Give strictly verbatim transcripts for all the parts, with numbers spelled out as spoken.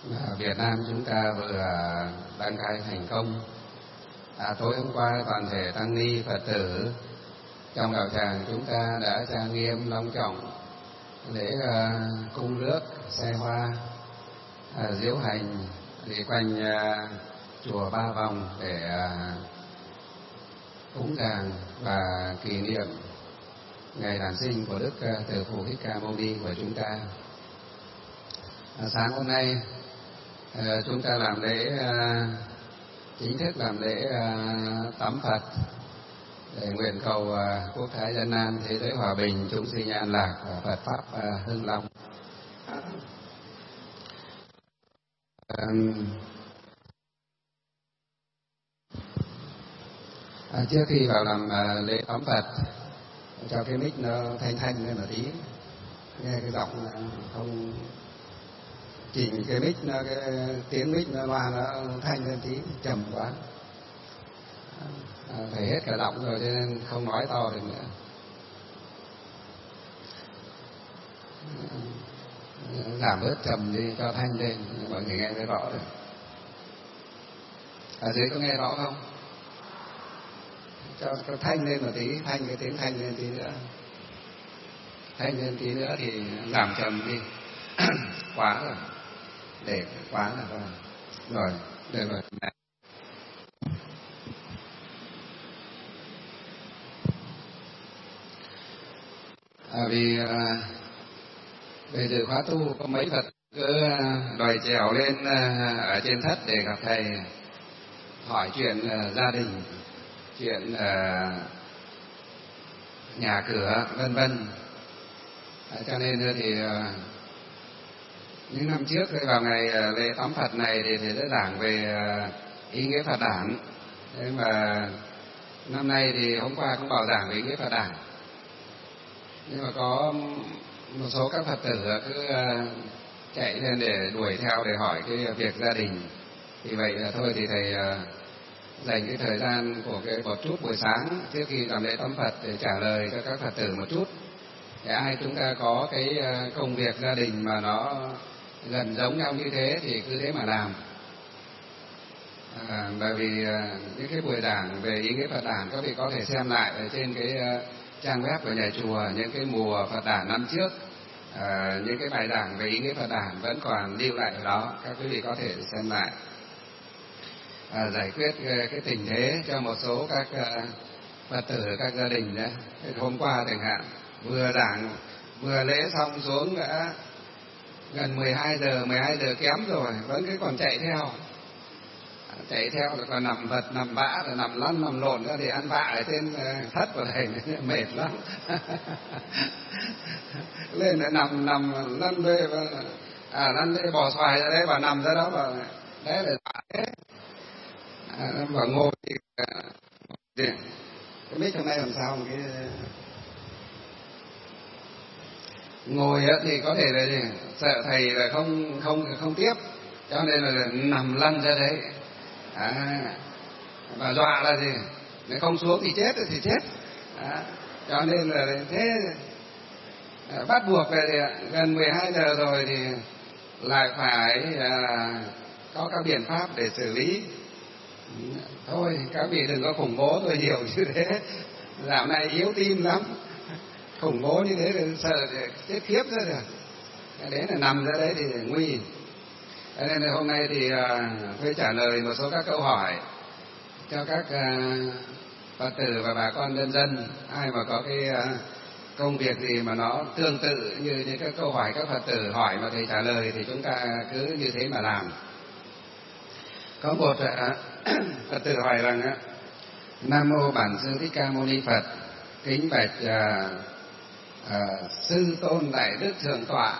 Việt Nam chúng ta vừa đăng cai thành công. À, tối hôm qua toàn thể tăng ni Phật tử trong đạo tràng chúng ta đã trang nghiêm long trọng lễ uh, cung nước xe hoa uh, diễu hành đi quanh uh, chùa ba vòng để uh, cúng dường và kỷ niệm ngày đản sinh của Đức uh, Từ Phụ Thích Ca Mâu Ni của chúng ta. Uh, sáng hôm nay uh, chúng ta làm lễ uh, chính thức làm lễ uh, tắm Phật để nguyện cầu uh, quốc thái dân an, thế giới hòa bình, chúng sinh an lạc và Phật pháp uh, hưng long. Um, à, trước khi vào làm uh, lễ tắm Phật, cho cái mic nó thanh thanh lên một tí, nghe cái giọng không chỉnh cái mic nó, cái tiếng mic nó loa nó thanh lên tí, trầm quá. À, thầy hết cả giọng rồi cho nên không nói to được nữa. Giảm bớt trầm đi cho thanh lên, mọi người nghe thấy rõ rồi. Ở dưới có nghe rõ không? Cho, cho thanh lên một tí, thanh cái tiếng thanh lên tí nữa. Thanh lên tí nữa thì giảm trầm đi. Quá rồi. Để quá là rồi. Rồi, được rồi. À, vì à, về dự khóa tu có mấy Phật cứ đòi trèo lên à, ở trên thất để gặp thầy hỏi chuyện à, gia đình, chuyện à, nhà cửa vân vân. À, cho nên thì à, những năm trước vào ngày à, lễ tắm Phật này thì thầy đã giảng về à, ý nghĩa Phật đản. Thế mà năm nay thì hôm qua cũng bảo giảng về ý nghĩa Phật đản. Nhưng mà có một số các Phật tử cứ chạy lên để đuổi theo để hỏi cái việc gia đình. Vì vậy là thôi thì thầy dành cái thời gian của cái một chút buổi sáng trước khi làm lễ tắm Phật để trả lời cho các Phật tử một chút. Để ai chúng ta có cái công việc gia đình mà nó gần giống nhau như thế thì cứ thế mà làm. À, bởi vì những cái buổi giảng về ý nghĩa Phật đản các vị có thể xem lại ở trên cái trang web của nhà chùa, những cái mùa Phật đản năm trước, à, những cái bài giảng về ý nghĩa Phật đản vẫn còn lưu lại ở đó, các quý vị có thể xem lại. À, giải quyết cái, cái tình thế cho một số các uh, Phật tử, các gia đình đấy. Hôm qua chẳng hạn, vừa giảng, vừa lễ xong xuống đã gần mười hai giờ, mười hai giờ kém rồi, vẫn cứ còn chạy theo. Chạy theo rồi còn nằm vật, nằm bã, rồi nằm lăn, nằm lộn ra để ăn vạ ở trên thất của thầy, mệt lắm. Lên lại nằm, nằm, lăn bê, à, lăn bê bò xoài ra đấy, và nằm ra đó, và đấy là vạ thế. À, và ngồi thì, thì cái mic hôm nay làm sao mà cái... Ngồi thì có thể là gì? Sợ thầy là không, không, không tiếp, cho nên là nằm lăn ra đấy. À, và dọa là gì? Nếu không xuống thì chết thì chết. À, cho nên là thế à, bắt buộc là gần mười hai giờ rồi thì lại phải à, có các biện pháp để xử lý. Thôi các vị đừng có khủng bố tôi hiểu như thế. Dạo này yếu tim lắm, khủng bố như thế thì sợ chết khiếp ra được. Đấy là nằm ra đấy thì nguy. Thế nên là hôm nay thì uh, tôi trả lời một số các câu hỏi cho các uh, Phật tử và bà con nhân dân. Ai mà có cái uh, công việc gì mà nó tương tự như những các câu hỏi các Phật tử hỏi mà thầy trả lời thì chúng ta cứ như thế mà làm. Có một uh, Phật tử hỏi rằng uh, Nam Mô Bản Sư Thích Ca Mâu Ni Phật, kính bạch uh, uh, Sư Tôn Đại Đức Thượng Tọa.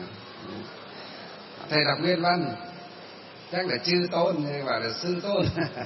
Thầy đọc nguyên văn chắc là chư tôn nhưng mà là sư tôn.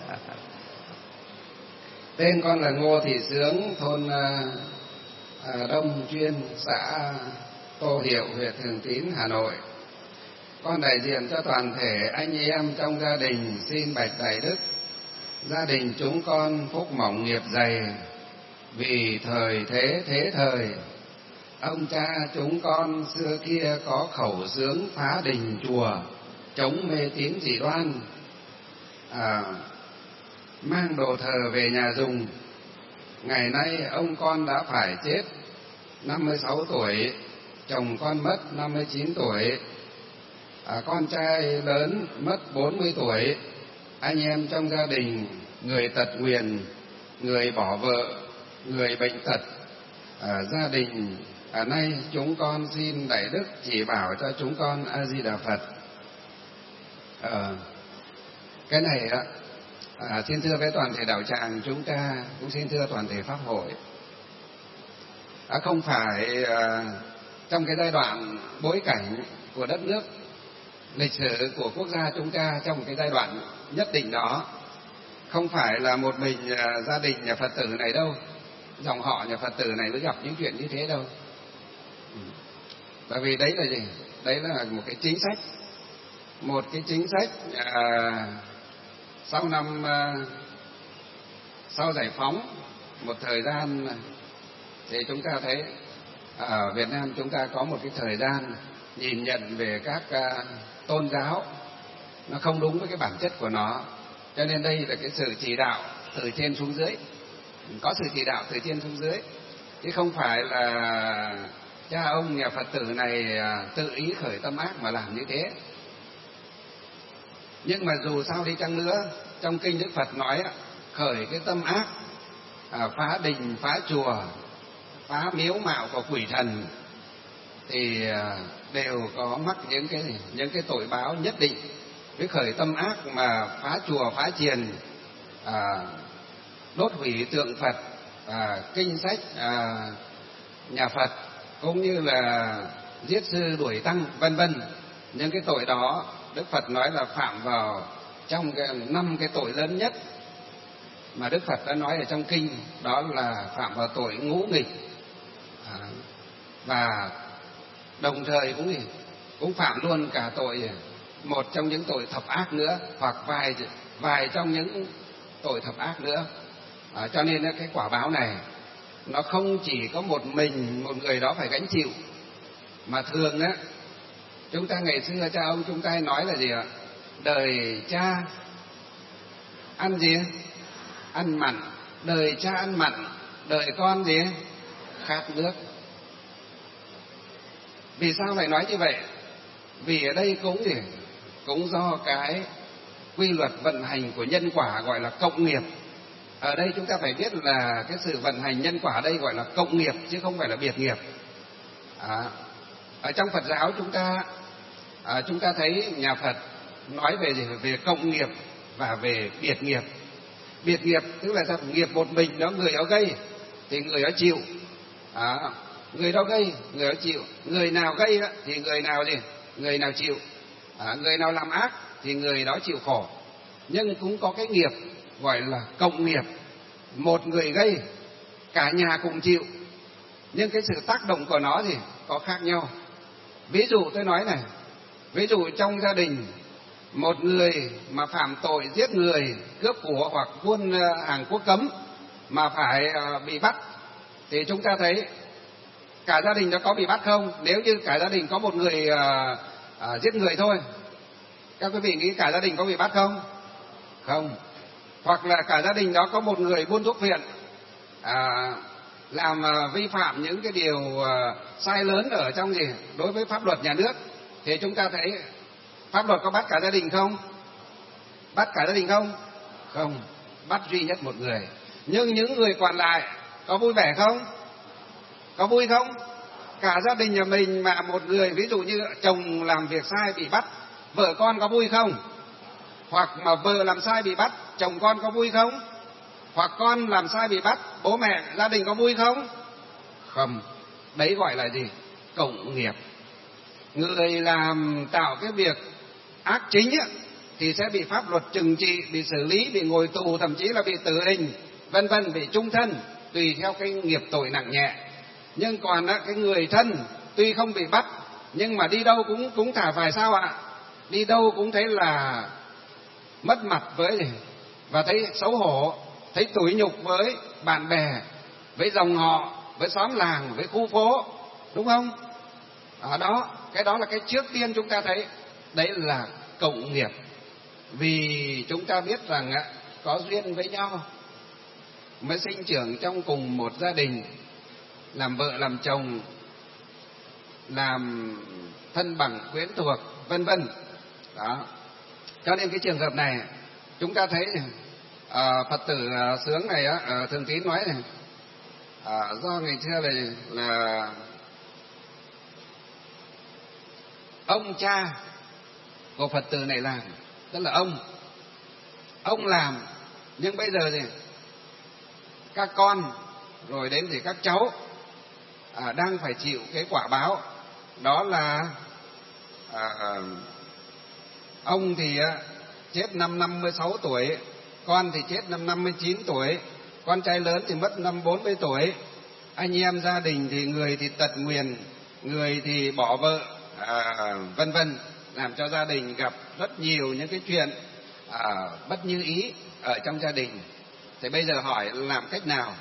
Tên con là Ngô Thị Sướng, thôn à, Đông Chuyên, xã Tô Hiệu, huyện Thường Tín, Hà Nội. Con đại diện cho toàn thể anh em trong gia đình xin bạch đại đức. Gia đình chúng con phúc mỏng nghiệp dày, vì thời thế thế thời. Ông cha chúng con xưa kia có khẩu xướng phá đình chùa, chống mê tín dị đoan, à, mang đồ thờ về nhà dùng. Ngày nay ông con đã phải chết năm mươi sáu tuổi, chồng con mất năm mươi chín tuổi, à, con trai lớn mất bốn mươi tuổi, anh em trong gia đình người tật nguyền, người bỏ vợ, người bệnh tật, à, gia đình à, nay chúng con xin đại đức chỉ bảo cho chúng con A Di Đà Phật. À, cái này á, à, xin thưa với toàn thể đạo tràng chúng ta, cũng xin thưa toàn thể pháp hội, à, không phải à, trong cái giai đoạn bối cảnh của đất nước, lịch sử của quốc gia chúng ta trong một cái giai đoạn nhất định đó, không phải là một mình à, gia đình nhà Phật tử này đâu, dòng họ nhà Phật tử này mới gặp những chuyện như thế đâu. Bởi vì đấy là gì? Đấy là một cái chính sách, một cái chính sách à, sau năm à, sau giải phóng một thời gian thì chúng ta thấy ở Việt Nam chúng ta có một cái thời gian nhìn nhận về các uh, tôn giáo nó không đúng với cái bản chất của nó, cho nên đây là cái sự chỉ đạo từ trên xuống dưới, có sự chỉ đạo từ trên xuống dưới, chứ không phải là cha ông nhà Phật tử này uh, tự ý khởi tâm ác mà làm như thế. Nhưng mà dù sao đi chăng nữa, trong kinh Đức Phật nói khởi cái tâm ác, à, phá đình phá chùa, phá miếu mạo của quỷ thần thì đều có mắc những cái những cái tội báo nhất định. Cái khởi tâm ác mà phá chùa phá chiền, à, đốt hủy tượng Phật, à, kinh sách à, nhà Phật, cũng như là giết sư đuổi tăng vân vân, những cái tội đó Đức Phật nói là phạm vào trong cái năm cái tội lớn nhất mà Đức Phật đã nói ở trong kinh, đó là phạm vào tội ngũ nghịch, à, và đồng thời cũng cũng phạm luôn cả tội, một trong những tội thập ác nữa, hoặc vài vài trong những tội thập ác nữa. À, cho nên cái quả báo này nó không chỉ có một mình một người đó phải gánh chịu, mà thường á chúng ta ngày xưa cha ông chúng ta hay nói là gì ạ? Đời cha ăn gì? Ăn mặn. Đời cha ăn mặn, đời con gì? Khát nước. Vì sao lại nói như vậy? Vì ở đây cũng gì? Cũng do cái quy luật vận hành của nhân quả gọi là cộng nghiệp. Ở đây chúng ta phải biết là cái sự vận hành nhân quả ở đây gọi là cộng nghiệp chứ không phải là biệt nghiệp. À, ở trong Phật giáo chúng ta à, chúng ta thấy nhà Phật nói về gì? Về cộng nghiệp và về biệt nghiệp. Biệt nghiệp tức là nghiệp một mình đó, người đó gây thì người đó chịu, à, người đó gây người đó chịu, người nào gây đó, thì người nào gì người nào chịu, à, người nào làm ác thì người đó chịu khổ. Nhưng cũng có cái nghiệp gọi là cộng nghiệp, một người gây cả nhà cùng chịu, nhưng cái sự tác động của nó thì có khác nhau. Ví dụ tôi nói này, ví dụ trong gia đình một người mà phạm tội giết người, cướp của hoặc buôn hàng quốc cấm mà phải bị bắt, thì chúng ta thấy cả gia đình đó có bị bắt không? Nếu như cả gia đình có một người à, à, giết người thôi, các quý vị nghĩ cả gia đình có bị bắt không? Không. Hoặc là cả gia đình đó có một người buôn thuốc viện, à, làm à, vi phạm những cái điều à, sai lớn ở trong gì đối với pháp luật nhà nước, thì chúng ta thấy pháp luật có bắt cả gia đình không? Bắt cả gia đình không? Không, bắt duy nhất một người. Nhưng những người còn lại có vui vẻ không? Có vui không? Cả gia đình nhà mình mà một người, ví dụ như chồng làm việc sai bị bắt, vợ con có vui không? Hoặc mà vợ làm sai bị bắt, chồng con có vui không? Hoặc con làm sai bị bắt, bố mẹ gia đình có vui không? Không. Đấy gọi là gì? Cộng nghiệp. Người làm tạo cái việc ác chính á, thì sẽ bị pháp luật trừng trị, bị xử lý, bị ngồi tù, thậm chí là bị tử hình, vân vân, bị chung thân, tùy theo cái nghiệp tội nặng nhẹ. Nhưng còn á, cái người thân tuy không bị bắt, nhưng mà đi đâu cũng cũng thả phải sao ạ? Đi đâu cũng thấy là mất mặt với, và thấy xấu hổ, thấy tủi nhục với bạn bè, với dòng họ, với xóm làng, với khu phố, đúng không? Ở đó, cái đó là cái trước tiên chúng ta thấy, đấy là cộng nghiệp. Vì chúng ta biết rằng á, có duyên với nhau mới sinh trưởng trong cùng một gia đình, làm vợ làm chồng, làm thân bằng quyến thuộc, vân vân. Đó. Cho nên cái trường hợp này chúng ta thấy à, Phật tử à, Sướng này á, à, Thường Tín nói này, à, do ngày xưa này là ông cha của Phật tử này làm, tức là ông ông làm, nhưng bây giờ thì các con rồi đến thì các cháu à, đang phải chịu cái quả báo. Đó là à, ông thì à, chết năm năm mươi sáu tuổi, con thì chết năm năm mươi chín tuổi, con trai lớn thì mất năm bốn mươi tuổi. Anh em gia đình thì người thì tật nguyền, người thì bỏ vợ, à, vân vân, làm cho gia đình gặp rất nhiều những cái chuyện à, bất như ý ở trong gia đình. Thì bây giờ hỏi làm cách nào?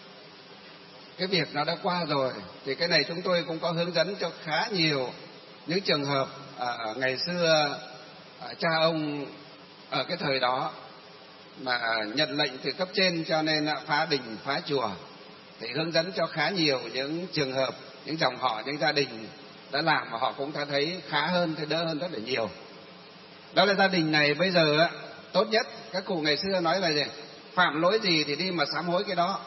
Cái việc nó đã qua rồi, thì cái này chúng tôi cũng có hướng dẫn cho khá nhiều những trường hợp à, ngày xưa à, cha ông ở cái thời đó mà nhận lệnh từ cấp trên cho nên là phá đình phá chùa, thì hướng dẫn cho khá nhiều những trường hợp, những dòng họ, những gia đình đã làm mà họ cũng đã thấy khá hơn, thấy đỡ hơn rất là nhiều. Đó là gia đình này bây giờ á, tốt nhất các cụ ngày xưa nói là gì? Phạm lỗi gì thì đi mà sám hối cái đó.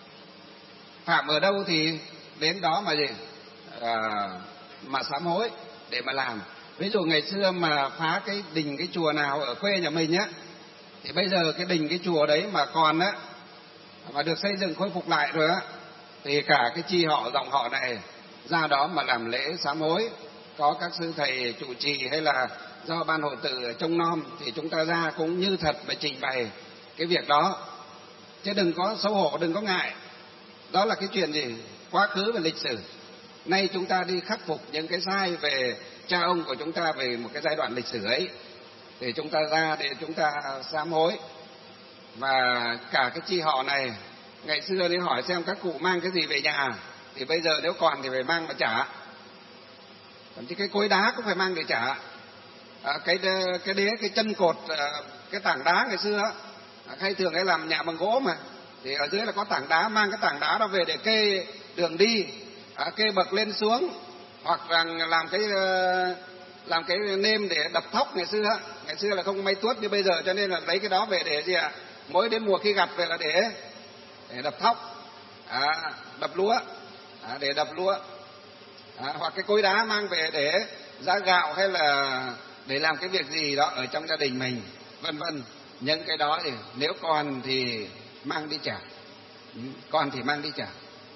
Phạm ở đâu thì đến đó mà gì? À, mà sám hối để mà làm. Ví dụ ngày xưa mà phá cái đình cái chùa nào ở quê nhà mình á, thì bây giờ cái đình cái chùa đấy mà còn á, mà được xây dựng khôi phục lại rồi á, thì cả cái chi họ dòng họ này ra đó mà làm lễ sám hối. Có các sư thầy trụ trì hay là do ban hội tử trông nom thì chúng ta ra cũng như thật mà trình bày cái việc đó, chứ đừng có xấu hổ, đừng có ngại. Đó là cái chuyện gì? Quá khứ và lịch sử. Nay chúng ta đi khắc phục những cái sai về cha ông của chúng ta, về một cái giai đoạn lịch sử ấy, thì chúng ta ra để chúng ta sám hối. Và cả cái chi họ này, ngày xưa đi hỏi xem các cụ mang cái gì về nhà, thì bây giờ nếu còn thì phải mang mà trả. Thậm chí cái cối đá cũng phải mang để trả. À, cái cái đế, cái chân cột, cái tảng đá ngày xưa à, hay thường hay làm nhà bằng gỗ mà, thì ở dưới là có tảng đá, mang cái tảng đá đó về để kê đường đi, à, kê bậc lên xuống, hoặc là làm cái làm cái nêm để đập thóc. Ngày xưa ngày xưa là không may tuốt như bây giờ, cho nên là lấy cái đó về để gì ạ? Mỗi đến mùa khi gặp về là để để đập thóc, à, đập lúa, à, để đập lúa, à, hoặc cái cối đá mang về để giã gạo hay là để làm cái việc gì đó ở trong gia đình mình, vân vân. Những cái đó thì nếu còn thì mang đi trả, còn thì mang đi trả.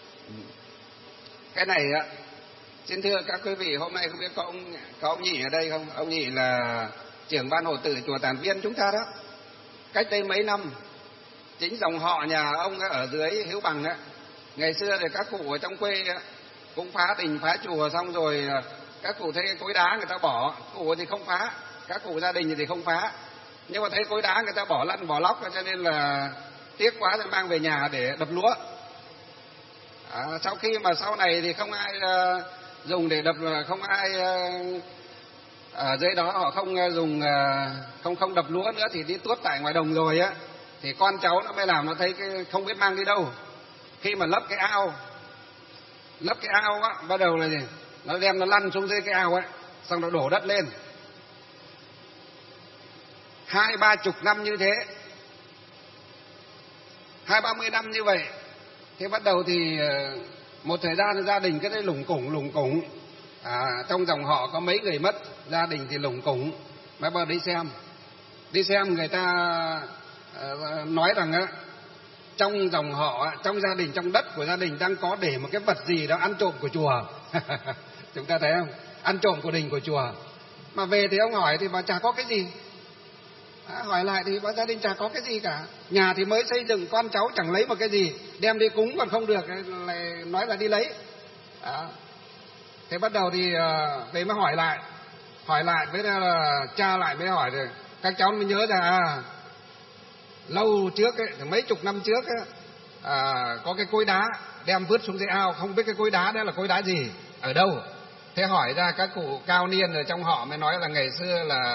Cái này á, xin thưa các quý vị, hôm nay không biết có ông có ông Nhị ở đây không? Ông Nhị là trưởng ban hội tử chùa Tản Viên chúng ta đó. Cách đây mấy năm, chính dòng họ nhà ông ở dưới Hiếu Bằng á, ngày xưa thì các cụ ở trong quê cũng phá đình phá chùa, xong rồi các cụ thấy cối đá người ta bỏ, cụ thì không phá, các cụ gia đình thì không phá, nhưng mà thấy cối đá người ta bỏ lăn bỏ lóc, cho nên là tiếc quá rồi mang về nhà để đập lúa. À, sau khi mà sau này thì không ai uh, dùng để đập, không ai uh, ở dưới đó họ không uh, dùng uh, không không đập lúa nữa, thì đi tuốt tại ngoài đồng rồi á, thì con cháu nó mới làm, nó thấy cái không biết mang đi đâu. Khi mà lấp cái ao lấp cái ao á, bắt đầu là gì? Nó đem nó lăn xuống dưới cái ao ấy, xong nó đổ đất lên. Hai ba chục năm như thế, hai ba mươi năm như vậy, thế bắt đầu thì một thời gian gia đình cái đấy lủng củng lủng củng, à, trong dòng họ có mấy người mất, gia đình thì lủng củng. Mới bắt đầu đi xem, đi xem người ta uh, nói rằng á, trong dòng họ, trong gia đình, trong đất của gia đình đang có để một cái vật gì đó ăn trộm của chùa. Chúng ta thấy không? Ăn trộm của đình của chùa. Mà về thì ông hỏi thì bà chả có cái gì. À, hỏi lại thì bà gia đình chả có cái gì cả. Nhà thì mới xây dựng, con cháu chẳng lấy một cái gì, đem đi cúng còn không được, lại nói là đi lấy. À, thế bắt đầu thì uh, về mới hỏi lại, hỏi lại với là cha lại mới hỏi rồi các cháu mới nhớ ra, à, lâu trước ấy, mấy chục năm trước ấy, à, có cái cối đá đem vứt xuống dưới ao, không biết cái cối đá đó là cối đá gì, ở đâu. Thế hỏi ra các cụ cao niên ở trong họ mới nói là ngày xưa là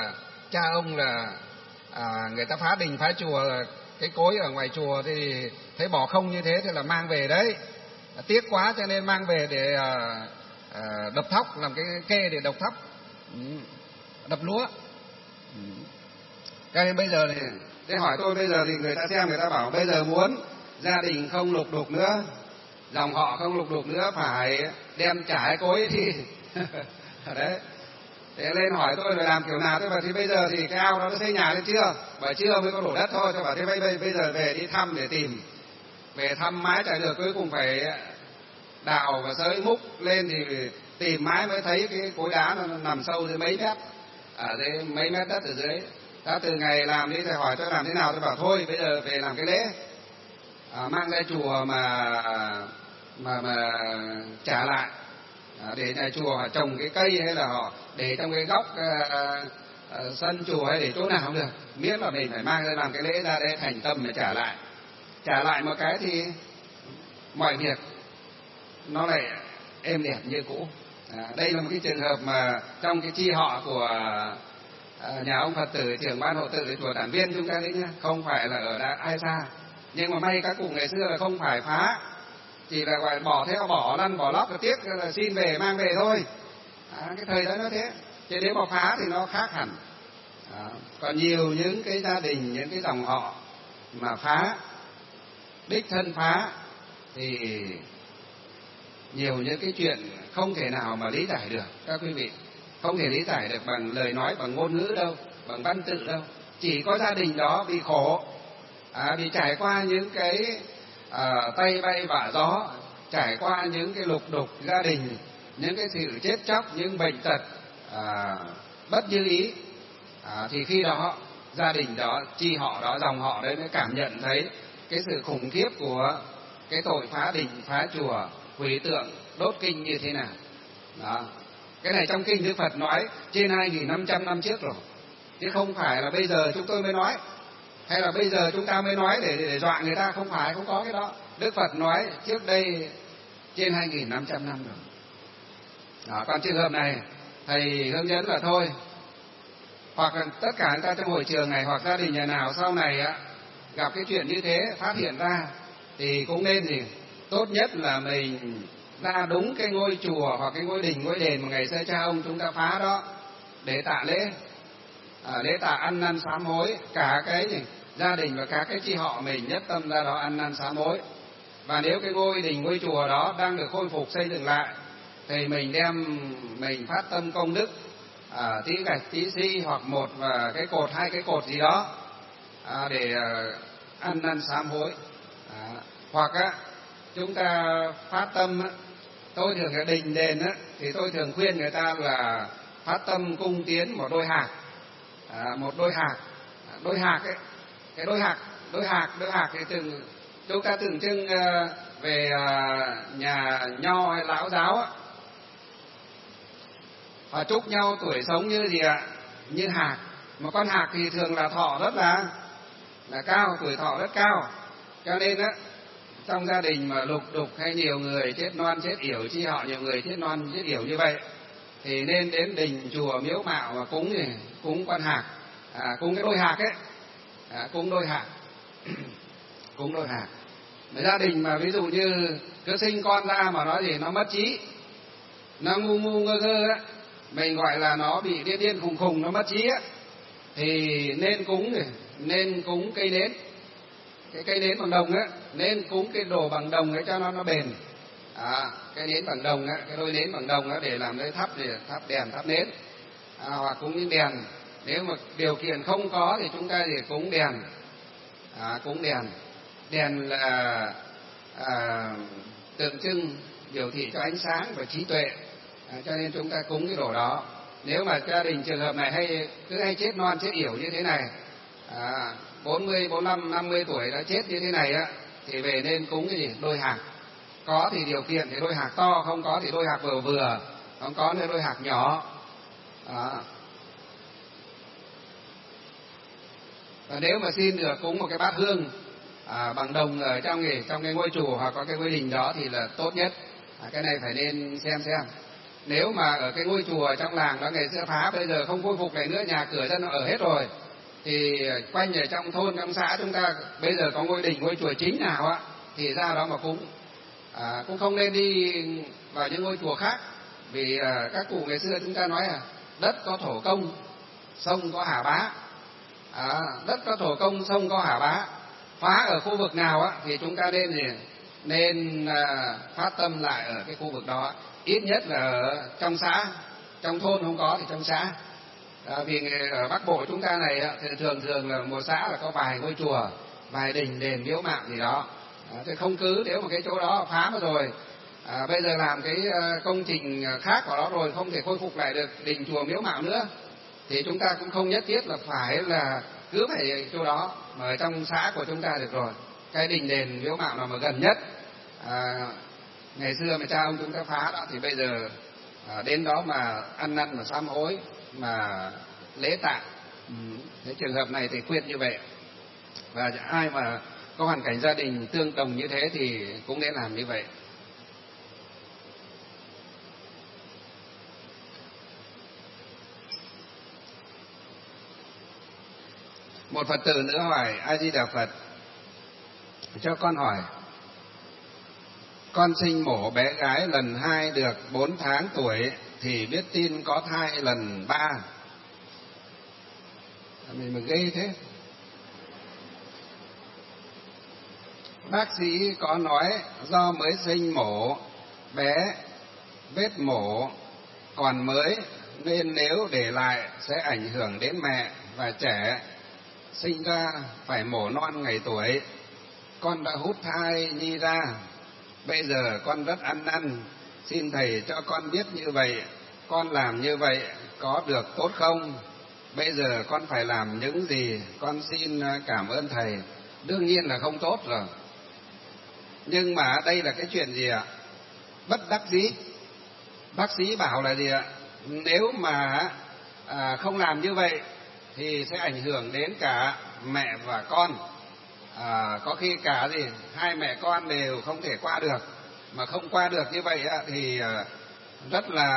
cha ông là à, người ta phá đình phá chùa, là cái cối ở ngoài chùa thì thấy bỏ không như thế thì là mang về đấy, tiếc quá cho nên mang về để à, à, đập thóc, làm cái kê để đập thóc, ừ, đập lúa. Ừ. Cho nên bây giờ thì để hỏi tôi bây giờ thì người ta xem, người ta bảo bây giờ muốn gia đình không lục đục nữa, dòng họ không lục đục nữa, phải đem trả cái cối thì đấy. Thế lên hỏi tôi rồi làm kiểu nào, tôi bảo thì bây giờ thì cái ao đó nó xây nhà lên chưa, bởi chưa mới có đổ đất thôi. Tôi bảo thế bây, bây, bây giờ về đi thăm để tìm, về thăm mãi chả được, cuối cùng phải đào và xới múc lên thì tìm mãi mới thấy cái khối đá nó nằm sâu dưới mấy mét, ở dưới mấy mét đất ở dưới. Đã từ ngày làm đi thầy hỏi tôi làm thế nào, tôi bảo thôi bây giờ về làm cái lễ, à, mang ra chùa mà mà mà trả lại, à, để nhà chùa họ trồng cái cây hay là họ để trong cái góc à, à, sân chùa hay để chỗ nào cũng được, miễn là mình phải mang ra làm cái lễ ra để thành tâm để trả lại. Trả lại một cái thì mọi việc nó lại êm đẹp như cũ. À, đây là một cái trường hợp mà trong cái chi họ của à, nhà ông Phật tử trưởng ban hộ tự chùa Tản Viên chúng ta đấy nhá, không phải là ở đã ai xa, nhưng mà may các cụ ngày xưa là không phải phá, chỉ là gọi bỏ theo bỏ lăn bỏ lóc, tiếc là xin về mang về thôi. À, cái thời đó nó thế, chứ nếu mà phá thì nó khác hẳn. À, còn nhiều những cái gia đình, những cái dòng họ mà phá, đích thân phá thì nhiều những cái chuyện không thể nào mà lý giải được các quý vị, không thể lý giải được bằng lời nói, bằng ngôn ngữ đâu, bằng văn tự đâu. Chỉ có gia đình đó bị khổ, à, bị trải qua những cái à, tay bay vạ gió, trải qua những cái lục đục gia đình, những cái sự chết chóc, những bệnh tật à, bất như ý, à, thì khi đó gia đình đó, chi họ đó, dòng họ đấy mới cảm nhận thấy cái sự khủng khiếp của cái tội phá đình phá chùa, hủy tượng, đốt kinh như thế nào. Đó. Cái này trong kinh Đức Phật nói trên hai nghìn năm trăm năm trước rồi, chứ không phải là bây giờ chúng tôi mới nói, hay là bây giờ chúng ta mới nói để để, để dọa người ta, không phải, không có cái đó. Đức Phật nói trước đây trên hai nghìn năm trăm năm rồi. Đó, còn trường hợp này thầy hướng dẫn là thôi, hoặc là tất cả người ta trong hội trường này, hoặc gia đình nhà nào sau này á gặp cái chuyện như thế phát hiện ra thì cũng nên gì tốt nhất là mình ra đúng cái ngôi chùa hoặc cái ngôi đình, ngôi đền mà ngày xưa cha ông chúng ta phá đó để tạ lễ, à, lễ tạ ăn năn sám hối, cả cái gì gia đình và cả cái chi họ mình nhất tâm ra đó ăn năn sám hối. Và nếu cái ngôi đình, ngôi chùa đó đang được khôi phục xây dựng lại thì mình đem mình phát tâm công đức, à, tí gạch tí xi hoặc một và cái cột, hai cái cột gì đó, à, để à, ăn năn sám hối. À, hoặc á chúng ta phát tâm á, tôi thường ở đình đền á thì tôi thường khuyên người ta là phát tâm cung tiến một đôi hạt, à, một đôi hạt, đôi hạt ấy, cái đôi hạt, đôi hạt, đôi hạt thì từng chúng ta tượng trưng uh, về uh, nhà nho hay lão giáo á, họ chúc nhau tuổi sống như gì ạ? Như hạt. Mà con hạt thì thường là thọ rất là là cao, tuổi thọ rất cao. Cho nên á, trong gia đình mà lục đục hay nhiều người chết non chết yểu, chi họ nhiều người chết non chết yểu như vậy, thì nên đến đình chùa miếu mạo mà cúng gì, cúng con hạt, à, cúng cái đôi hạt ấy, à, cúng đôi hạt, cúng đôi hạt. Mà gia đình mà ví dụ như cứ sinh con ra mà nó gì nó mất trí, nó ngu ngu ngơ ngơ á, mình gọi là nó bị điên điên khùng khùng, nó mất trí á, thì nên cúng gì, nên cúng cây nến, cái cây nến bằng đồng á, nên cúng cái đồ bằng đồng ấy cho nó nó bền. À, cái nến bằng đồng á, cái đôi nến bằng đồng á để làm nơi thắp, để thắp đèn thắp nến, à, hoặc cúng những đèn. Nếu mà điều kiện không có thì chúng ta thì cúng đèn, à, cúng đèn. Đèn là à, tượng trưng biểu thị cho ánh sáng và trí tuệ, à, cho nên chúng ta cúng cái đồ đó. Nếu mà gia đình trường hợp này hay cứ hay chết non chết yểu như thế này, à, bốn mươi, bốn mươi lăm, năm mươi tuổi đã chết như thế này á, thì về nên cúng cái gì? Đôi hạt. Có thì điều kiện thì đôi hạt to, không có thì đôi hạt vừa vừa, không có thì đôi hạt nhỏ. À. Và nếu mà xin được cúng một cái bát hương à, bằng đồng ở trong cái, trong cái ngôi chùa hoặc có cái ngôi đình đó thì là tốt nhất. À, cái này phải nên xem xem. Nếu mà ở cái ngôi chùa trong làng đó ngày xưa phá, bây giờ không khôi phục lại nữa, nhà cửa dân ở hết rồi, thì quanh ở trong thôn trong xã chúng ta bây giờ có ngôi đình ngôi chùa chính nào á thì ra đó mà cúng. À, cũng không nên đi vào những ngôi chùa khác, vì à, các cụ ngày xưa chúng ta nói là đất có thổ công, sông có hà bá. À, đất có thổ công, sông có hà bá. Phá ở khu vực nào á thì chúng ta nên gì nên à, phát tâm lại ở cái khu vực đó, ít nhất là ở trong xã, trong thôn không có thì trong xã. À, vì ở Bắc Bộ chúng ta này thì thường thường là một xã là có vài ngôi chùa, vài đình đền miếu mạo gì đó. À, thế không cứ nếu mà cái chỗ đó phá mất rồi, à, bây giờ làm cái công trình khác vào đó rồi không thể khôi phục lại được đình chùa miếu mạo nữa, thì chúng ta cũng không nhất thiết là phải là cứ phải chỗ đó, mà ở trong xã của chúng ta được rồi. Cái đình đền miếu mạo nào mà gần nhất, à, ngày xưa mà cha ông chúng ta phá đó thì bây giờ à, đến đó mà ăn năn mà sám hối mà lễ tạ. Ừ. Thế trường hợp này thì khuyên như vậy, và ai mà có hoàn cảnh gia đình tương đồng như thế thì cũng nên làm như vậy. Một Phật tử nữa hỏi: A Di Đà Phật, cho con hỏi, con sinh mổ bé gái lần hai được bốn tháng tuổi thì biết tin có thai lần ba. Mình mà ghê thế. Bác sĩ có nói do mới sinh mổ bé, vết mổ còn mới nên nếu để lại sẽ ảnh hưởng đến mẹ và trẻ, sinh ra phải mổ non ngày tuổi. Con đã hút thai nhi ra, bây giờ con rất ăn năn, xin thầy cho con biết như vậy, con làm như vậy có được tốt không? Bây giờ con phải làm những gì? Con xin cảm ơn thầy. Đương nhiên là không tốt rồi, nhưng mà đây là cái chuyện gì ạ? Bất đắc dĩ. Bác sĩ bảo là gì ạ? Nếu mà à, không làm như vậy thì sẽ ảnh hưởng đến cả mẹ và con. À, có khi cả gì hai mẹ con đều không thể qua được, mà không qua được như vậy thì rất là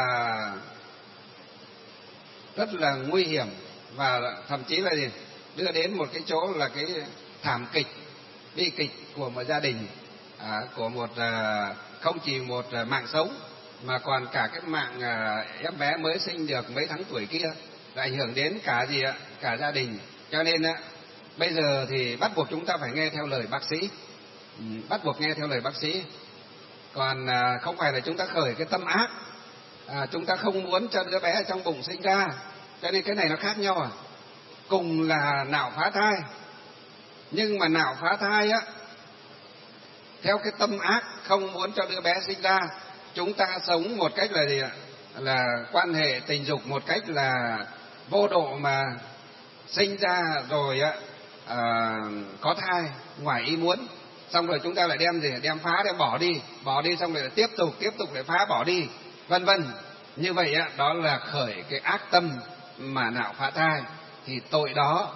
rất là nguy hiểm, và thậm chí là gì đưa đến một cái chỗ là cái thảm kịch, bi kịch của một gia đình, à, của một à, không chỉ một mạng sống mà còn cả cái mạng à, em bé mới sinh được mấy tháng tuổi kia, là ảnh hưởng đến cả gì ạ, cả gia đình. Cho nên á, bây giờ thì bắt buộc chúng ta phải nghe theo lời bác sĩ, ừ, bắt buộc nghe theo lời bác sĩ. Còn à, không phải là chúng ta khởi cái tâm ác, à, chúng ta không muốn cho đứa bé trong bụng sinh ra. Cho nên cái này nó khác nhau à. Cùng là nạo phá thai, nhưng mà nạo phá thai á theo cái tâm ác, không muốn cho đứa bé sinh ra. Chúng ta sống một cách là gì ạ? Là quan hệ tình dục một cách là vô độ mà sinh ra rồi á, à, có thai ngoài ý muốn, xong rồi chúng ta lại đem gì đem phá, đem bỏ đi, bỏ đi xong rồi lại tiếp tục tiếp tục lại phá bỏ đi, vân vân. Như vậy á, đó là khởi cái ác tâm mà nạo phá thai, thì tội đó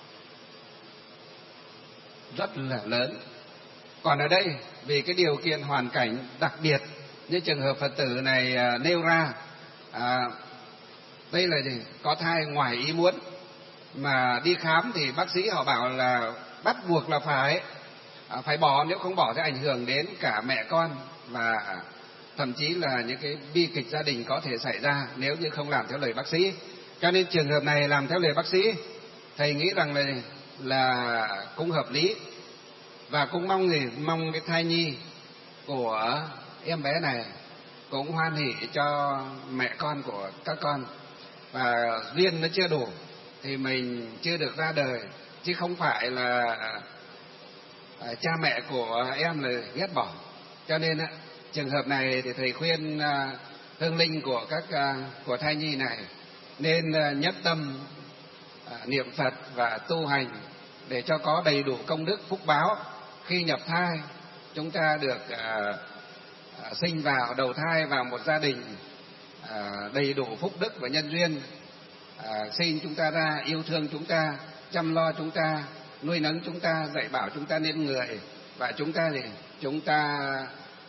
rất là lớn. Còn ở đây vì cái điều kiện hoàn cảnh đặc biệt như trường hợp Phật tử này à, nêu ra, à, đây là gì có thai ngoài ý muốn, mà đi khám thì bác sĩ họ bảo là bắt buộc là phải à, phải bỏ, nếu không bỏ sẽ ảnh hưởng đến cả mẹ con, và thậm chí là những cái bi kịch gia đình có thể xảy ra nếu như không làm theo lời bác sĩ. Cho nên trường hợp này làm theo lời bác sĩ, thầy nghĩ rằng là là cũng hợp lý, và cũng mong gì mong cái thai nhi của em bé này cũng hoan hỷ cho mẹ con của các con, và duyên nó chưa đủ thì mình chưa được ra đời, chứ không phải là à, cha mẹ của em là ghét bỏ. Cho nên á, trường hợp này thì thầy khuyên à, hương linh của các à, của thai nhi này nên à, nhất tâm à, niệm Phật và tu hành để cho có đầy đủ công đức phúc báo. Khi nhập thai chúng ta được à, à, sinh vào đầu thai vào một gia đình à, đầy đủ phúc đức và nhân duyên, à, sinh chúng ta ra, yêu thương chúng ta, chăm lo chúng ta, nuôi nấng chúng ta, dạy bảo chúng ta nên người, và chúng ta thì chúng ta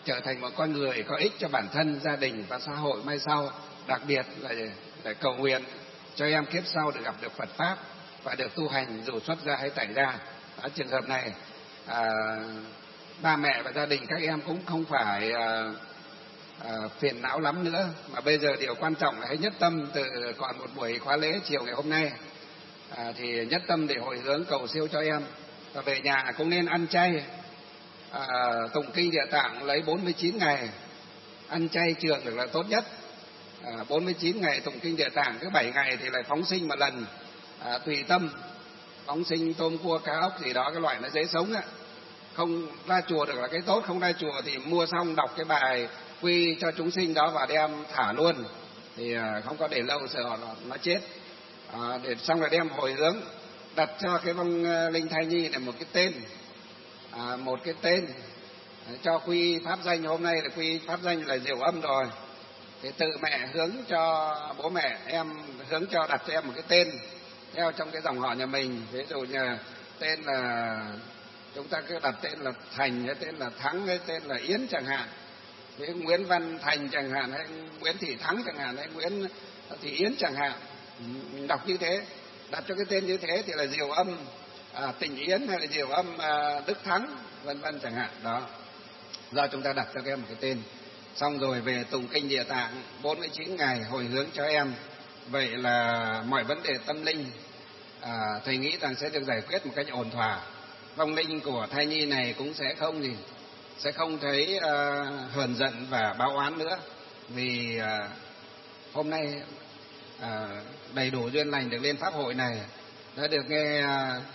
trở thành một con người có ích cho bản thân, gia đình và xã hội mai sau, đặc biệt là để cầu nguyện cho em kiếp sau được gặp được Phật Pháp và được tu hành dù xuất gia hay tại gia. Ở trường hợp này, à, ba mẹ và gia đình các em cũng không phải à, à, phiền não lắm nữa, mà bây giờ điều quan trọng là hãy nhất tâm từ còn một buổi khóa lễ chiều ngày hôm nay, à, thì nhất tâm để hồi hướng cầu siêu cho em, và về nhà cũng nên ăn chay, à, tụng kinh Địa Tạng lấy bốn mươi chín ngày, ăn chay trường được là tốt nhất. À, bốn mươi chín ngày tụng kinh Địa Tạng, cứ bảy ngày thì lại phóng sinh một lần, à, tùy tâm, phóng sinh tôm cua cá ốc gì đó, cái loại nó dễ sống á. Không ra chùa được là cái tốt, không ra chùa thì mua xong đọc cái bài quy cho chúng sinh đó và đem thả luôn, thì à, không có để lâu sợ họ nó chết. À, để xong rồi đem hồi hướng, đặt cho cái vong linh thai nhi này một cái tên, à, một cái tên cho quy pháp danh. Hôm nay là quy pháp danh là Diệu Âm rồi, thì tự mẹ hướng cho bố mẹ, em hướng cho đặt cho em một cái tên theo trong cái dòng họ nhà mình. Ví dụ như tên là chúng ta cứ đặt tên là Thành, hay tên là Thắng, hay tên là Yến chẳng hạn, thì Nguyễn Văn Thành chẳng hạn, hay Nguyễn Thị Thắng chẳng hạn, hay Nguyễn Thị Yến chẳng hạn. Mình đọc như thế, đặt cho cái tên như thế thì là Diệu Âm à, Tình Yến, hay là Diệu Âm à, Đức Thắng, vân vân chẳng hạn đó. Do chúng ta đặt cho các em một cái tên, xong rồi về tụng kinh Địa Tạng bốn mươi chín ngày hồi hướng cho em. Vậy là mọi vấn đề tâm linh à, thầy nghĩ rằng sẽ được giải quyết một cách ổn thỏa. Vong linh của thai nhi này cũng sẽ không gì sẽ không thấy uh, hờn giận và báo oán nữa, vì uh, hôm nay uh, đầy đủ duyên lành được lên pháp hội này, đã được nghe uh,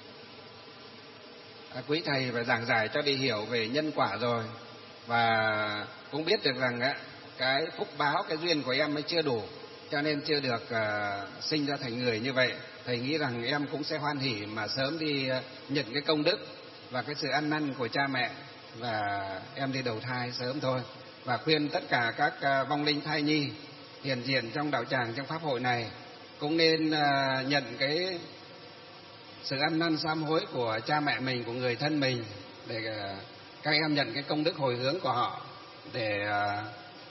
quý thầy và giảng giải cho đi hiểu về nhân quả rồi, và cũng biết được rằng uh, cái phúc báo, cái duyên của em mới chưa đủ, cho nên chưa được uh, sinh ra thành người như vậy. Thầy nghĩ rằng em cũng sẽ hoan hỉ mà sớm đi uh, nhận cái công đức và cái sự ăn năn của cha mẹ, và em đi đầu thai sớm thôi. Và khuyên tất cả các uh, vong linh thai nhi hiện diện trong đạo tràng, trong pháp hội này cũng nên uh, nhận cái sự ăn năn sám hối của cha mẹ mình, của người thân mình, để uh, các em nhận cái công đức hồi hướng của họ, để uh,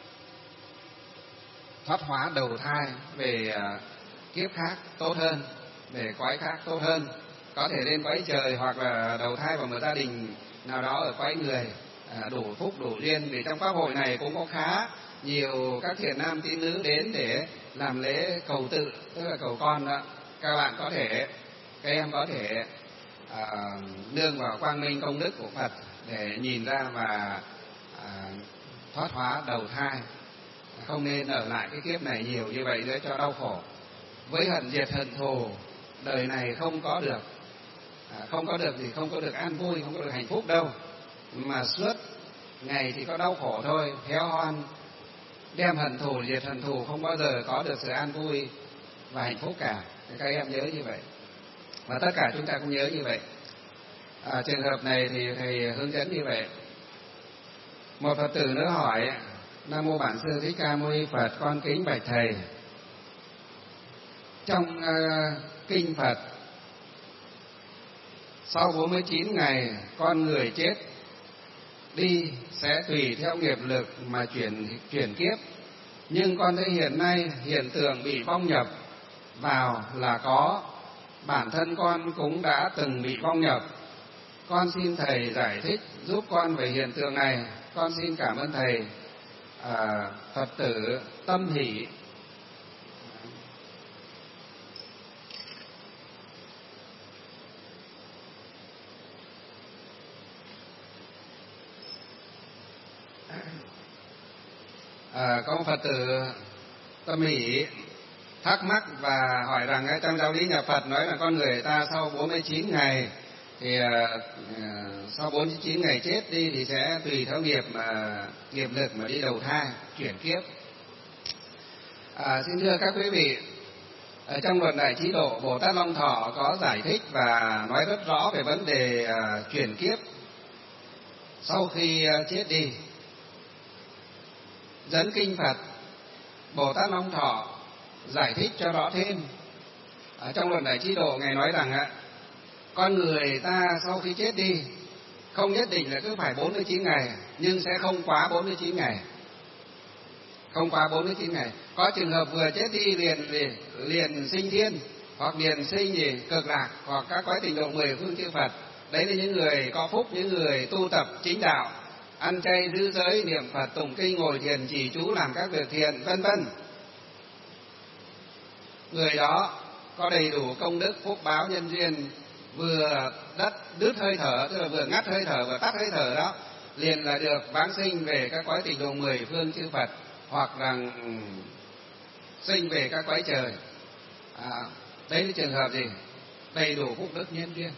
thoát hóa đầu thai về uh, kiếp khác tốt hơn, về cõi khác tốt hơn, có thể lên cõi trời, hoặc là đầu thai vào một gia đình nào đó ở cõi người, à, đủ phúc đủ duyên. Vì trong pháp hội này cũng có khá nhiều các thiện nam tín nữ đến để làm lễ cầu tự, tức là cầu con đó. Các bạn có thể, các em có thể à, nương vào quang minh công đức của Phật để nhìn ra và à, thoát hóa đầu thai, không nên ở lại cái kiếp này nhiều như vậy nữa cho đau khổ. Với hận diệt hận thù, đời này không có được à, không có được gì, không có được an vui, không có được hạnh phúc đâu, mà suốt ngày thì có đau khổ thôi, héo hoan. Đem hận thù diệt hận thù, không bao giờ có được sự an vui và hạnh phúc cả. Các em nhớ như vậy, và tất cả chúng ta cũng nhớ như vậy. À, trường hợp này thì thầy hướng dẫn như vậy. Một Phật tử nữa hỏi: Nam mô Bản Sư Thích Ca Mâu Ni Phật, con kính bạch thầy, trong uh, kinh Phật, sau bốn mươi chín ngày con người chết đi sẽ tùy theo nghiệp lực mà chuyển chuyển kiếp, nhưng con thấy hiện nay hiện tượng bị vong nhập vào là có, bản thân con cũng đã từng bị vong nhập. Con xin thầy giải thích giúp con về hiện tượng này. Con xin cảm ơn thầy. À, Phật tử Tâm Hỷ. À, có một Phật tử Tâm Hỷ thắc mắc và hỏi rằng trong giáo lý nhà Phật nói là con người ta sau bốn mươi chín ngày thì uh, sau bốn mươi chín ngày chết đi thì sẽ tùy theo nghiệp mà nghiệp lực mà đi đầu thai chuyển kiếp. À, xin thưa các quý vị, ở trong luật Đại Trí Độ, Bồ Tát Long Thọ có giải thích và nói rất rõ về vấn đề uh, chuyển kiếp sau khi uh, chết đi. Dẫn kinh Phật, Bồ Tát Long Thọ giải thích cho rõ thêm. Ở trong luật Đại Trí Độ, ngài nói rằng ạ, con người ta sau khi chết đi không nhất định là cứ phải bốn mươi chín ngày, nhưng sẽ không quá bốn mươi chín ngày. Không quá bốn mươi chín ngày. Có trường hợp vừa chết đi liền liền, liền sinh thiên, hoặc liền sinh gì cực lạc, hoặc các cõi tịnh độ mười phương chư Phật. Đấy là những người có phúc, những người tu tập chính đạo, ăn chay giữ giới, niệm Phật, tụng kinh, ngồi thiền, trì chú, làm các việc thiện, vân vân. Người đó có đầy đủ công đức, phúc báo, nhân duyên, vừa đất đứt hơi thở, tức là vừa ngắt hơi thở vừa tắt hơi thở đó, liền là được vãng sinh về các cõi tịnh độ mười phương chư Phật, hoặc là sinh về các cõi trời. À, đấy là trường hợp gì? Đầy đủ phúc đức nhân duyên.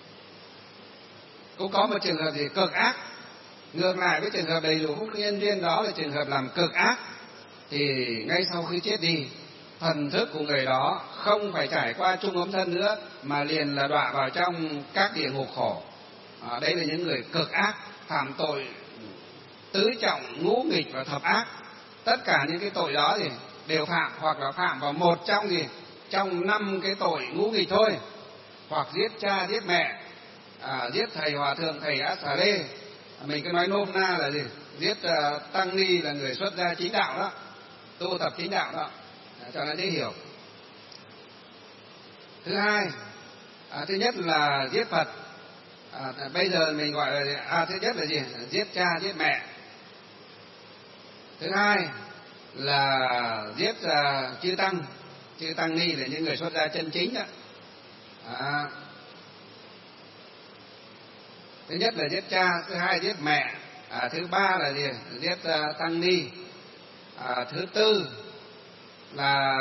Cũng có một trường hợp gì? Cực ác. Ngược lại với trường hợp đầy đủ phúc đức nhân duyên đó là trường hợp làm cực ác, thì ngay sau khi chết đi, thần thức của người đó không phải trải qua trung ấm thân nữa, mà liền là đọa vào trong các địa ngục khổ. À, đấy là những người cực ác, phạm tội tứ trọng, ngũ nghịch và thập ác. Tất cả những cái tội đó thì đều phạm, hoặc là phạm vào một trong gì trong năm cái tội ngũ nghịch thôi, hoặc giết cha giết mẹ, à, giết thầy hòa thượng, thầy á xà lê, mình cứ nói nôm na là gì, giết uh, tăng ni là người xuất gia chính đạo đó, tu tập chính đạo đó, cho nó dễ hiểu. Thứ hai, à, thứ nhất là giết Phật. À, bây giờ mình gọi là à, thứ nhất là gì? Giết cha giết mẹ. Thứ hai là giết uh, chư tăng, chư tăng ni là những người xuất gia chân chính đó. À, thứ nhất là giết cha, thứ hai giết mẹ, à, thứ ba là gì? Giết uh, tăng ni, à, thứ tư là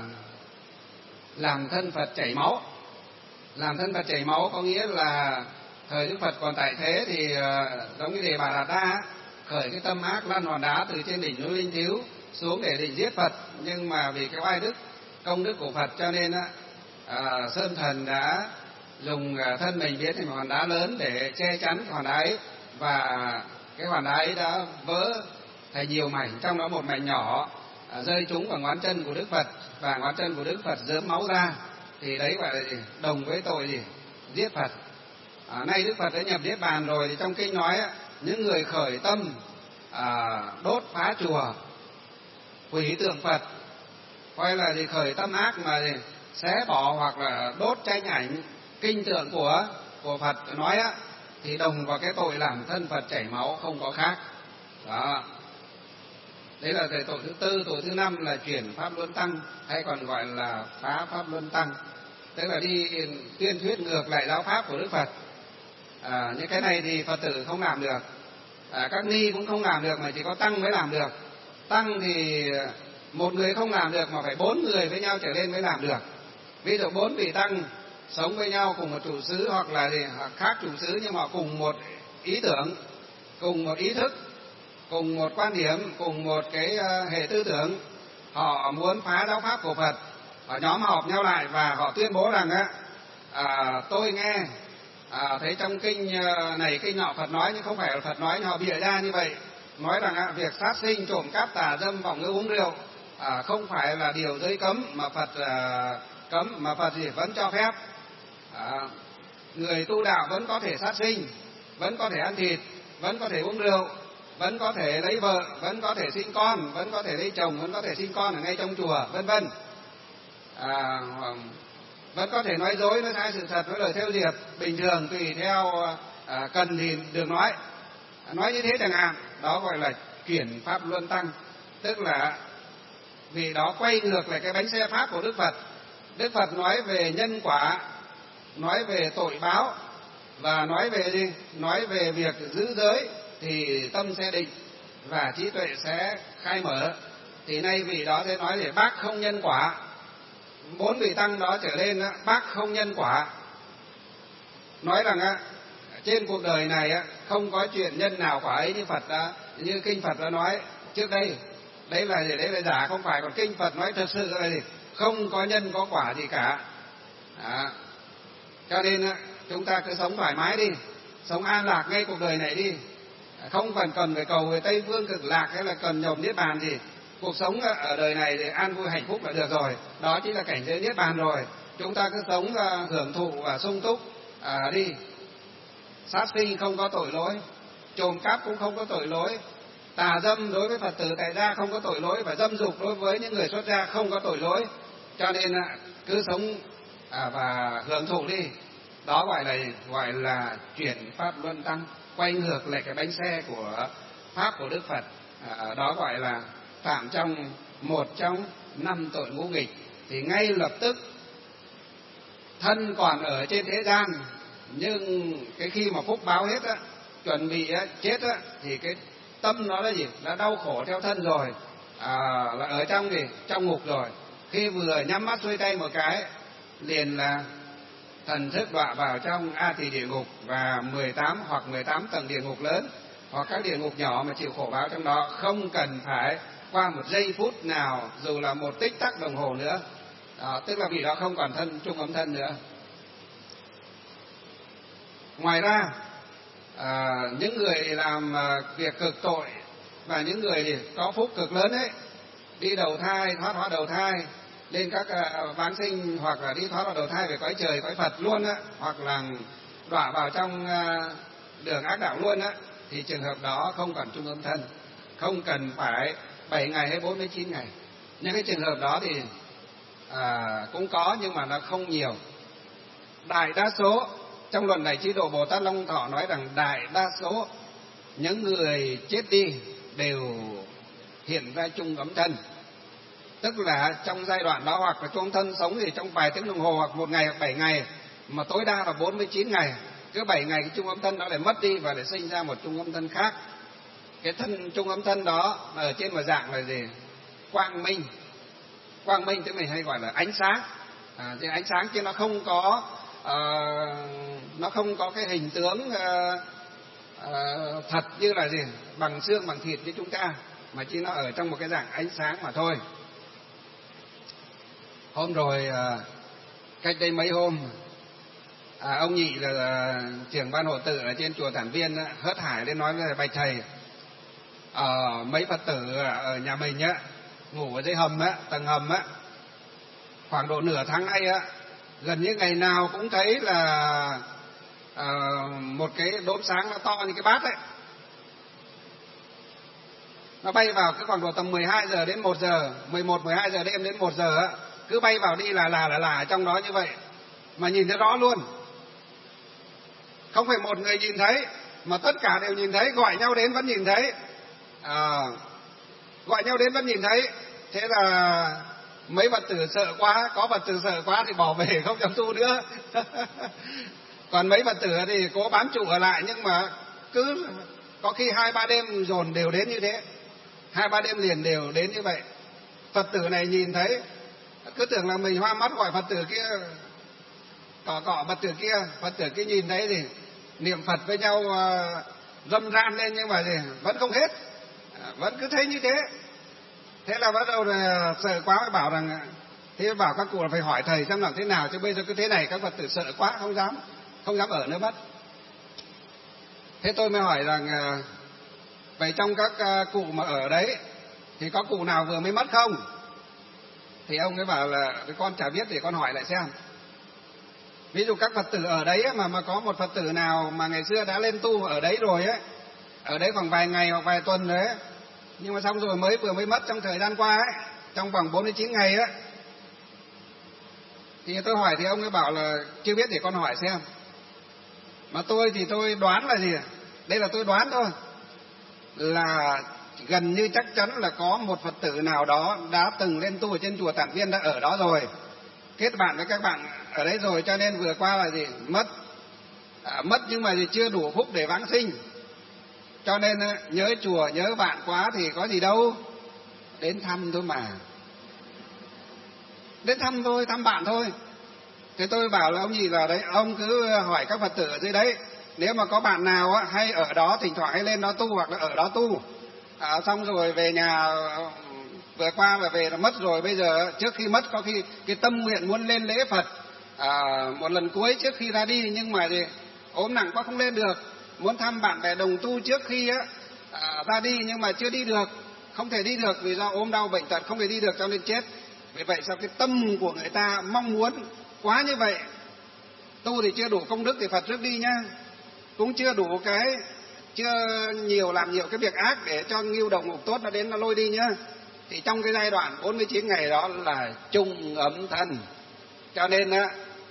làm thân Phật chảy máu. Làm thân Phật chảy máu có nghĩa là thời Đức Phật còn tại thế thì uh, giống như Đề Bà Đạt Đa khởi cái tâm ác lăn hòn đá từ trên đỉnh núi Linh Thiếu xuống để định giết Phật, nhưng mà vì cái oai đức công đức của Phật cho nên á, à, Sơn Thần đã dùng thân mình biến thành một hòn đá lớn để che chắn hòn đá ấy, và cái hòn đá ấy đã vỡ thành nhiều mảnh, trong đó một mảnh nhỏ à, rơi trúng vào ngón chân của Đức Phật, và ngón chân của Đức Phật rớm máu ra, thì đấy gọi là gì? Đồng với tội gì? Giết Phật. À, nay Đức Phật đã nhập niết bàn rồi, thì trong kinh nói á, những người khởi tâm à, đốt phá chùa, hủy tượng Phật, hay là gì khởi tâm ác mà gì xé bỏ hoặc là đốt tranh ảnh kinh tượng của của Phật nói á, thì đồng vào cái tội làm thân Phật chảy máu, không có khác. Đó. Đấy là cái tội thứ tư. Tội thứ năm là chuyển pháp luân tăng, hay còn gọi là phá pháp luân tăng, tức là đi tuyên thuyết ngược lại giáo pháp của Đức Phật. À, những cái này thì Phật tử không làm được, à, các ni cũng không làm được, mà chỉ có tăng mới làm được. Tăng thì một người không làm được, mà phải bốn người với nhau trở lên mới làm được. Ví dụ bốn vị tăng sống với nhau cùng một chủ xứ, hoặc là gì hoặc khác chủ xứ, nhưng mà cùng một ý tưởng, cùng một ý thức, cùng một quan điểm, cùng một cái hệ tư tưởng, họ muốn phá giáo pháp của Phật, họ nhóm họp nhau lại và họ tuyên bố rằng á, à, tôi nghe à, thấy trong kinh này kinh nọ Phật nói, nhưng không phải là Phật nói, họ bịa ra như vậy, nói rằng á, việc sát sinh, trộm cắp, tà dâm, vọng ngữ, uống rượu à, không phải là điều giới cấm, mà Phật à, cấm, mà Phật thì vẫn cho phép. À, người tu đạo vẫn có thể sát sinh, vẫn có thể ăn thịt, vẫn có thể uống rượu, vẫn có thể lấy vợ, vẫn có thể sinh con, vẫn có thể lấy chồng, vẫn có thể sinh con ở ngay trong chùa, vân vân. À, vẫn có thể nói dối, nói sai sự thật, nói lời thêu diệt, bình thường tùy theo à, cần thì được nói. Nói như thế chẳng hạn, đó gọi là chuyển pháp luân tăng, tức là vì đó quay ngược lại cái bánh xe pháp của Đức Phật. Đức Phật nói về nhân quả, nói về tội báo, và nói về gì? Nói về việc giữ giới thì tâm sẽ định và trí tuệ sẽ khai mở. Thì nay vị đó sẽ nói để bác không nhân quả. Bốn vị tăng đó trở lên đó, bác không nhân quả, nói rằng á, trên cuộc đời này á, không có chuyện nhân nào quả ấy, như Phật đã, như kinh Phật đã nói trước đây. Đấy là gì? Đấy là giả, không phải. Còn kinh Phật nói thật sự là gì? Không có nhân có quả gì cả. Đó. Cho nên á, chúng ta cứ sống thoải mái đi, sống an lạc ngay cuộc đời này đi, không cần cần phải cầu về Tây Phương Cực Lạc hay là cần nhộng niết bàn gì. Cuộc sống ở đời này thì an vui hạnh phúc là được rồi, đó chính là cảnh giới niết bàn rồi. Chúng ta cứ sống hưởng thụ và sung túc à, đi. sát sinh không có tội lỗi, trộm cắp cũng không có tội lỗi, tà dâm đối với Phật tử tại gia không có tội lỗi, và dâm dục đối với những người xuất gia không có tội lỗi. Cho nên cứ sống à, và hưởng thụ đi. Đó gọi là gọi là chuyển pháp luân tăng, quay ngược lại cái bánh xe của pháp của Đức Phật. À, đó gọi là phạm trong một trong năm tội ngũ nghịch, thì ngay lập tức thân còn ở trên thế gian, nhưng cái khi mà phúc báo hết á, chuẩn bị á, chết á, thì cái tâm nó là gì? Đã đau khổ theo thân rồi, à, là ở trong gì? Trong ngục rồi. Khi vừa nhắm mắt xuôi tay một cái, liền là thần thức đọa vào trong A Tỳ địa ngục và mười tám hoặc mười tám tầng địa ngục lớn, hoặc các địa ngục nhỏ mà chịu khổ báo trong đó, không cần phải qua một giây phút nào, dù là một tích tắc đồng hồ nữa. Đó, tức là vì đó không còn thân chung ấm thân nữa. Ngoài ra, à, những người làm việc cực tội và những người có phúc cực lớn ấy, đi đầu thai, thoát hóa đầu thai, lên các uh, vãng sinh, hoặc là đi thoát vào đầu thai về cõi trời, cõi Phật luôn á, hoặc là đọa vào trong uh, đường ác đạo luôn á, thì trường hợp đó không còn chung âm thân, không cần phải bảy ngày hay bốn mươi chín ngày. Những cái trường hợp đó thì à, cũng có, nhưng mà nó không nhiều. Đại đa số trong luận Đại Trí Độ Bồ Tát Long Thọ nói rằng đại đa số những người chết đi đều hiện ra chung ấm thân, tức là trong giai đoạn đó, hoặc là chung thân sống thì trong vài tiếng đồng hồ, hoặc một ngày hoặc bảy ngày, mà tối đa là bốn mươi chín ngày. Cứ bảy ngày cái chung ấm thân đó lại mất đi và lại sinh ra một chung ấm thân khác. Cái thân chung ấm thân đó ở trên một dạng là gì? Quang minh. Quang minh tức mình hay gọi là ánh sáng. À, thì ánh sáng chứ nó không có uh, nó không có cái hình tướng uh, uh, thật như là gì? Bằng xương bằng thịt như chúng ta, mà chỉ nó ở trong một cái dạng ánh sáng mà thôi. Hôm rồi uh, cách đây mấy hôm, à, ông Nhị là, là trưởng ban hộ tự ở trên chùa Tản Viên á, hớt hải lên nói với bạch thầy, ở mấy Phật tử ở nhà mình á, ngủ ở dưới hầm á, tầng hầm á, khoảng độ nửa tháng nay á, gần như ngày nào cũng thấy là à, một cái đốm sáng nó to như cái bát ấy, nó bay vào cái khoảng độ tầm mười hai giờ đến một giờ, mười một, mười hai giờ đêm đến một giờ á, cứ bay vào đi là là là là ở trong đó như vậy, mà nhìn thấy rõ luôn. Không phải một người nhìn thấy, mà tất cả đều nhìn thấy, gọi nhau đến vẫn nhìn thấy. À, gọi nhau đến vẫn nhìn thấy. Thế là mấy Phật tử sợ quá, có Phật tử sợ quá thì bỏ về không dám tu nữa. Còn mấy Phật tử thì cố bám trụ ở lại, nhưng mà cứ có khi hai ba đêm dồn đều đến như thế, hai ba đêm liền đều đến như vậy. Phật tử này nhìn thấy cứ tưởng là mình hoa mắt, gọi Phật tử kia cọ cọ Phật tử kia, Phật tử kia nhìn thấy thì niệm Phật với nhau uh, râm ran lên, nhưng mà gì vẫn không hết, à, vẫn cứ thấy như thế. Thế là bắt đầu là sợ quá, mới bảo rằng, thế bảo các cụ là phải hỏi thầy xem làm thế nào, chứ bây giờ cứ thế này các Phật tử sợ quá, không dám không dám ở nữa mất. Thế tôi mới hỏi rằng, uh, vậy trong các uh, cụ mà ở đấy thì có cụ nào vừa mới mất không? Thì ông ấy bảo là con chả biết, để con hỏi lại xem. Ví dụ các Phật tử ở đấy mà mà có một Phật tử nào mà ngày xưa đã lên tu ở đấy rồi ấy, ở đấy khoảng vài ngày hoặc vài tuần đấy, nhưng mà xong rồi mới vừa mới mất trong thời gian qua ấy, trong vòng bốn mươi chín ngày ấy, thì tôi hỏi thì ông ấy bảo là chưa biết, để con hỏi xem. Mà tôi thì tôi đoán là gì? Đây là tôi đoán thôi, là gần như chắc chắn là có một Phật tử nào đó đã từng lên tu ở trên chùa Tản Viên, đã ở đó rồi, kết bạn với các bạn ở đấy rồi, cho nên vừa qua là gì mất, à, mất nhưng mà gì chưa đủ phúc để vãng sinh, cho nên nhớ chùa nhớ bạn quá thì có gì đâu, đến thăm thôi mà, đến thăm thôi, thăm bạn thôi. Thế tôi bảo là ông gì vào đấy, ông cứ hỏi các Phật tử ở dưới đấy, nếu mà có bạn nào á, hay ở đó thỉnh thoảng hay lên đó tu, hoặc là ở đó tu, à, xong rồi về nhà vừa qua và về là mất rồi, bây giờ trước khi mất có khi cái tâm nguyện muốn lên lễ Phật à, một lần cuối trước khi ra đi, nhưng mà gì ốm nặng quá không lên được, muốn thăm bạn bè đồng tu trước khi á, à, ra đi, nhưng mà chưa đi được, không thể đi được vì do ốm đau bệnh tật, không thể đi được cho nên chết. Vì vậy sao cái tâm của người ta mong muốn quá như vậy, tu thì chưa đủ công đức thì Phật rước đi nhá. cũng chưa đủ cái, chưa nhiều làm nhiều cái việc ác để cho ngưu đầu ngục tốt nó đến nó lôi đi nhá. Thì trong cái giai đoạn bốn mươi chín ngày đó là chung ấm thần, cho nên á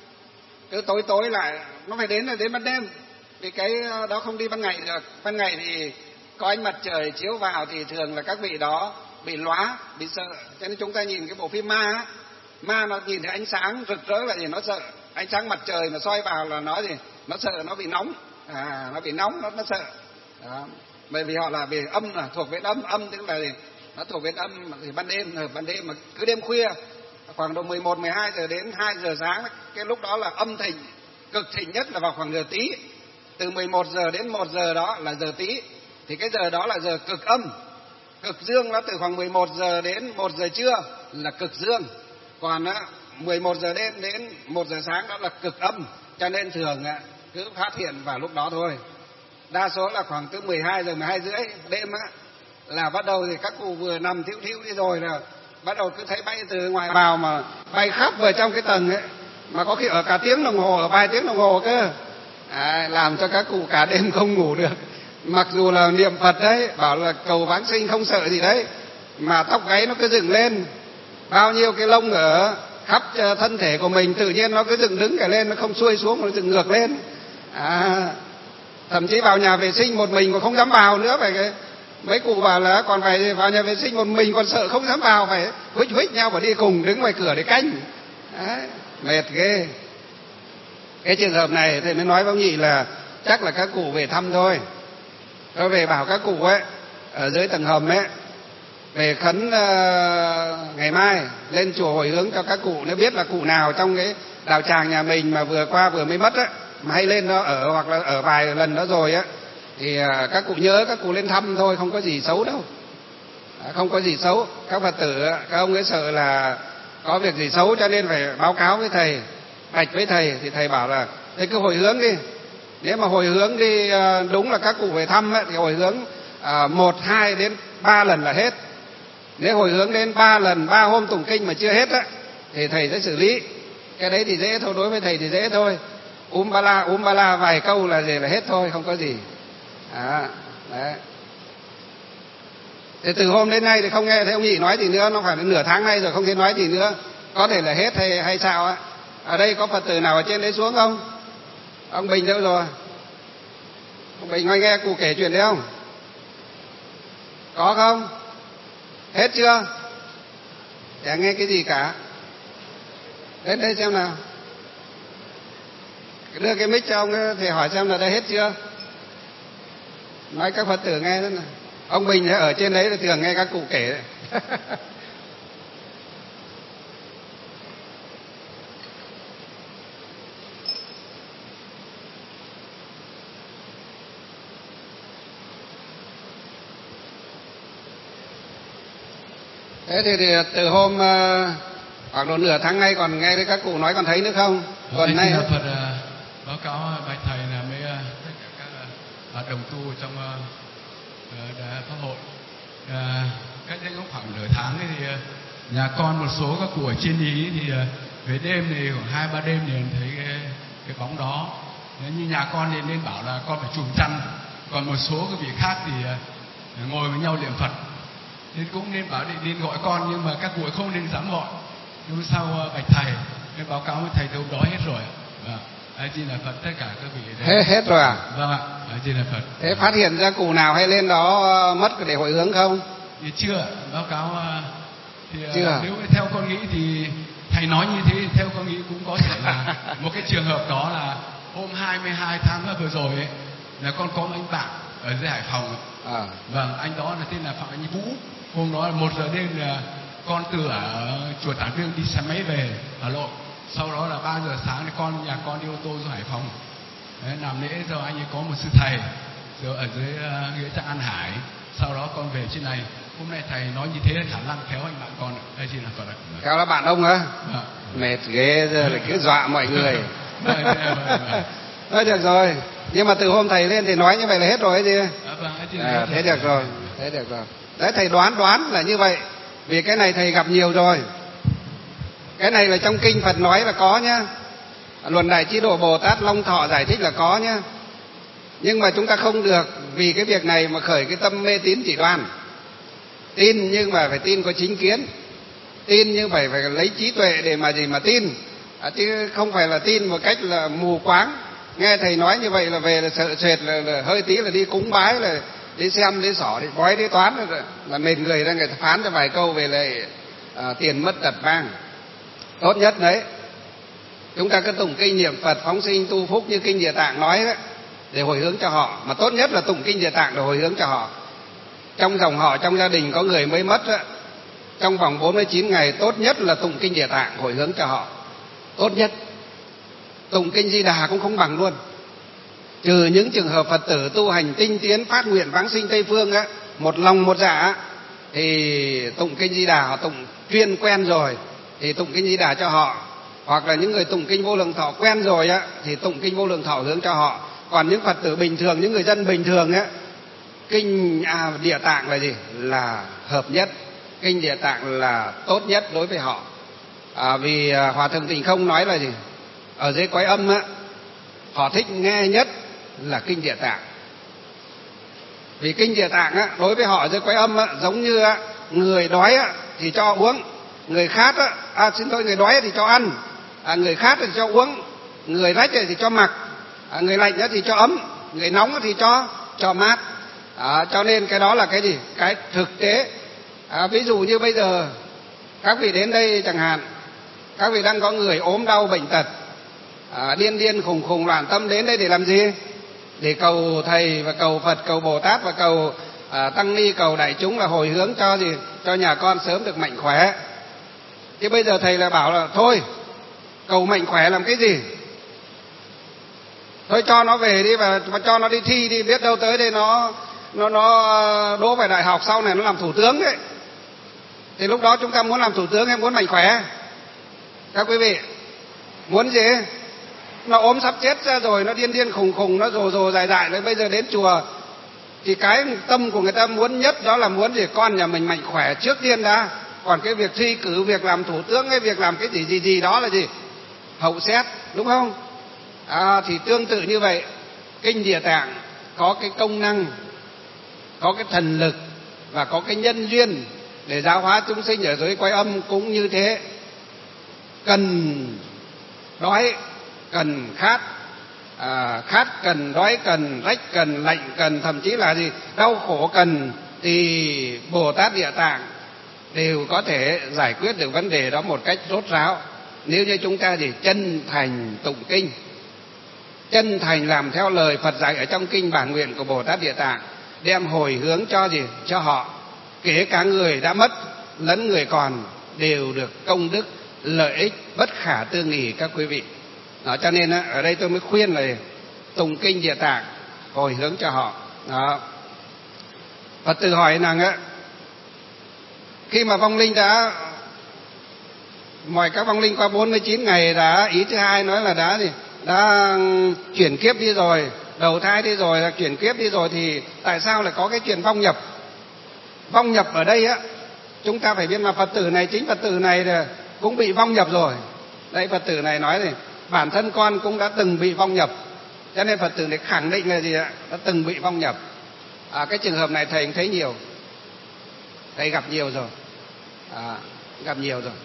cứ tối tối lại nó phải đến là đến ban đêm, vì cái đó không đi ban ngày được. Ban ngày thì có ánh mặt trời chiếu vào thì thường là các vị đó bị lóa, bị sợ. Cho nên chúng ta nhìn cái bộ phim ma á, ma nó nhìn thấy ánh sáng rực rỡ là gì, nó sợ. Ánh sáng mặt trời mà soi vào là nó gì, nó sợ, nó bị nóng, à nó bị nóng, nó nó sợ đó. Bởi vì họ là về âm, là thuộc về âm. Âm tức là gì, nó thuộc về âm thì ban đêm, ban đêm mà cứ đêm khuya khoảng độ mười một, mười hai giờ đến hai giờ sáng, cái lúc đó là âm thịnh, cực thịnh nhất là vào khoảng giờ Tý. Từ mười một giờ đến một giờ đó là giờ Tý, thì cái giờ đó là giờ cực âm. Cực dương nó từ khoảng mười một giờ đến một giờ trưa là cực dương, còn á mười một giờ đêm đến một giờ sáng đó là cực âm. Cho nên thường á cứ phát hiện vào lúc đó thôi. Đa số là khoảng từ mười hai giờ, mười hai rưỡi đêm á là bắt đầu thì các cụ vừa nằm thiu thiu đi rồi là bắt đầu cứ thấy bay từ ngoài vào, mà bay khắp vào trong cái tầng ấy, mà có khi ở cả tiếng đồng hồ, ở vài tiếng đồng hồ cơ, à, làm cho các cụ cả đêm không ngủ được. Mặc dù là niệm Phật đấy, bảo là cầu vãng sinh không sợ gì đấy, mà tóc gáy nó cứ dựng lên, bao nhiêu cái lông ở khắp thân thể của mình tự nhiên nó cứ dựng đứng cả lên, nó không xuôi xuống, nó dựng ngược lên. À, thậm chí vào nhà vệ sinh một mình còn không dám vào nữa, phải cái mấy cụ bảo là còn phải vào nhà vệ sinh một mình còn sợ không dám vào, phải huých huých nhau và đi cùng đứng ngoài cửa để canh. Đấy, mệt ghê. Cái trường hợp này thì mới nói với ông nhị là chắc là các cụ về thăm thôi. Tôi về bảo các cụ ấy ở dưới tầng hầm ấy về khấn uh, ngày mai lên chùa hồi hướng cho các cụ, nếu biết là cụ nào trong cái đạo tràng nhà mình mà vừa qua vừa mới mất á, mà hay lên đó ở hoặc là ở vài lần đó rồi á, thì uh, các cụ nhớ các cụ lên thăm thôi, không có gì xấu đâu, à, không có gì xấu. Các Phật tử các ông ấy sợ là có việc gì xấu cho nên phải báo cáo với thầy, bạch với thầy, thì thầy bảo là thầy cứ hồi hướng đi. Nếu mà hồi hướng đi đúng là các cụ về thăm ấy, thì hồi hướng à, một, hai đến ba lần là hết. Nếu hồi hướng đến ba lần, ba hôm tụng kinh mà chưa hết á, thì thầy sẽ xử lý. Cái đấy thì dễ thôi, đối với thầy thì dễ thôi. Úm ba la, úm ba la vài câu là gì là hết thôi, không có gì. À, đấy. Thì từ hôm đến nay thì không nghe thấy ông nhị nói gì nữa, nó phải đến nửa tháng nay rồi không thấy nói gì nữa. Có thể là hết hay hay sao á? Ở đây có Phật tử nào ở trên đấy xuống không? Ông Bình đâu rồi? Ông Bình ngoài nghe cụ kể chuyện đấy không? Có không? Hết chưa? Chả nghe cái gì cả. Đến đây xem nào. Đưa cái mic cho ông thì hỏi xem là đã hết chưa? Nói các Phật tử nghe thế này. Ông Bình ở trên đấy là thường nghe các cụ kể đấy. Thế thì, thì từ hôm uh, khoảng độ nửa tháng nay còn nghe thấy các cụ nói, còn thấy nữa không? Còn nay Phật uh, báo cáo bạch thầy là mấy uh, tất cả các uh, đồng tu trong uh, uh, pháp hội uh, cách đây cũng khoảng nửa tháng thì uh, nhà con một số các cụ ở trên ý thì uh, về đêm thì khoảng hai ba đêm thì thấy cái, cái bóng đó. Nếu như nhà con thì nên bảo là con phải trùm chăn, còn một số cái vị khác thì uh, ngồi với nhau niệm Phật. Nên cũng nên bảo nên, nên gọi con, nhưng mà các cụ không nên dám gọi. Nhưng sau bạch thầy nên báo cáo với thầy từ hôm đó hết rồi. Vâng, A Di Đà Phật tất cả các vị. Hết hết rồi à? Vâng ạ, A Di Đà Phật. Thế phát hiện ra cụ nào hay lên đó mất để hồi hướng không? Thì chưa, báo cáo thì chưa. Nếu theo con nghĩ thì thầy nói như thế, theo con nghĩ cũng có thể là một cái trường hợp đó là hôm hai mươi hai tháng vừa rồi ấy, là con có một anh bạn ở dưới Hải Phòng. À. Vâng, anh đó là tên là Phạm Anh Vũ. Hôm đó là một giờ đêm là con từ ở chùa Tản Viên đi xe máy về Hà Nội. Sau đó là ba giờ sáng thì con nhà con đi ô tô ra Hải Phòng. Đấy, làm lễ rồi anh ấy có một sư thầy rồi ở dưới uh, nghĩa trang An Hải. Sau đó con về trên này. Hôm nay thầy nói như thế là khả năng khéo anh bạn con. Đây chỉ là Phật ạ. Khéo là bạn ông hả? À. Mệt ghê giờ lại cứ dọa mọi người. Thôi được rồi. Nhưng mà từ hôm thầy lên thì nói như vậy là hết rồi ấy gì? À, vâng, à, thế được rồi, thế được rồi. Đấy, thầy đoán đoán là như vậy. Vì cái này thầy gặp nhiều rồi. Cái này là trong kinh Phật nói là có nhá. Luận Đại Chí Độ Bồ Tát Long Thọ giải thích là có nhá. Nhưng mà chúng ta không được vì cái việc này mà khởi cái tâm mê tín dị đoan. Tin nhưng mà phải tin có chính kiến, tin nhưng phải phải lấy trí tuệ để mà gì mà tin, à, chứ không phải là tin một cách là mù quáng. Nghe thầy nói như vậy là về là sợ sệt, là, là hơi tí là đi cúng bái, là đi xem đi xỏ đi bói đi toán, là, là mệt người ra, người ta phán cho vài câu về lại à, tiền mất tật mang. Tốt nhất đấy, chúng ta cứ tụng kinh niệm Phật phóng sinh tu phúc như kinh Địa Tạng nói đấy, để hồi hướng cho họ. Mà tốt nhất là tụng kinh Địa Tạng để hồi hướng cho họ. Trong dòng họ, trong gia đình có người mới mất đó, trong vòng bốn mươi chín ngày tốt nhất là tụng kinh Địa Tạng hồi hướng cho họ. Tốt nhất. Tụng kinh Di Đà cũng không bằng luôn. Trừ những trường hợp Phật tử tu hành tinh tiến phát nguyện vãng sinh Tây Phương á, một lòng một dạ, thì tụng kinh Di Đà họ tụng chuyên quen rồi thì tụng kinh Di Đà cho họ. Hoặc là những người tụng kinh Vô Lượng Thọ quen rồi á thì tụng kinh Vô Lượng Thọ hướng cho họ. Còn những Phật tử bình thường, những người dân bình thường á, kinh à, Địa Tạng là gì? Là hợp nhất. Kinh Địa Tạng là tốt nhất đối với họ. À, vì à, Hòa Thượng Tịnh Không nói là gì? Ở dưới cõi âm á, họ thích nghe nhất là kinh Địa Tạng. Vì kinh Địa Tạng á, đối với họ dưới cõi âm á, giống như á, người đói á, thì cho uống, người khát á, à, xin lỗi, người đói thì cho ăn, à, người khát thì cho uống, người rách thì cho mặc, à, người lạnh thì cho ấm, người nóng thì cho cho mát. À, cho nên cái đó là cái gì? Cái thực tế. À, ví dụ như bây giờ các vị đến đây chẳng hạn, các vị đang có người ốm đau bệnh tật, à, điên điên khùng khùng loạn tâm đến đây để làm gì? Để cầu thầy và cầu Phật, cầu Bồ Tát và cầu à, tăng ni, cầu đại chúng là hồi hướng cho gì? Cho nhà con sớm được mạnh khỏe. Chứ bây giờ thầy là bảo là thôi, cầu mạnh khỏe làm cái gì? Thôi cho nó về đi và, và cho nó đi thi đi, biết đâu tới đây nó nó nó đỗ về đại học, sau này nó làm thủ tướng đấy. Thì lúc đó chúng ta muốn làm thủ tướng hay muốn mạnh khỏe? Các quý vị muốn gì? Nó ốm sắp chết ra rồi, nó điên điên khùng khùng, nó rồ rồ dài dài, rồi bây giờ đến chùa thì cái tâm của người ta muốn nhất đó là muốn gì? Con nhà mình mạnh khỏe trước tiên đã. Còn cái việc thi cử, việc làm thủ tướng hay việc làm cái gì gì gì đó là gì? Hậu xét, đúng không? À, thì tương tự như vậy, kinh Địa Tạng có cái công năng, có cái thần lực và có cái nhân duyên để giáo hóa chúng sinh ở dưới cõi âm cũng như thế. Cần đói, cần khát, à, khát cần, đói cần, rách cần, lạnh cần, thậm chí là gì? Đau khổ cần, thì Bồ Tát Địa Tạng đều có thể giải quyết được vấn đề đó một cách rốt ráo. Nếu như chúng ta gì? Chân thành tụng kinh, chân thành làm theo lời Phật dạy ở trong kinh Bản Nguyện của Bồ Tát Địa Tạng, đem hồi hướng cho gì? Cho họ. Kể cả người đã mất lẫn người còn đều được công đức lợi ích bất khả tư nghì các quý vị. Đó, cho nên ở đây tôi mới khuyên là tụng kinh Địa Tạng hồi hướng cho họ. Đó. Phật tử hỏi rằng á, khi mà vong linh đã mọi các vong linh qua bốn mươi chín ngày đã, ý thứ hai nói là đã gì? Đã chuyển kiếp đi rồi, đầu thai đi rồi, là chuyển kiếp đi rồi, thì tại sao lại có cái chuyện vong nhập? Vong nhập ở đây á, chúng ta phải biết mà Phật tử này, chính Phật tử này là cũng bị vong nhập rồi. Đây Phật tử này nói này, bản thân con cũng đã từng bị vong nhập, cho nên Phật tử này khẳng định là gì ạ? Đã từng bị vong nhập. À, cái trường hợp này thầy cũng thấy nhiều, thầy gặp nhiều rồi, à, gặp nhiều rồi.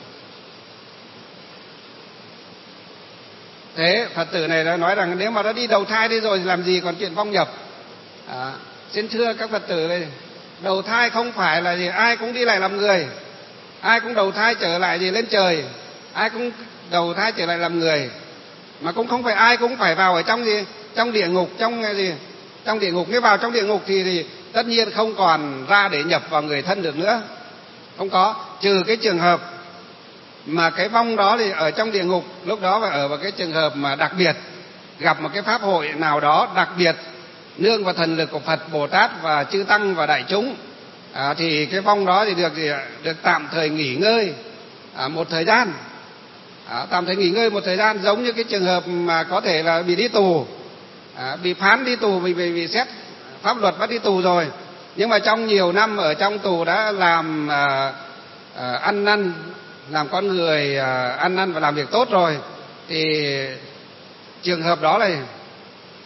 Thế Phật tử này đã nói rằng nếu mà đã đi đầu thai đi rồi thì làm gì còn chuyện vong nhập. À, xin thưa các Phật tử đây, đầu thai không phải là gì ai cũng đi lại làm người, ai cũng đầu thai trở lại gì lên trời, ai cũng đầu thai trở lại làm người, mà cũng không phải ai cũng phải vào ở trong gì trong địa ngục, trong gì trong địa ngục. Nếu vào trong địa ngục thì, thì tất nhiên không còn ra để nhập vào người thân được nữa, không có, trừ cái trường hợp mà cái vong đó thì ở trong địa ngục, lúc đó phải ở vào cái trường hợp mà đặc biệt, gặp một cái pháp hội nào đó đặc biệt, nương vào thần lực của Phật, Bồ Tát và chư tăng và đại chúng, à, thì cái vong đó thì được gì được tạm thời nghỉ ngơi à, một thời gian, à, tạm thời nghỉ ngơi một thời gian, giống như cái trường hợp mà có thể là bị đi tù, à, bị phán đi tù vì, vì vì xét pháp luật bắt đi tù rồi, nhưng mà trong nhiều năm ở trong tù đã làm à, à, ăn năn, làm con người à, ăn năn và làm việc tốt rồi, thì trường hợp đó là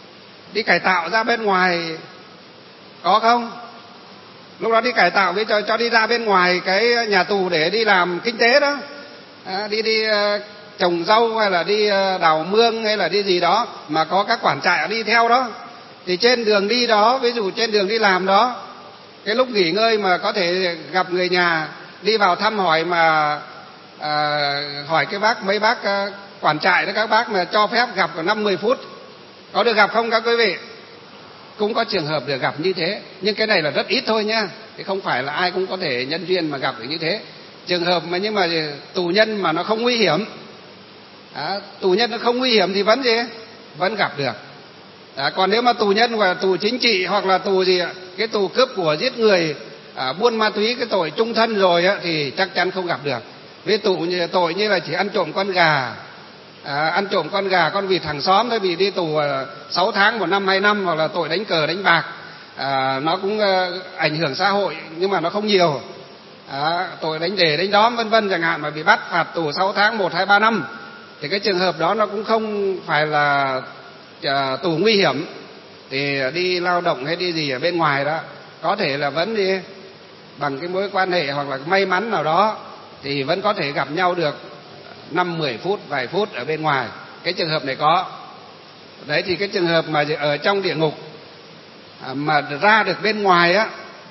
đi cải tạo ra bên ngoài, có không? Lúc đó đi cải tạo với cho, cho đi ra bên ngoài cái nhà tù để đi làm kinh tế đó, à, đi đi uh, trồng rau hay là đi uh, đào mương hay là đi gì đó, mà có các quản trại đi theo đó. Thì trên đường đi đó, ví dụ trên đường đi làm đó, cái lúc nghỉ ngơi mà có thể gặp người nhà, đi vào thăm hỏi mà à, hỏi cái bác, mấy bác uh, quản trại đó, các bác mà cho phép gặp khoảng năm mười phút, có được gặp không các quý vị? Cũng có trường hợp được gặp như thế, nhưng cái này là rất ít thôi nhá, thì không phải là ai cũng có thể nhân duyên mà gặp được như thế. Trường hợp mà nhưng mà tù nhân mà nó không nguy hiểm, à, tù nhân nó không nguy hiểm thì vẫn gì vẫn gặp được. À, còn nếu mà tù nhân và tù chính trị hoặc là tù gì cái tù cướp của, giết người, à, buôn ma túy, cái tội chung thân rồi á, thì chắc chắn không gặp được. Với tù như, tội như là chỉ ăn trộm con gà, à, ăn trộm con gà con vịt hàng xóm thôi, vì đi tù sáu tháng, một năm, hai năm, hoặc là tội đánh cờ đánh bạc, à, nó cũng à, ảnh hưởng xã hội nhưng mà nó không nhiều. À, tội đánh đề đánh đóm vân vân chẳng hạn mà bị bắt phạt tù sáu tháng, một hai ba năm, thì cái trường hợp đó nó cũng không phải là à, tù nguy hiểm. Thì đi lao động hay đi gì ở bên ngoài đó, có thể là vẫn đi bằng cái mối quan hệ hoặc là may mắn nào đó thì vẫn có thể gặp nhau được năm mười phút, vài phút ở bên ngoài. Cái trường hợp này có. Đấy, thì cái trường hợp mà ở trong địa ngục à, mà ra được bên ngoài á,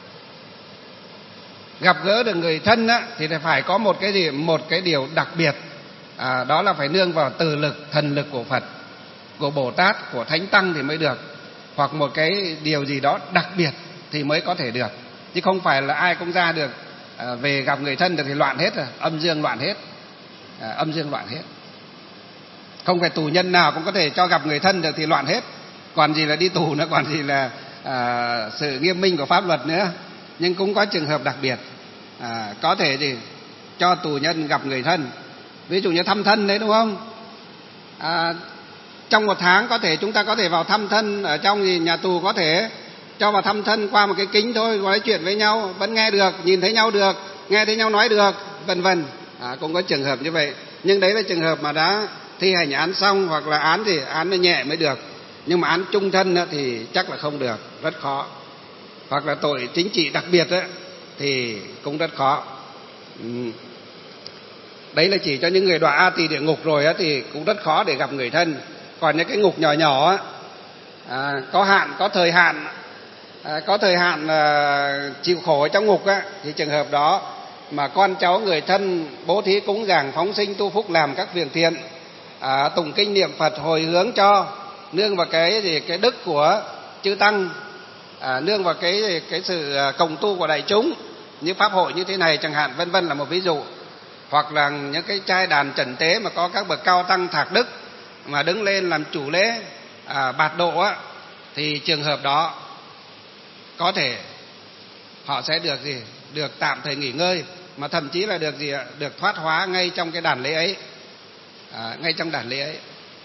gặp gỡ được người thân á, thì phải có một cái gì, một cái điều đặc biệt, à, đó là phải nương vào từ lực, thần lực của Phật, của Bồ Tát, của Thánh Tăng thì mới được, hoặc một cái điều gì đó đặc biệt thì mới có thể được, chứ không phải là ai cũng ra được. À, về gặp người thân được thì loạn hết rồi, âm dương loạn hết, à, âm dương loạn hết. Không phải tù nhân nào cũng có thể cho gặp người thân được thì loạn hết, còn gì là đi tù nữa, còn gì là à, sự nghiêm minh của pháp luật nữa. Nhưng cũng có trường hợp đặc biệt, à, có thể gì cho tù nhân gặp người thân, ví dụ như thăm thân đấy, đúng không? À, trong một tháng có thể chúng ta có thể vào thăm thân ở trong gì nhà tù, có thể cho vào thăm thân qua một cái kính thôi, nói chuyện với nhau vẫn nghe được, nhìn thấy nhau được, nghe thấy nhau nói được, vân vân. À, cũng có trường hợp như vậy, nhưng đấy là trường hợp mà đã thi hành án xong, hoặc là án thì án nó nhẹ mới được, nhưng mà án chung thân thì chắc là không được, rất khó. Hoặc là tội chính trị đặc biệt ấy, thì cũng rất khó. Ừ. Đấy là chỉ cho những người đọa A Tỳ địa ngục rồi á, thì cũng rất khó để gặp người thân. Còn những cái ngục nhỏ nhỏ á, à, có hạn, có thời hạn, à, có thời hạn à, chịu khổ ở trong ngục á, thì trường hợp đó mà con cháu người thân bố thí cúng dường phóng sinh tu phúc làm các việc thiện, à, tụng kinh niệm Phật hồi hướng cho, nương vào cái gì cái đức của chư tăng, à, nương vào cái cái sự cộng tu của đại chúng như pháp hội như thế này chẳng hạn, vân vân là một ví dụ. Hoặc là những cái trai đàn trần tế mà có các bậc cao tăng thạc đức mà đứng lên làm chủ lễ à, bạt độ á, thì trường hợp đó có thể họ sẽ được gì được tạm thời nghỉ ngơi, mà thậm chí là được gì được thoát hóa ngay trong cái đàn lễ ấy, à, ngay trong đàn lễ ấy.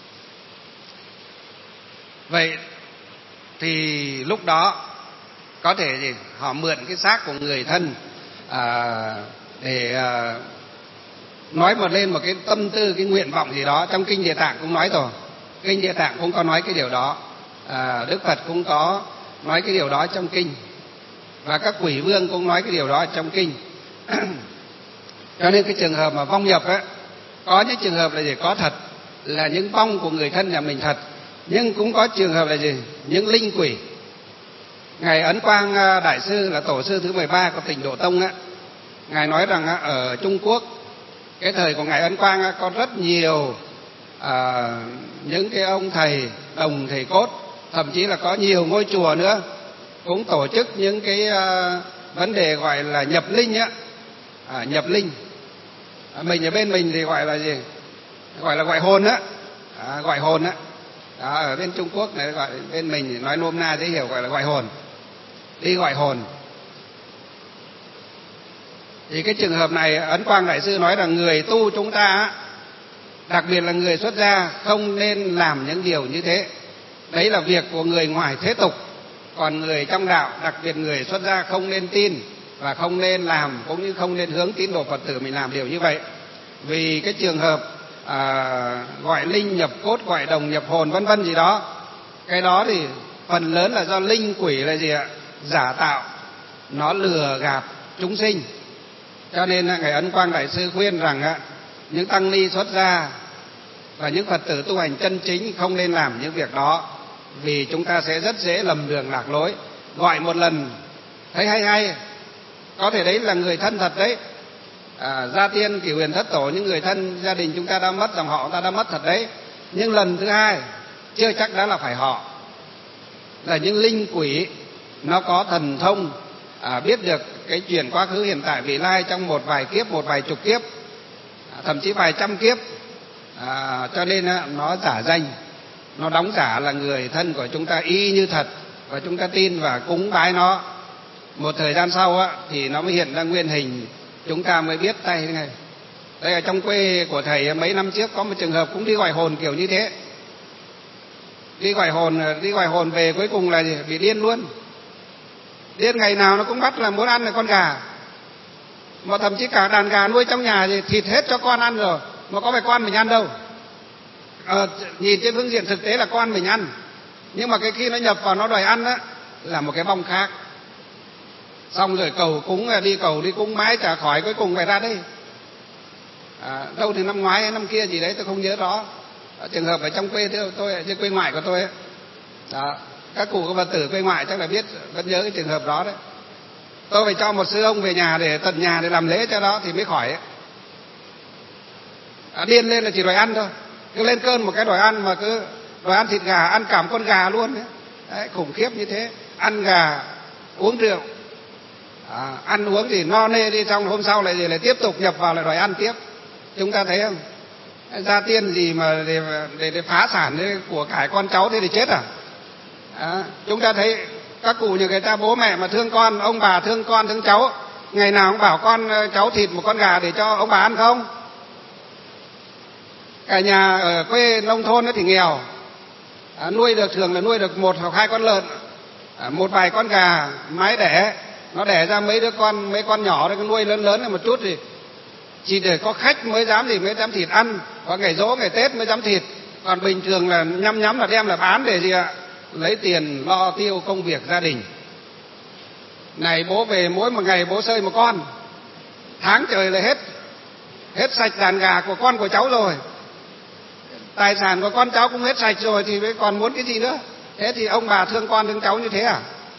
Vậy thì lúc đó có thể gì họ mượn cái xác của người thân à, để à, nói một lên một cái tâm tư, cái nguyện vọng gì đó. Trong kinh Địa Tạng cũng nói rồi, kinh Địa Tạng cũng có nói cái điều đó, à, Đức Phật cũng có nói cái điều đó trong kinh, và các quỷ vương cũng nói cái điều đó trong kinh. Cho nên cái trường hợp mà vong nhập á, có những trường hợp là gì có thật, là những vong của người thân nhà mình thật, nhưng cũng có trường hợp là gì những linh quỷ. Ngài Ấn Quang Đại Sư là tổ sư thứ mười ba của Tịnh Độ Tông á, ngài nói rằng á, ở Trung Quốc cái thời của ngài Ấn Quang á, có rất nhiều à, những cái ông thầy đồng thầy cốt, thậm chí là có nhiều ngôi chùa nữa cũng tổ chức những cái à, vấn đề gọi là nhập linh á, à, nhập linh. À, mình ở bên mình thì gọi là gì gọi là gọi hồn á, à, gọi hồn á. Đó, ở bên Trung Quốc này gọi, bên mình nói nôm na dễ hiểu gọi là gọi hồn, đi gọi hồn. Thì cái trường hợp này Ấn Quang Đại Sư nói rằng người tu chúng ta, đặc biệt là người xuất gia, không nên làm những điều như thế. Đấy là việc của người ngoài thế tục. Còn người trong đạo, đặc biệt người xuất gia, không nên tin và không nên làm, cũng như không nên hướng tín đồ Phật tử mình làm điều như vậy. Vì cái trường hợp à, gọi linh nhập cốt, gọi đồng nhập hồn vân vân gì đó, cái đó thì phần lớn là do linh quỷ là gì ạ? Giả tạo, nó lừa gạt chúng sinh. Cho nên ngài Ấn Quang Đại sư khuyên rằng á, những tăng ni xuất gia và những Phật tử tu hành chân chính không nên làm những việc đó, vì chúng ta sẽ rất dễ lầm đường lạc lối. Gọi một lần thấy hay hay, có thể đấy là người thân thật đấy, à, Gia Tiên, Kỷ Huyền Thất Tổ, những người thân gia đình chúng ta đã mất, dòng họ chúng ta đã mất thật đấy, nhưng lần thứ hai chưa chắc đã là phải họ. Là những linh quỷ nó có thần thông, à, biết được cái chuyện quá khứ hiện tại vị lai trong một vài kiếp, một vài chục kiếp, à, thậm chí vài trăm kiếp, à, cho nên á, nó giả danh, nó đóng giả là người thân của chúng ta y như thật, và chúng ta tin và cúng bái nó. Một thời gian sau á, thì nó mới hiện ra nguyên hình, chúng ta mới biết tay thế này. Đây ở trong quê của thầy mấy năm trước có một trường hợp cũng đi gọi hồn kiểu như thế. Đi gọi hồn, đi gọi hồn về cuối cùng là gì? Bị điên luôn. Điên ngày nào nó cũng bắt là muốn ăn là con gà, mà thậm chí cả đàn gà nuôi trong nhà thì thịt hết cho con ăn rồi, mà có phải con mình ăn đâu. Ờ, nhìn trên phương diện thực tế là con mình ăn, nhưng mà cái khi nó nhập vào nó đòi ăn á là một cái bong khác. Xong rồi cầu cúng, đi cầu đi cúng mãi chả khỏi, cuối cùng phải ra đây. À, đâu thì năm ngoái hay năm kia gì đấy tôi không nhớ rõ. Trường hợp ở trong quê tôi, trên quê ngoại của tôi ấy. Đó, các cụ các Phật tử quê ngoại chắc là biết, vẫn nhớ cái trường hợp đó đấy. Tôi phải cho một sư ông về nhà để tận nhà để làm lễ cho đó thì mới khỏi ấy. À, điên lên là chỉ đòi ăn thôi, cứ lên cơn một cái đòi ăn, mà cứ đòi ăn thịt gà, ăn cả một con gà luôn đấy. Đấy, khủng khiếp như thế. Ăn gà, uống rượu, à, ăn uống thì no nê đi, trong hôm sau lại gì lại tiếp tục nhập vào lại đòi ăn tiếp. Chúng ta thấy không? Gia tiên gì mà để, để, để phá sản của cải con cháu thế thì chết à? À, chúng ta thấy các cụ như người ta bố mẹ mà thương con, ông bà thương con thương cháu, ngày nào cũng bảo con cháu thịt một con gà để cho ông bà ăn không? Cả nhà ở quê nông thôn thì nghèo, à, nuôi được thường là nuôi được một hoặc hai con lợn, à, một vài con gà mái đẻ, nó đẻ ra mấy đứa con, mấy con nhỏ đấy, nuôi lớn lớn lên một chút thì chỉ để có khách mới dám gì mới dám thịt ăn, có ngày giỗ ngày Tết mới dám thịt, còn bình thường là nhăm nhắm là đem là bán để gì ạ? Lấy tiền lo tiêu công việc gia đình. Này bố về mỗi một ngày bố sơi một con, tháng trời là hết hết sạch đàn gà của con của cháu rồi, tài sản của con cháu cũng hết sạch rồi thì còn muốn cái gì nữa? Thế thì ông bà thương con thương cháu như thế à?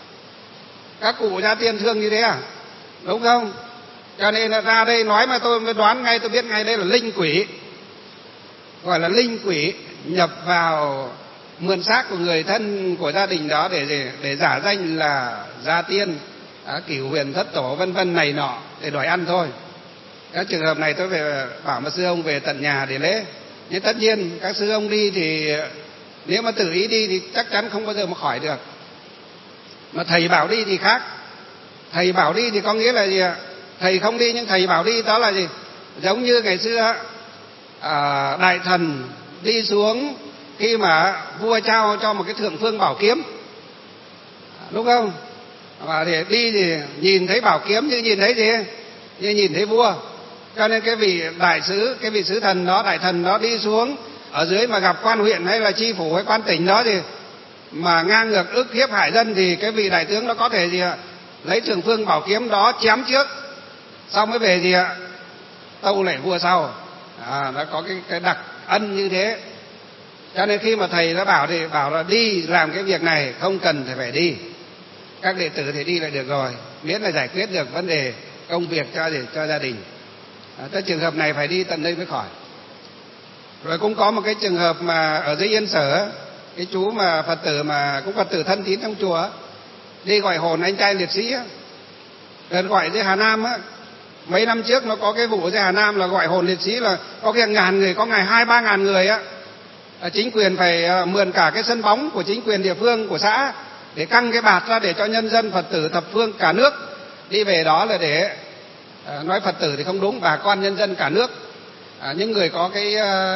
Các cụ Gia Tiên thương như thế à? Đúng không? Cho nên là ra đây nói mà tôi mới đoán ngay, tôi biết ngay đây là linh quỷ, gọi là linh quỷ nhập vào mượn xác của người thân của gia đình đó để để, để giả danh là Gia Tiên, à, Cửu Huyền Thất Tổ vân vân này nọ để đòi ăn thôi. Các trường hợp này tôi phải bảo một sư ông về tận nhà để lễ. Nhưng tất nhiên các sư ông đi thì nếu mà tự ý đi thì chắc chắn không bao giờ mà khỏi được. Mà thầy bảo đi thì khác. Thầy bảo đi thì có nghĩa là gì ạ? Thầy không đi nhưng thầy bảo đi đó là gì? Giống như ngày xưa à, đại thần đi xuống khi mà vua trao cho một cái thượng phương bảo kiếm, đúng không? Và để đi thì nhìn thấy bảo kiếm như nhìn thấy gì? Như nhìn thấy vua. Cho nên cái vị đại sứ, cái vị sứ thần đó, đại thần đó đi xuống ở dưới mà gặp quan huyện hay là chi phủ hay quan tỉnh đó thì mà ngang ngược ức hiếp hại dân thì cái vị đại tướng đó có thể gì ạ? Lấy thượng phương bảo kiếm đó chém trước, xong mới về gì ạ? Tâu lễ vua sau. À, nó có cái, cái đặc ân như thế. Cho nên khi mà thầy đã bảo thì bảo là đi làm cái việc này không cần phải phải đi, các đệ tử thì đi lại được rồi, miễn là giải quyết được vấn đề công việc cho cho gia đình. À, cái trường hợp này phải đi tận đây mới khỏi. Rồi cũng có một cái trường hợp mà ở dưới Yên Sở, cái chú mà Phật tử mà cũng Phật tử thân tín trong chùa, đi gọi hồn anh trai liệt sĩ á, rồi gọi dưới Hà Nam á. Mấy năm trước nó có cái vụ dưới Hà Nam là gọi hồn liệt sĩ là có cái ngàn người, có ngày hai ba ngàn người á. À, chính quyền phải mượn cả cái sân bóng của chính quyền địa phương của xã để căng cái bạt ra để cho nhân dân Phật tử thập phương cả nước đi về đó là để à, nói Phật tử thì không đúng, bà con nhân dân cả nước, à, những người có cái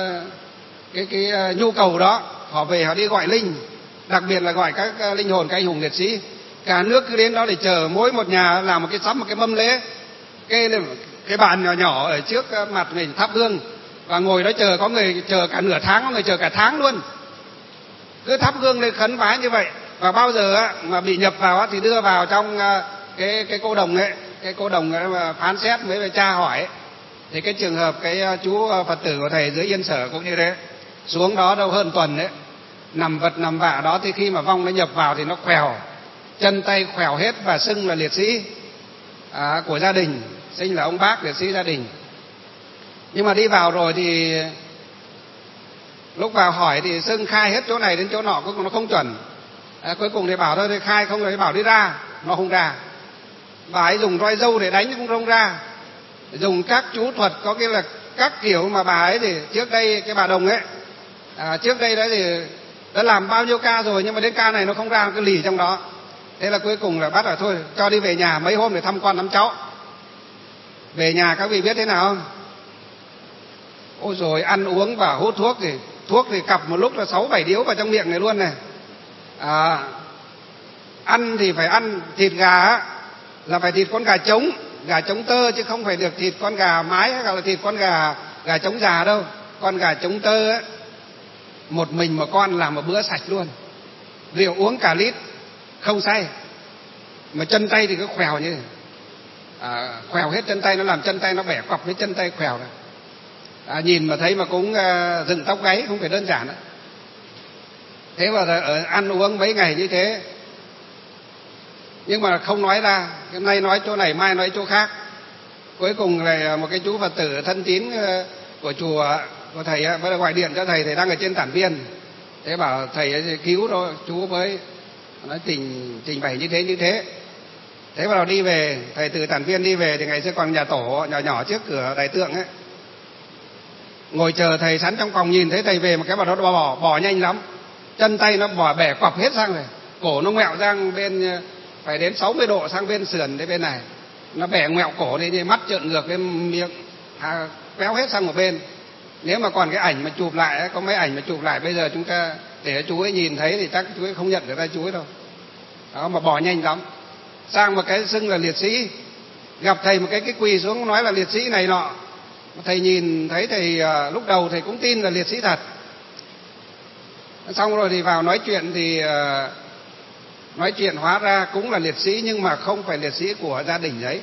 cái cái, cái nhu cầu đó họ về họ đi gọi linh, đặc biệt là gọi các linh hồn các anh hùng liệt sĩ, cả nước cứ đến đó để chờ mỗi một nhà làm một cái sắm một cái mâm lễ, cái cái bàn nhỏ nhỏ ở trước mặt mình thắp hương và ngồi đó chờ, có người chờ cả nửa tháng, có người chờ cả tháng luôn. cứ thắp hương lên khấn vái như vậy. Và bao giờ mà bị nhập vào thì đưa vào trong cái cái cô đồng ấy, cái cô đồng ấy mà phán xét mới về tra hỏi. Thì cái trường hợp cái chú Phật tử của thầy dưới Yên Sở cũng như thế, xuống đó đâu hơn tuần đấy, nằm vật nằm vạ đó, thì khi mà vong nó nhập vào thì nó quèo, chân tay quèo hết và xưng là liệt sĩ à, của gia đình, xưng là ông bác liệt sĩ gia đình. Nhưng mà đi vào rồi thì lúc vào hỏi thì xưng khai hết chỗ này đến chỗ nọ, cuối cùng nó không chuẩn. À, cuối cùng thì bảo thôi thì khai, không thì bảo đi ra, nó không ra. Bà ấy dùng roi dâu để đánh cũng không ra, dùng các chú thuật, có nghĩa là các kiểu mà bà ấy thì trước đây cái bà đồng ấy à, trước đây đấy thì đã làm bao nhiêu ca rồi, nhưng mà đến ca này nó không ra, cứ lì trong đó. Thế là cuối cùng là bắt là thôi cho đi về nhà mấy hôm để thăm con thăm cháu. Về nhà các vị biết thế nào không? Ôi rồi ăn uống và hút thuốc thì thuốc thì cặp một lúc là sáu bảy điếu vào trong miệng này luôn này. À, ăn thì phải ăn thịt gà là phải thịt con gà trống, gà trống tơ, chứ không phải được thịt con gà mái hay là thịt con gà gà trống già đâu. Con gà trống tơ ấy, một mình một con làm một bữa sạch luôn. Rượu uống cả lít không say, mà chân tay thì cứ khèo như này. À, khèo hết chân tay, nó làm chân tay nó bẻ cọc với chân tay khèo này. À, nhìn mà thấy mà cũng uh, dựng tóc gáy, không phải đơn giản đấy. Thế mà ở ăn uống mấy ngày như thế, nhưng mà không nói ra, hôm nay nói chỗ này mai nói chỗ khác. Cuối cùng là một cái chú Phật tử thân tín của chùa của thầy bắt đầu gọi điện cho thầy, thầy đang ở trên Tản Viên. Thế bảo thầy cứu rồi, chú mới nói trình trình bày như thế như thế. Thế bắt đầu đi về, thầy từ Tản Viên đi về thì ngày xưa còn nhà tổ nhỏ nhỏ trước cửa Đại Tượng ấy. Ngồi chờ thầy sẵn trong phòng, nhìn thấy thầy về một cái bảo nó bỏ bỏ nhanh lắm, chân tay nó bỏ bẻ cọp hết sang rồi, cổ nó ngoẹo sang bên, phải đến sáu mươi độ sang bên sườn đến bên này, nó bẻ ngoẹo cổ đi, mắt trợn ngược lên miệng, à, quéo hết sang một bên. Nếu mà còn cái ảnh mà chụp lại, có mấy ảnh mà chụp lại bây giờ chúng ta để chú ấy nhìn thấy thì chắc chú ấy không nhận được ra chú ấy đâu. Đó, mà bỏ nhanh lắm, sang một cái xưng là liệt sĩ. Gặp thầy một cái cái quỳ xuống nói là liệt sĩ này nọ. Thầy nhìn thấy thầy uh, lúc đầu thầy cũng tin là liệt sĩ thật. Xong rồi thì vào nói chuyện thì uh, nói chuyện hóa ra cũng là liệt sĩ, nhưng mà không phải liệt sĩ của gia đình ấy.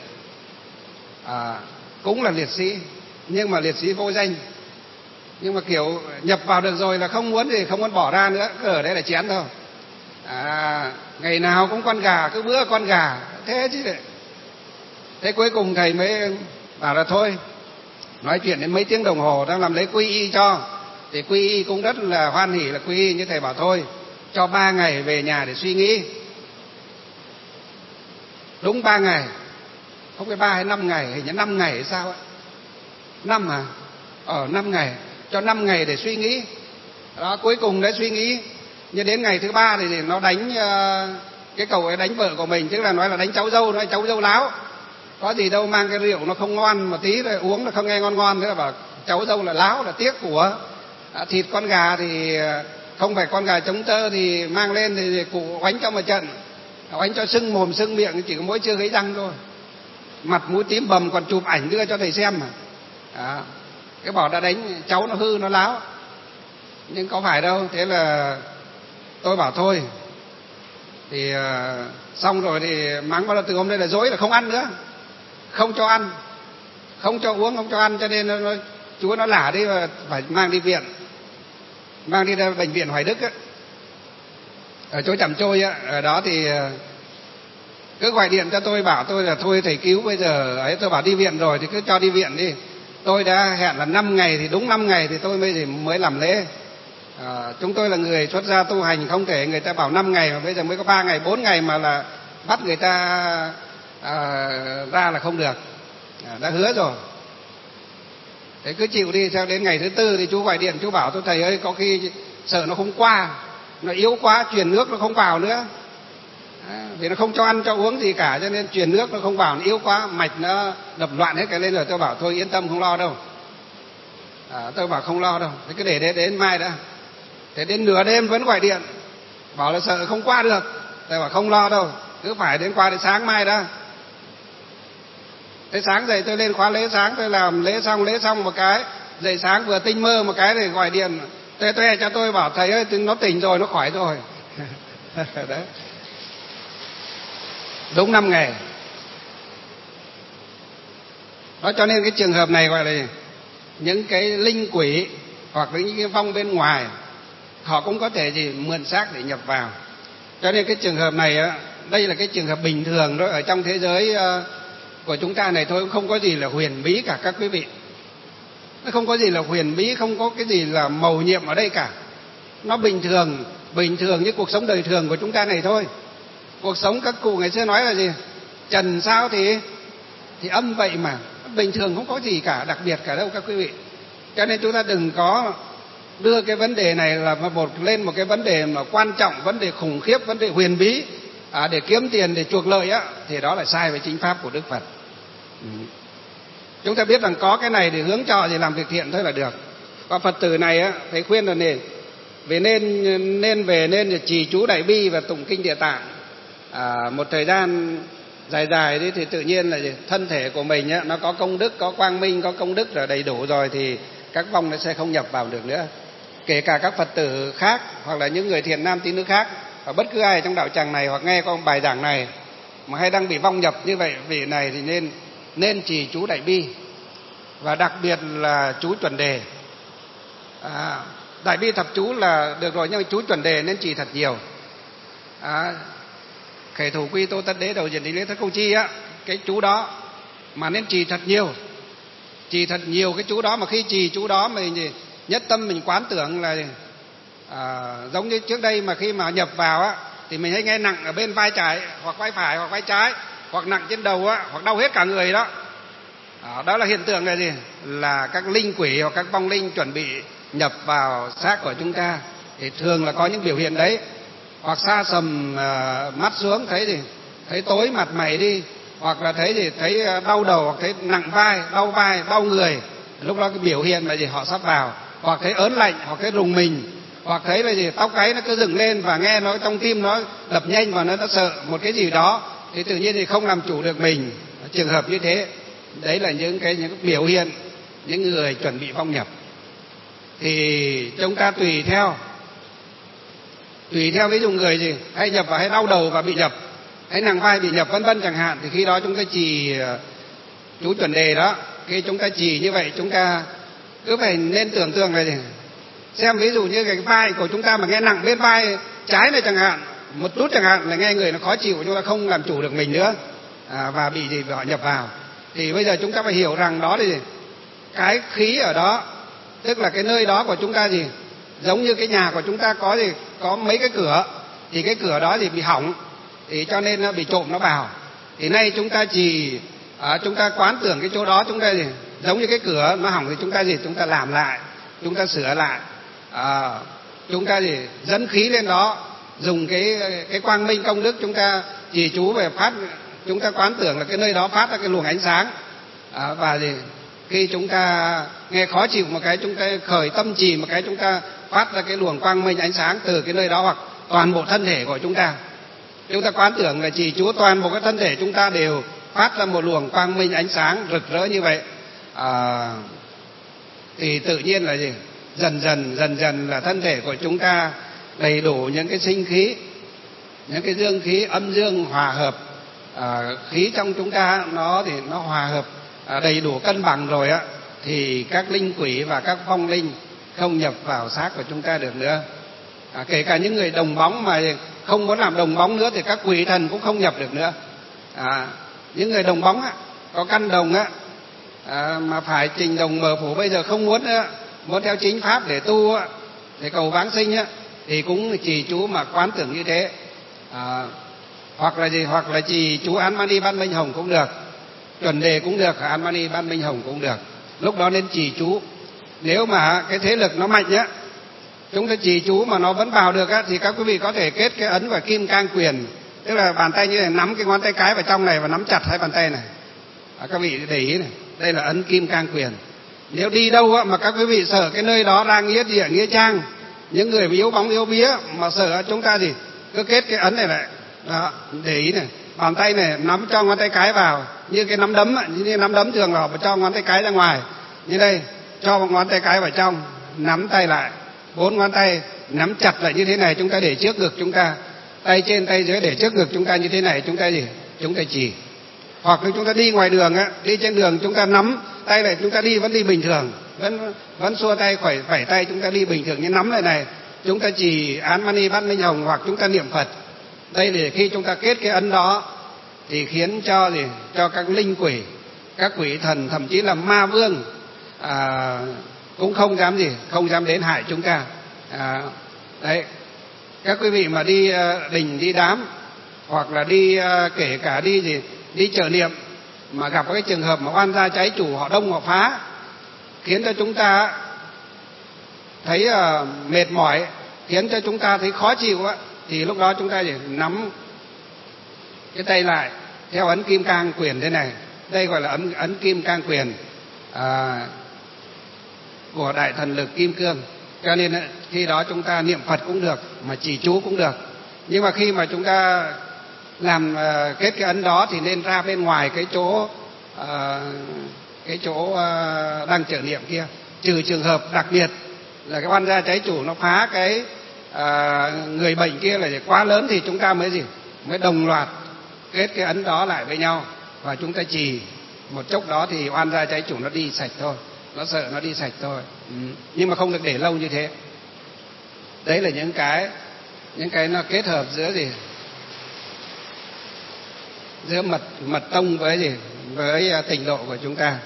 À, cũng là liệt sĩ nhưng mà liệt sĩ vô danh. Nhưng mà kiểu nhập vào được rồi là không muốn thì không muốn bỏ ra nữa, cứ ở đây là chén thôi. À, ngày nào cũng con gà, cứ bữa con gà thế chứ. Thế cuối cùng thầy mới bảo là thôi, nói chuyện đến mấy tiếng đồng hồ đang làm lấy quy y cho, thì quy y cũng rất là hoan hỉ là quy y, như thầy bảo thôi cho ba ngày về nhà để suy nghĩ. Đúng ba ngày, không phải ba hay năm ngày, hình như năm ngày hay sao ạ? Năm à? Ở năm ngày, cho năm ngày để suy nghĩ. Đó, cuối cùng đã suy nghĩ, nhưng đến ngày thứ ba thì nó đánh uh, cái cậu ấy đánh vợ của mình, tức là nói là đánh cháu dâu, nói cháu dâu láo. Có gì đâu, mang cái rượu nó không ngon một tí rồi uống nó không nghe ngon ngon, thế là bảo cháu dâu là láo, là tiếc của. À, thịt con gà thì không phải con gà trống tơ thì mang lên thì cụ oánh cho một trận, oánh cho sưng mồm sưng miệng, chỉ có mỗi chưa gãy răng thôi, mặt mũi tím bầm, còn chụp ảnh đưa cho thầy xem mà. À, cái bảo đã đánh cháu nó hư nó láo, nhưng có phải đâu. Thế là tôi bảo thôi thì uh, xong rồi thì mắng vào, từ hôm nay là dối là không ăn nữa, không cho ăn, không cho uống, không cho ăn, cho nên nó, nó, chú nó lả đi và phải mang đi viện, mang đi ra bệnh viện Hoài Đức ấy, ở chỗ Tràm Trôi á. Ở đó thì cứ gọi điện cho tôi bảo tôi là thôi thầy cứu bây giờ ấy, tôi bảo đi viện rồi thì cứ cho đi viện đi. Tôi đã hẹn là năm ngày, thì đúng năm ngày thì tôi mới mới làm lễ. À, chúng tôi là người xuất gia tu hành, không thể người ta bảo năm ngày mà bây giờ mới có ba ngày bốn ngày mà là bắt người ta à, ra là không được. À, đã hứa rồi, thế cứ chịu đi. Theo đến ngày thứ tư thì chú gọi điện, chú bảo tôi thầy ơi, có khi sợ nó không qua, nó yếu quá, truyền nước nó không vào nữa. À, vì nó không cho ăn cho uống gì cả, cho nên truyền nước nó không vào, nó yếu quá, mạch nó đập loạn hết cái lên rồi. Tôi bảo thôi yên tâm, không lo đâu. À, tôi bảo không lo đâu, thế cứ để đến, đến mai đã. Thế đến nửa đêm vẫn gọi điện, bảo là sợ không qua được. Tôi bảo không lo đâu, cứ phải đến qua đến sáng mai đã. Thế sáng dậy tôi lên khóa lễ sáng, tôi làm lễ xong, lễ xong một cái, dậy sáng vừa tinh mơ một cái thì gọi điện, tuê tuê cho tôi bảo thầy ơi nó tỉnh rồi, nó khỏi rồi. Đấy. Đúng năm ngày. Đó, cho nên cái trường hợp này gọi là những cái linh quỷ hoặc là những cái vong bên ngoài, họ cũng có thể gì mượn xác để nhập vào. Cho nên cái trường hợp này á, đây là cái trường hợp bình thường đó, ở trong thế giới của chúng ta này thôi, cũng không có gì là huyền bí cả các quý vị. Nó không có gì là huyền bí, không có cái gì là mầu nhiệm ở đây cả. Nó bình thường, bình thường như cuộc sống đời thường của chúng ta này thôi. Cuộc sống các cụ ngày xưa nói là gì? Trần sao thì thì âm vậy mà, bình thường không có gì cả đặc biệt cả đâu các quý vị. Cho nên chúng ta đừng có đưa cái vấn đề này là một lên một cái vấn đề mà quan trọng, vấn đề khủng khiếp, vấn đề huyền bí à, để kiếm tiền, để chuộc lợi á, thì đó là sai với chính pháp của Đức Phật. Ừ. Chúng ta biết rằng có cái này để hướng cho thì làm việc thiện thôi là được. Còn Phật tử này á, thầy khuyên là nên về nên nên về nên trì chú Đại Bi và tụng kinh Địa Tạng à, một thời gian dài dài đi, thì tự nhiên là thân thể của mình á, nó có công đức, có quang minh, có công đức rồi đầy đủ rồi, thì các vong nó sẽ không nhập vào được nữa. Kể cả các Phật tử khác hoặc là những người thiện nam tín nữ khác, và bất cứ ai trong đạo tràng này hoặc nghe con bài giảng này mà hay đang bị vong nhập như vậy, vị này thì nên nên trì chú Đại Bi, và đặc biệt là chú chuẩn đề. À, Đại Bi thập chú là được rồi, nhưng mà chú chuẩn đề nên trì thật nhiều. À, Khởi thủ quy tô tất đế đầu diện đi lễ thất công chi á, cái chú đó mà nên trì thật nhiều, trì thật nhiều cái chú đó. Mà khi trì chú đó mình nhất tâm mình quán tưởng là à, giống như trước đây mà khi mà nhập vào á, thì mình hay nghe nặng ở bên vai trái hoặc vai phải hoặc vai trái, hoặc nặng trên đầu á, hoặc đau hết cả người đó. À, đó là hiện tượng là gì? Là các linh quỷ hoặc các vong linh chuẩn bị nhập vào xác của chúng ta, thì thường là có những biểu hiện đấy. Hoặc xa sầm uh, mắt xuống, thấy gì thấy tối mặt mày đi, hoặc là thấy gì thấy đau đầu, hoặc thấy nặng vai, đau vai, đau người, lúc đó cái biểu hiện là gì? Họ sắp vào. Hoặc thấy ớn lạnh, hoặc thấy rùng mình, hoặc thấy là gì tóc gáy nó cứ dựng lên, và nghe nó trong tim nó đập nhanh, và nó nó sợ một cái gì đó, thì tự nhiên thì không làm chủ được mình. Trường hợp như thế, đấy là những cái những cái biểu hiện những người chuẩn bị vong nhập. Thì chúng ta tùy theo tùy theo ví dụ người gì hay nhập vào, hay đau đầu và bị nhập, hay nặng vai bị nhập vân vân chẳng hạn, thì khi đó chúng ta trì chú chuẩn đề đó. Khi chúng ta trì như vậy, chúng ta cứ phải nên tưởng tượng là gì, xem ví dụ như cái vai của chúng ta mà nghe nặng bên vai trái này chẳng hạn, một chút chẳng hạn, là nghe người nó khó chịu, chúng ta không làm chủ được mình nữa, à, và bị gì họ nhập vào. Thì bây giờ chúng ta phải hiểu rằng đó là gì, cái khí ở đó, tức là cái nơi đó của chúng ta gì, giống như cái nhà của chúng ta có gì có mấy cái cửa, thì cái cửa đó thì bị hỏng, thì cho nên nó bị trộm nó vào. Thì nay chúng ta chỉ à, chúng ta quán tưởng cái chỗ đó, chúng ta gì giống như cái cửa nó hỏng, thì chúng ta gì chúng ta làm lại, chúng ta sửa lại, à, chúng ta gì dẫn khí lên đó, dùng cái cái quang minh công đức, chúng ta trì chú về phát, chúng ta quán tưởng là cái nơi đó phát ra cái luồng ánh sáng, à, và gì khi chúng ta nghe khó chịu một cái, chúng ta khởi tâm trì một cái, chúng ta phát ra cái luồng quang minh ánh sáng từ cái nơi đó, hoặc toàn bộ thân thể của chúng ta. Chúng ta quán tưởng là trì chú toàn bộ cái thân thể chúng ta đều phát ra một luồng quang minh ánh sáng rực rỡ như vậy, à, thì tự nhiên là gì dần dần dần dần là thân thể của chúng ta đầy đủ những cái sinh khí, những cái dương khí âm dương hòa hợp, à, khí trong chúng ta nó thì nó hòa hợp à, đầy đủ cân bằng rồi á, thì các linh quỷ và các vong linh không nhập vào xác của chúng ta được nữa. À, kể cả những người đồng bóng mà không muốn làm đồng bóng nữa thì các quỷ thần cũng không nhập được nữa. À, những người đồng bóng á, có căn đồng á, à, mà phải trình đồng mở phủ bây giờ không muốn nữa, muốn theo chính pháp để tu á, để cầu vãng sinh á, thì cũng trì chú mà quán tưởng như thế. À, hoặc là gì hoặc là trì chú Án Mani Ban Minh Hồng cũng được, chuẩn đề cũng được, Án Mani Ban Minh Hồng cũng được. Lúc đó nên trì chú. Nếu mà cái thế lực nó mạnh á, chúng ta trì chú mà nó vẫn vào được á, thì các quý vị có thể kết cái ấn và kim cang quyền, tức là bàn tay như này, nắm cái ngón tay cái vào trong này và nắm chặt hai bàn tay này. À, các vị để ý này, đây là ấn kim cang quyền. Nếu đi đâu á, mà các quý vị sợ cái nơi đó ra nghĩa địa nghĩa trang, những người yếu bóng yếu bía mà sợ, chúng ta gì cứ kết cái ấn này lại đó, để ý này, bàn tay này nắm cho ngón tay cái vào như cái nắm đấm, như nắm đấm thường là họ cho ngón tay cái ra ngoài, như đây cho một ngón tay cái vào trong, nắm tay lại, bốn ngón tay nắm chặt lại như thế này, chúng ta để trước ngực chúng ta, tay trên tay dưới để trước ngực chúng ta như thế này, chúng ta gì? Chúng ta trì. Hoặc là chúng ta đi ngoài đường á, đi trên đường chúng ta nắm tay lại, chúng ta đi vẫn đi bình thường, vẫn vẫn xua tay khỏe khỏe tay, chúng ta đi bình thường, nhưng nắm lại này, chúng ta trì án mani bát minh hồng hoặc chúng ta niệm Phật. Đây để khi chúng ta kết cái ấn đó thì khiến cho gì? Cho các linh quỷ, các quỷ thần, thậm chí là ma vương à, cũng không dám gì, không dám đến hại chúng ta. À, đấy, các quý vị mà đi uh, đình đi đám hoặc là đi uh, kể cả đi gì đi chợ niệm mà gặp cái trường hợp mà oan gia trái chủ họ đông họ phá, khiến cho chúng ta thấy uh, mệt mỏi, khiến cho chúng ta thấy khó chịu á, thì lúc đó chúng ta chỉ nắm cái tay lại theo ấn kim cang quyền thế này. Đây gọi là ấn ấn kim cang quyền à, của đại thần lực kim cương. Cho nên khi đó chúng ta niệm Phật cũng được, mà trì chú cũng được. Nhưng mà khi mà chúng ta làm uh, kết cái ấn đó thì nên ra bên ngoài cái chỗ uh, cái chỗ uh, đang trợ niệm kia, trừ trường hợp đặc biệt là cái oan gia trái chủ nó phá cái uh, người bệnh kia là quá lớn thì chúng ta mới gì mới đồng loạt kết cái ấn đó lại với nhau và chúng ta trì một chốc đó thì oan gia trái chủ nó đi sạch thôi, nó sợ nó đi sạch thôi. Ừ. Nhưng mà không được để lâu như thế. Đấy là những cái những cái nó kết hợp giữa gì giữa mật mật tông với gì với tịnh độ của chúng ta.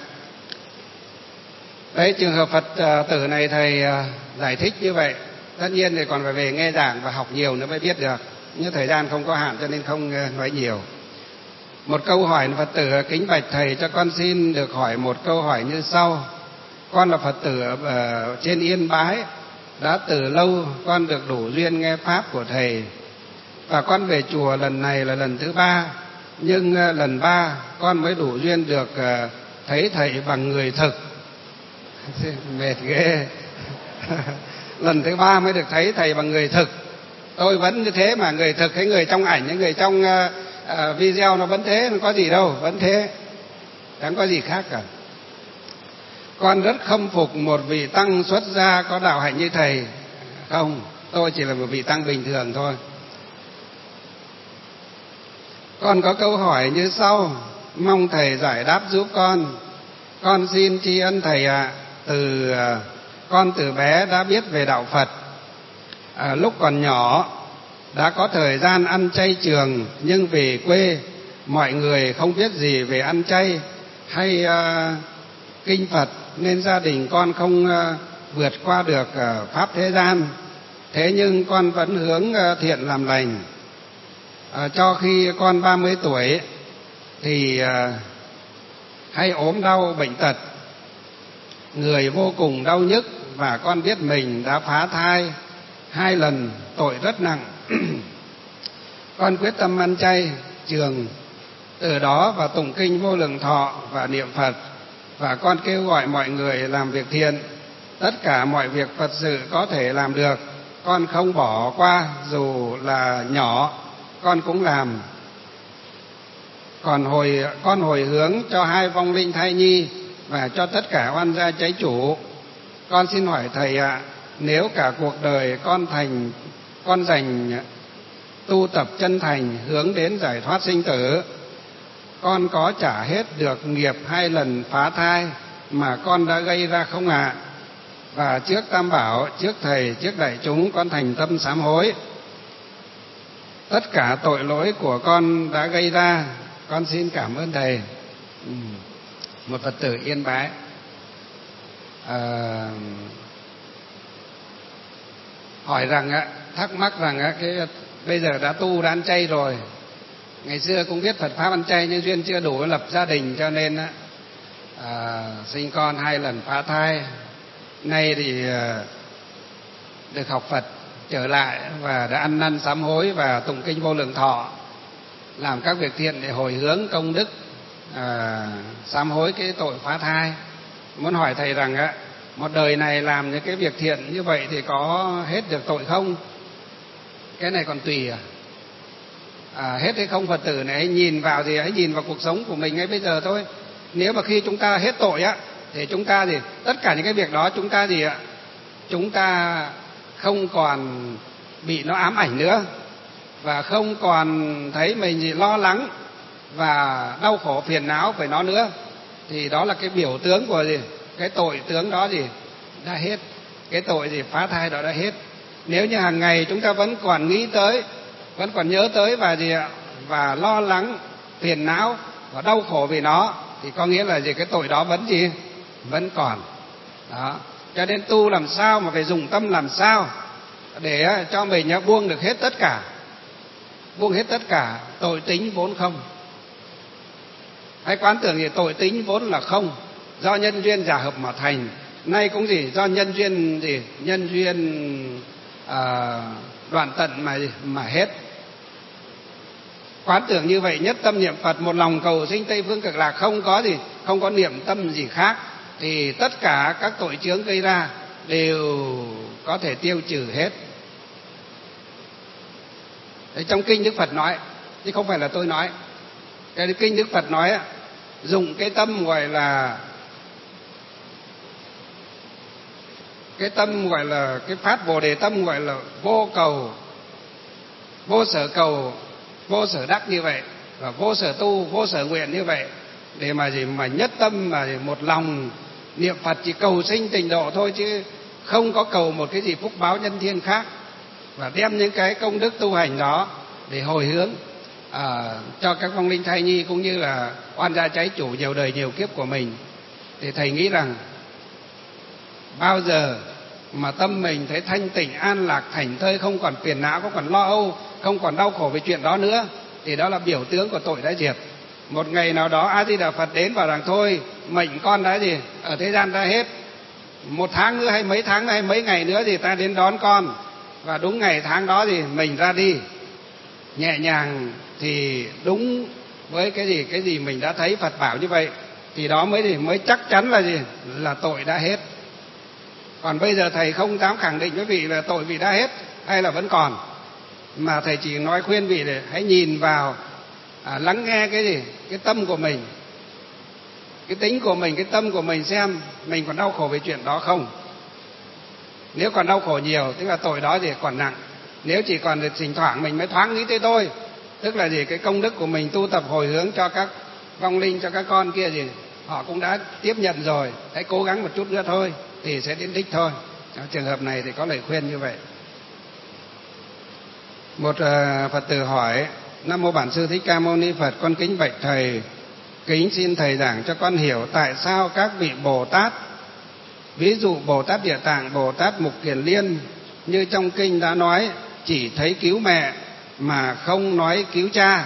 Đấy, trường hợp Phật tử này thầy giải thích như vậy. Tất nhiên thì còn phải về nghe giảng và học nhiều nữa mới biết được, nhưng thời gian không có hạn cho nên không nói nhiều. Một câu hỏi Phật tử: kính bạch thầy, cho con xin được hỏi một câu hỏi như sau. Con là Phật tử ở trên Yên Bái, đã từ lâu con được đủ duyên nghe pháp của thầy, và con về chùa lần này là lần thứ ba, nhưng lần ba con mới đủ duyên được thấy thầy bằng người thực. Mệt ghê. Lần thứ ba mới được thấy thầy bằng người thực. Tôi vẫn như thế mà, người thực hay người trong ảnh, những người trong uh, video nó vẫn thế, nó có gì đâu, vẫn thế, chẳng có gì khác cả. Con rất khâm phục một vị tăng xuất gia có đạo hạnh như thầy. Không, tôi chỉ là một vị tăng bình thường thôi. Con có câu hỏi như sau, mong thầy giải đáp giúp con. Con xin tri ân thầy ạ. À, từ uh, con từ bé đã biết về đạo Phật. À, lúc còn nhỏ đã có thời gian ăn chay trường, nhưng về quê mọi người không biết gì về ăn chay hay uh, kinh Phật, nên gia đình con không uh, vượt qua được uh, pháp thế gian. Thế nhưng con vẫn hướng uh, thiện làm lành. À, cho khi con ba mươi tuổi thì uh, hay ốm đau bệnh tật, người vô cùng đau nhức, và con biết mình đã phá thai hai lần, tội rất nặng. Con quyết tâm ăn chay trường, từ đó và tụng kinh Vô Lượng Thọ và niệm Phật, và con kêu gọi mọi người làm việc thiện. Tất cả mọi việc Phật sự có thể làm được, con không bỏ qua, dù là nhỏ con cũng làm. Còn hồi con hồi hướng cho hai vong linh thai nhi và cho tất cả oan gia trái chủ. Con xin hỏi thầy ạ, à, nếu cả cuộc đời con thành con dành tu tập chân thành hướng đến giải thoát sinh tử, con có trả hết được nghiệp hai lần phá thai mà con đã gây ra không ạ? À? Và trước Tam Bảo, trước thầy, trước đại chúng, con thành tâm sám hối tất cả tội lỗi của con đã gây ra. Con xin cảm ơn thầy. Ừ. Một Phật tử Yên Bái à, hỏi rằng á, thắc mắc rằng á, cái bây giờ đã tu đã ăn chay rồi, ngày xưa cũng biết Phật pháp ăn chay nhưng duyên chưa đủ lập gia đình, cho nên á, à, sinh con hai lần phá thai. Nay thì à, được học Phật trở lại và đã ăn năn sám hối và tụng kinh Vô Lượng Thọ, làm các việc thiện để hồi hướng công đức, à, sám hối cái tội phá thai. Muốn hỏi thầy rằng á, một đời này làm những cái việc thiện như vậy thì có hết được tội không? Cái này còn tùy à, à hết hay không Phật tử này, hãy nhìn vào thì hãy nhìn vào cuộc sống của mình ngay bây giờ thôi. Nếu mà khi chúng ta hết tội á, thì chúng ta gì tất cả những cái việc đó chúng ta gì ạ, chúng ta không còn bị nó ám ảnh nữa, và không còn thấy mình gì lo lắng và đau khổ phiền não về nó nữa, thì đó là cái biểu tướng của gì? Cái tội tướng đó gì? Đã hết. Cái tội gì phá thai đó đã hết. Nếu như hàng ngày chúng ta vẫn còn nghĩ tới, vẫn còn nhớ tới và gì ạ? Và lo lắng, phiền não và đau khổ vì nó, thì có nghĩa là gì? Cái tội đó vẫn gì? Vẫn còn. Đó. Cho nên tu làm sao mà phải dùng tâm làm sao để cho mình buông được hết tất cả. Buông hết tất cả, tội tính vốn không. Hãy quán tưởng gì? Tội tính vốn là không, do nhân duyên giả hợp mà thành. Nay cũng gì? Do nhân duyên gì? Nhân duyên à, đoạn tận mà gì? Mà hết. Quán tưởng như vậy, nhất tâm niệm Phật, một lòng cầu sinh Tây Phương Cực Lạc, không có gì, không có niệm tâm gì khác, thì tất cả các tội chướng gây ra đều có thể tiêu trừ hết. Đấy, trong kinh Đức Phật nói, chứ không phải là tôi nói. Cái kinh Đức Phật nói dùng cái tâm gọi là cái tâm gọi là cái phát Bồ Đề tâm, gọi là vô cầu, vô sở cầu, vô sở đắc như vậy, và vô sở tu, vô sở nguyện như vậy, để mà gì mà nhất tâm mà một lòng niệm Phật, chỉ cầu sinh tịnh độ thôi, chứ không có cầu một cái gì phúc báo nhân thiên khác, và đem những cái công đức tu hành đó để hồi hướng à, cho các vong linh thai nhi cũng như là oan gia trái chủ nhiều đời nhiều kiếp của mình. Thì thầy nghĩ rằng bao giờ mà tâm mình thấy thanh tịnh, an lạc, thảnh thơi, không còn phiền não, không còn lo âu, không còn đau khổ về chuyện đó nữa, thì đó là biểu tướng của tội đã diệt. Một ngày nào đó A Di Đà Phật đến và rằng thôi, mệnh con đã gì ở thế gian đã hết, một tháng nữa hay mấy tháng nữa hay mấy ngày nữa thì ta đến đón con, và đúng ngày tháng đó thì mình ra đi nhẹ nhàng, thì đúng với cái gì cái gì mình đã thấy Phật bảo như vậy, thì đó mới gì mới chắc chắn là gì là tội đã hết. Còn bây giờ thầy không dám khẳng định với vị là tội vị đã hết hay là vẫn còn, mà thầy chỉ nói khuyên vị để hãy nhìn vào, à, lắng nghe cái gì cái tâm của mình, cái tính của mình, cái tâm của mình, xem mình còn đau khổ về chuyện đó không. Nếu còn đau khổ nhiều tức là tội đó gì còn nặng. Nếu chỉ còn được thỉnh thoảng mình mới thoáng nghĩ tới tôi, tức là gì cái công đức của mình tu tập hồi hướng cho các vong linh, cho các con kia gì họ cũng đã tiếp nhận rồi, hãy cố gắng một chút nữa thôi thì sẽ đến đích thôi. Trong trường hợp này thì có lời khuyên như vậy. Một uh, Phật tử hỏi: Nam mô Bản Sư Thích Ca Mâu Ni Phật, con kính bạch thầy, kính xin thầy giảng cho con hiểu tại sao các vị Bồ Tát, ví dụ Bồ Tát Địa Tạng, Bồ Tát Mục Kiền Liên, như trong kinh đã nói, chỉ thấy cứu mẹ mà không nói cứu cha.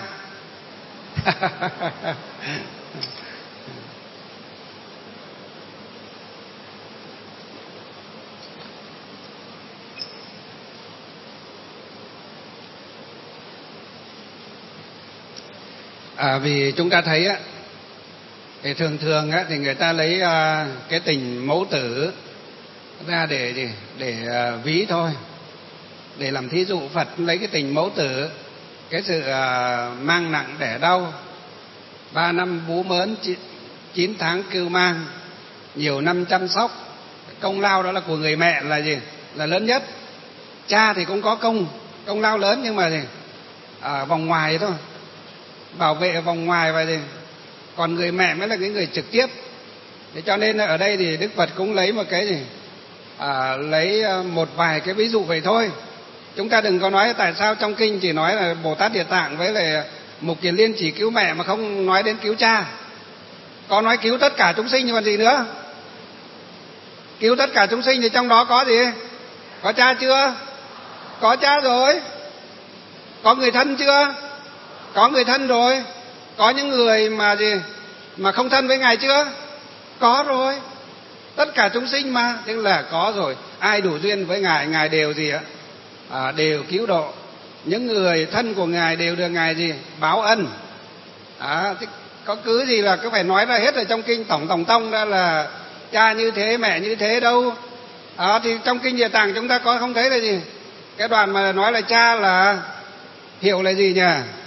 À, vì chúng ta thấy á, thì thường thường á, thì người ta lấy à, cái tình mẫu tử ra để để, để à, ví thôi, để làm thí dụ. Phật lấy cái tình mẫu tử, cái sự à, mang nặng đẻ đau, ba năm vú mớn, chín tháng cưu mang, nhiều năm chăm sóc, công lao đó là của người mẹ là gì là lớn nhất. Cha thì cũng có công công lao lớn, nhưng mà gì à, vòng ngoài thôi, bảo vệ vòng ngoài vậy, thì còn người mẹ mới là cái người trực tiếp. Thế cho nên ở đây thì Đức Phật cũng lấy một cái gì à, lấy một vài cái ví dụ vậy thôi. Chúng ta đừng có nói tại sao trong kinh chỉ nói là Bồ Tát Địa Tạng với lại Mục Kiền Liên chỉ cứu mẹ mà không nói đến cứu cha. Có nói cứu tất cả chúng sinh nhưng còn gì nữa. Cứu tất cả chúng sinh thì trong đó có gì? Có cha chưa? Có cha rồi. Có người thân chưa? Có người thân rồi. Có những người mà gì mà không thân với Ngài chưa? Có rồi. Tất cả chúng sinh mà, tức là có rồi. Ai đủ duyên với Ngài, Ngài đều gì ạ? À, đều cứu độ. Những người thân của Ngài đều được Ngài gì? Báo ân. À, có cứ gì là cứ phải nói ra hết ở trong kinh tổng tổng tông ra là cha như thế, mẹ như thế đâu. À, thì trong kinh Địa Tạng chúng ta có không thấy là gì? Cái đoạn mà nói là cha là hiểu là gì nhỉ?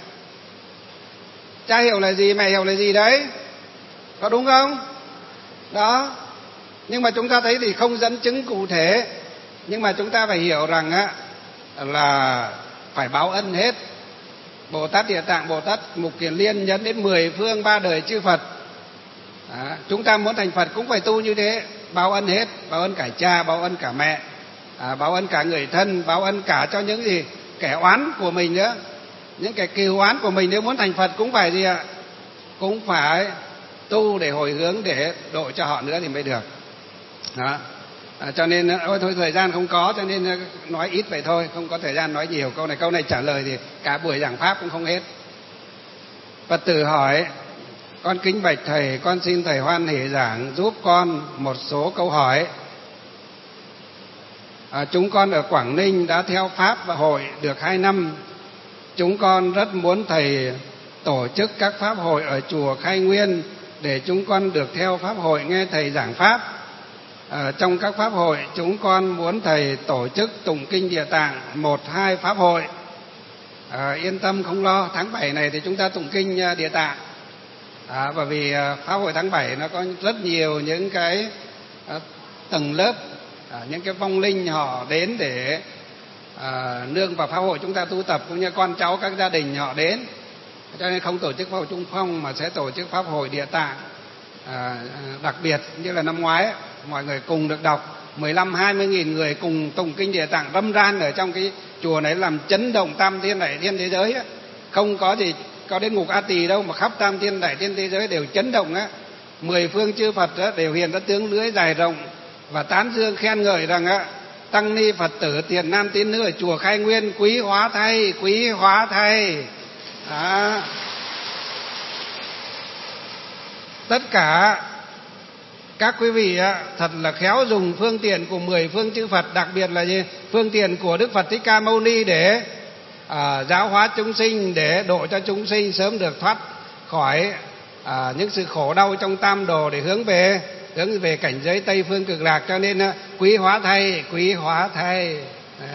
Cha hiểu là gì, mẹ hiểu là gì đấy? Có đúng không? Đó. Nhưng mà chúng ta thấy thì không dẫn chứng cụ thể Nhưng mà chúng ta phải hiểu rằng á là phải báo ân hết. Bồ Tát Địa Tạng, Bồ Tát Mục Kiền Liên nhấn đến mười phương ba đời chư Phật. Đó, chúng ta muốn thành Phật cũng phải tu như thế, báo ân hết, báo ân cả cha, báo ân cả mẹ, à, báo ân cả người thân, báo ân cả cho những gì kẻ oán của mình nữa, những kẻ kiều oán của mình. Nếu muốn thành Phật cũng phải gì ạ? Cũng phải tu để hồi hướng, để độ cho họ nữa thì mới được. Đó. À, cho nên ôi thôi thời gian không có, cho nên nói ít vậy thôi, không có thời gian nói nhiều. Câu này câu này trả lời thì cả buổi giảng pháp cũng không hết. Phật tử hỏi: con kính bạch thầy, con xin thầy hoan hỷ giảng giúp con một số câu hỏi. À, chúng con ở Quảng Ninh đã theo pháp và hội được hai năm. Chúng con rất muốn thầy tổ chức các pháp hội ở chùa Khai Nguyên để chúng con được theo pháp hội nghe thầy giảng pháp. À, trong các pháp hội chúng con muốn thầy tổ chức tụng kinh Địa Tạng một hai pháp hội. À, yên tâm không lo, tháng bảy này thì chúng ta tụng kinh Địa Tạng. À, bởi vì pháp hội tháng bảy nó có rất nhiều những cái à, tầng lớp, à, những cái vong linh họ đến để à, nương vào pháp hội chúng ta tu tập, cũng như con cháu các gia đình họ đến. Cho nên không tổ chức pháp hội Trung Phong mà sẽ tổ chức pháp hội Địa Tạng. À, đặc biệt như là năm ngoái ấy, mọi người cùng được đọc mười lăm hai mươi nghìn người cùng tụng kinh Địa Tạng râm ran ở trong cái chùa này, làm chấn động tam thiên đại thiên thế giới ấy. Không có gì có đến ngục A Tỳ đâu mà khắp tam thiên đại thiên thế giới đều chấn động á. Mười phương chư Phật đó đều hiện ra tướng lưới dài rộng và tán dương khen ngợi rằng á: tăng ni Phật tử tiền nam tín nữ ở chùa Khai Nguyên quý hóa thay, quý hóa thay. Đó. Tất cả các quý vị á, thật là khéo dùng phương tiện của mười phương chư Phật, đặc biệt là gì? Phương tiện của Đức Phật Thích Ca Mâu Ni để à, giáo hóa chúng sinh, để độ cho chúng sinh sớm được thoát khỏi à, những sự khổ đau trong tam đồ, để hướng về hướng về cảnh giới Tây Phương Cực Lạc. Cho nên á, quý hóa thay, quý hóa thay. Đó.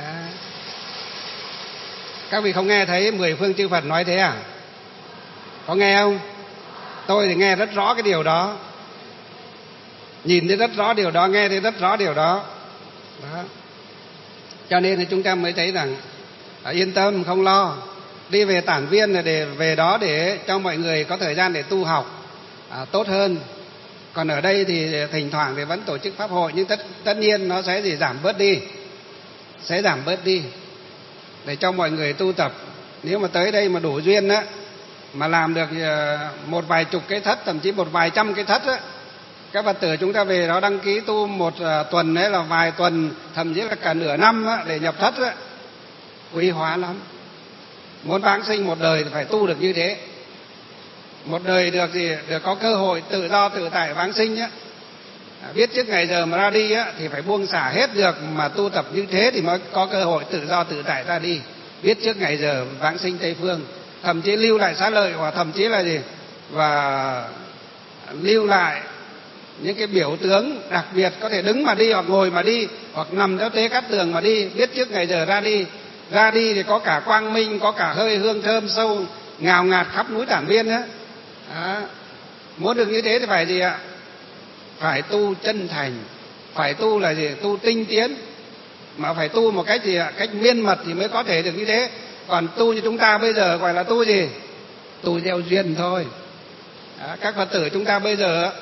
Các vị không nghe thấy mười phương chư Phật nói thế à? Có nghe không? Tôi thì nghe rất rõ cái điều đó, nhìn thấy rất rõ điều đó, nghe thấy rất rõ điều đó. Đó. Cho nên thì chúng ta mới thấy rằng à, yên tâm không lo, đi về Tản Viên là để về đó để cho mọi người có thời gian để tu học à, tốt hơn. Còn ở đây thì thỉnh thoảng thì vẫn tổ chức pháp hội, nhưng tất tất nhiên nó sẽ gì giảm bớt đi, sẽ giảm bớt đi để cho mọi người tu tập. Nếu mà tới đây mà đủ duyên á, mà làm được một vài chục cái thất, thậm chí một vài trăm cái thất á, các Phật tử chúng ta về đó đăng ký tu một tuần hay là vài tuần, thậm chí là cả nửa năm á, để nhập thất á, quý hóa lắm. Muốn vãng sinh một đời thì phải tu được như thế. Một đời được gì? Được có cơ hội tự do tự tại vãng sinh á. Biết trước ngày giờ mà ra đi á, thì phải buông xả hết được, mà tu tập như thế thì mới có cơ hội tự do tự tại ra đi. Biết trước ngày giờ vãng sinh Tây Phương, thậm chí lưu lại xá lợi, hoặc thậm chí là gì? Và lưu lại những cái biểu tướng đặc biệt, có thể đứng mà đi, hoặc ngồi mà đi, hoặc nằm theo tế cát tường mà đi. Biết trước ngày giờ ra đi. Ra đi thì có cả quang minh, có cả hơi hương thơm sâu ngào ngạt khắp núi Tản Viên á. Đó. Muốn được như thế thì phải gì ạ? Phải tu chân thành, phải tu là gì? Tu tinh tiến, mà phải tu một cách gì ạ? Cách miên mật thì mới có thể được như thế. Còn tu như chúng ta bây giờ gọi là tu gì? Tu gieo duyên thôi. Đó. Các Phật tử chúng ta bây giờ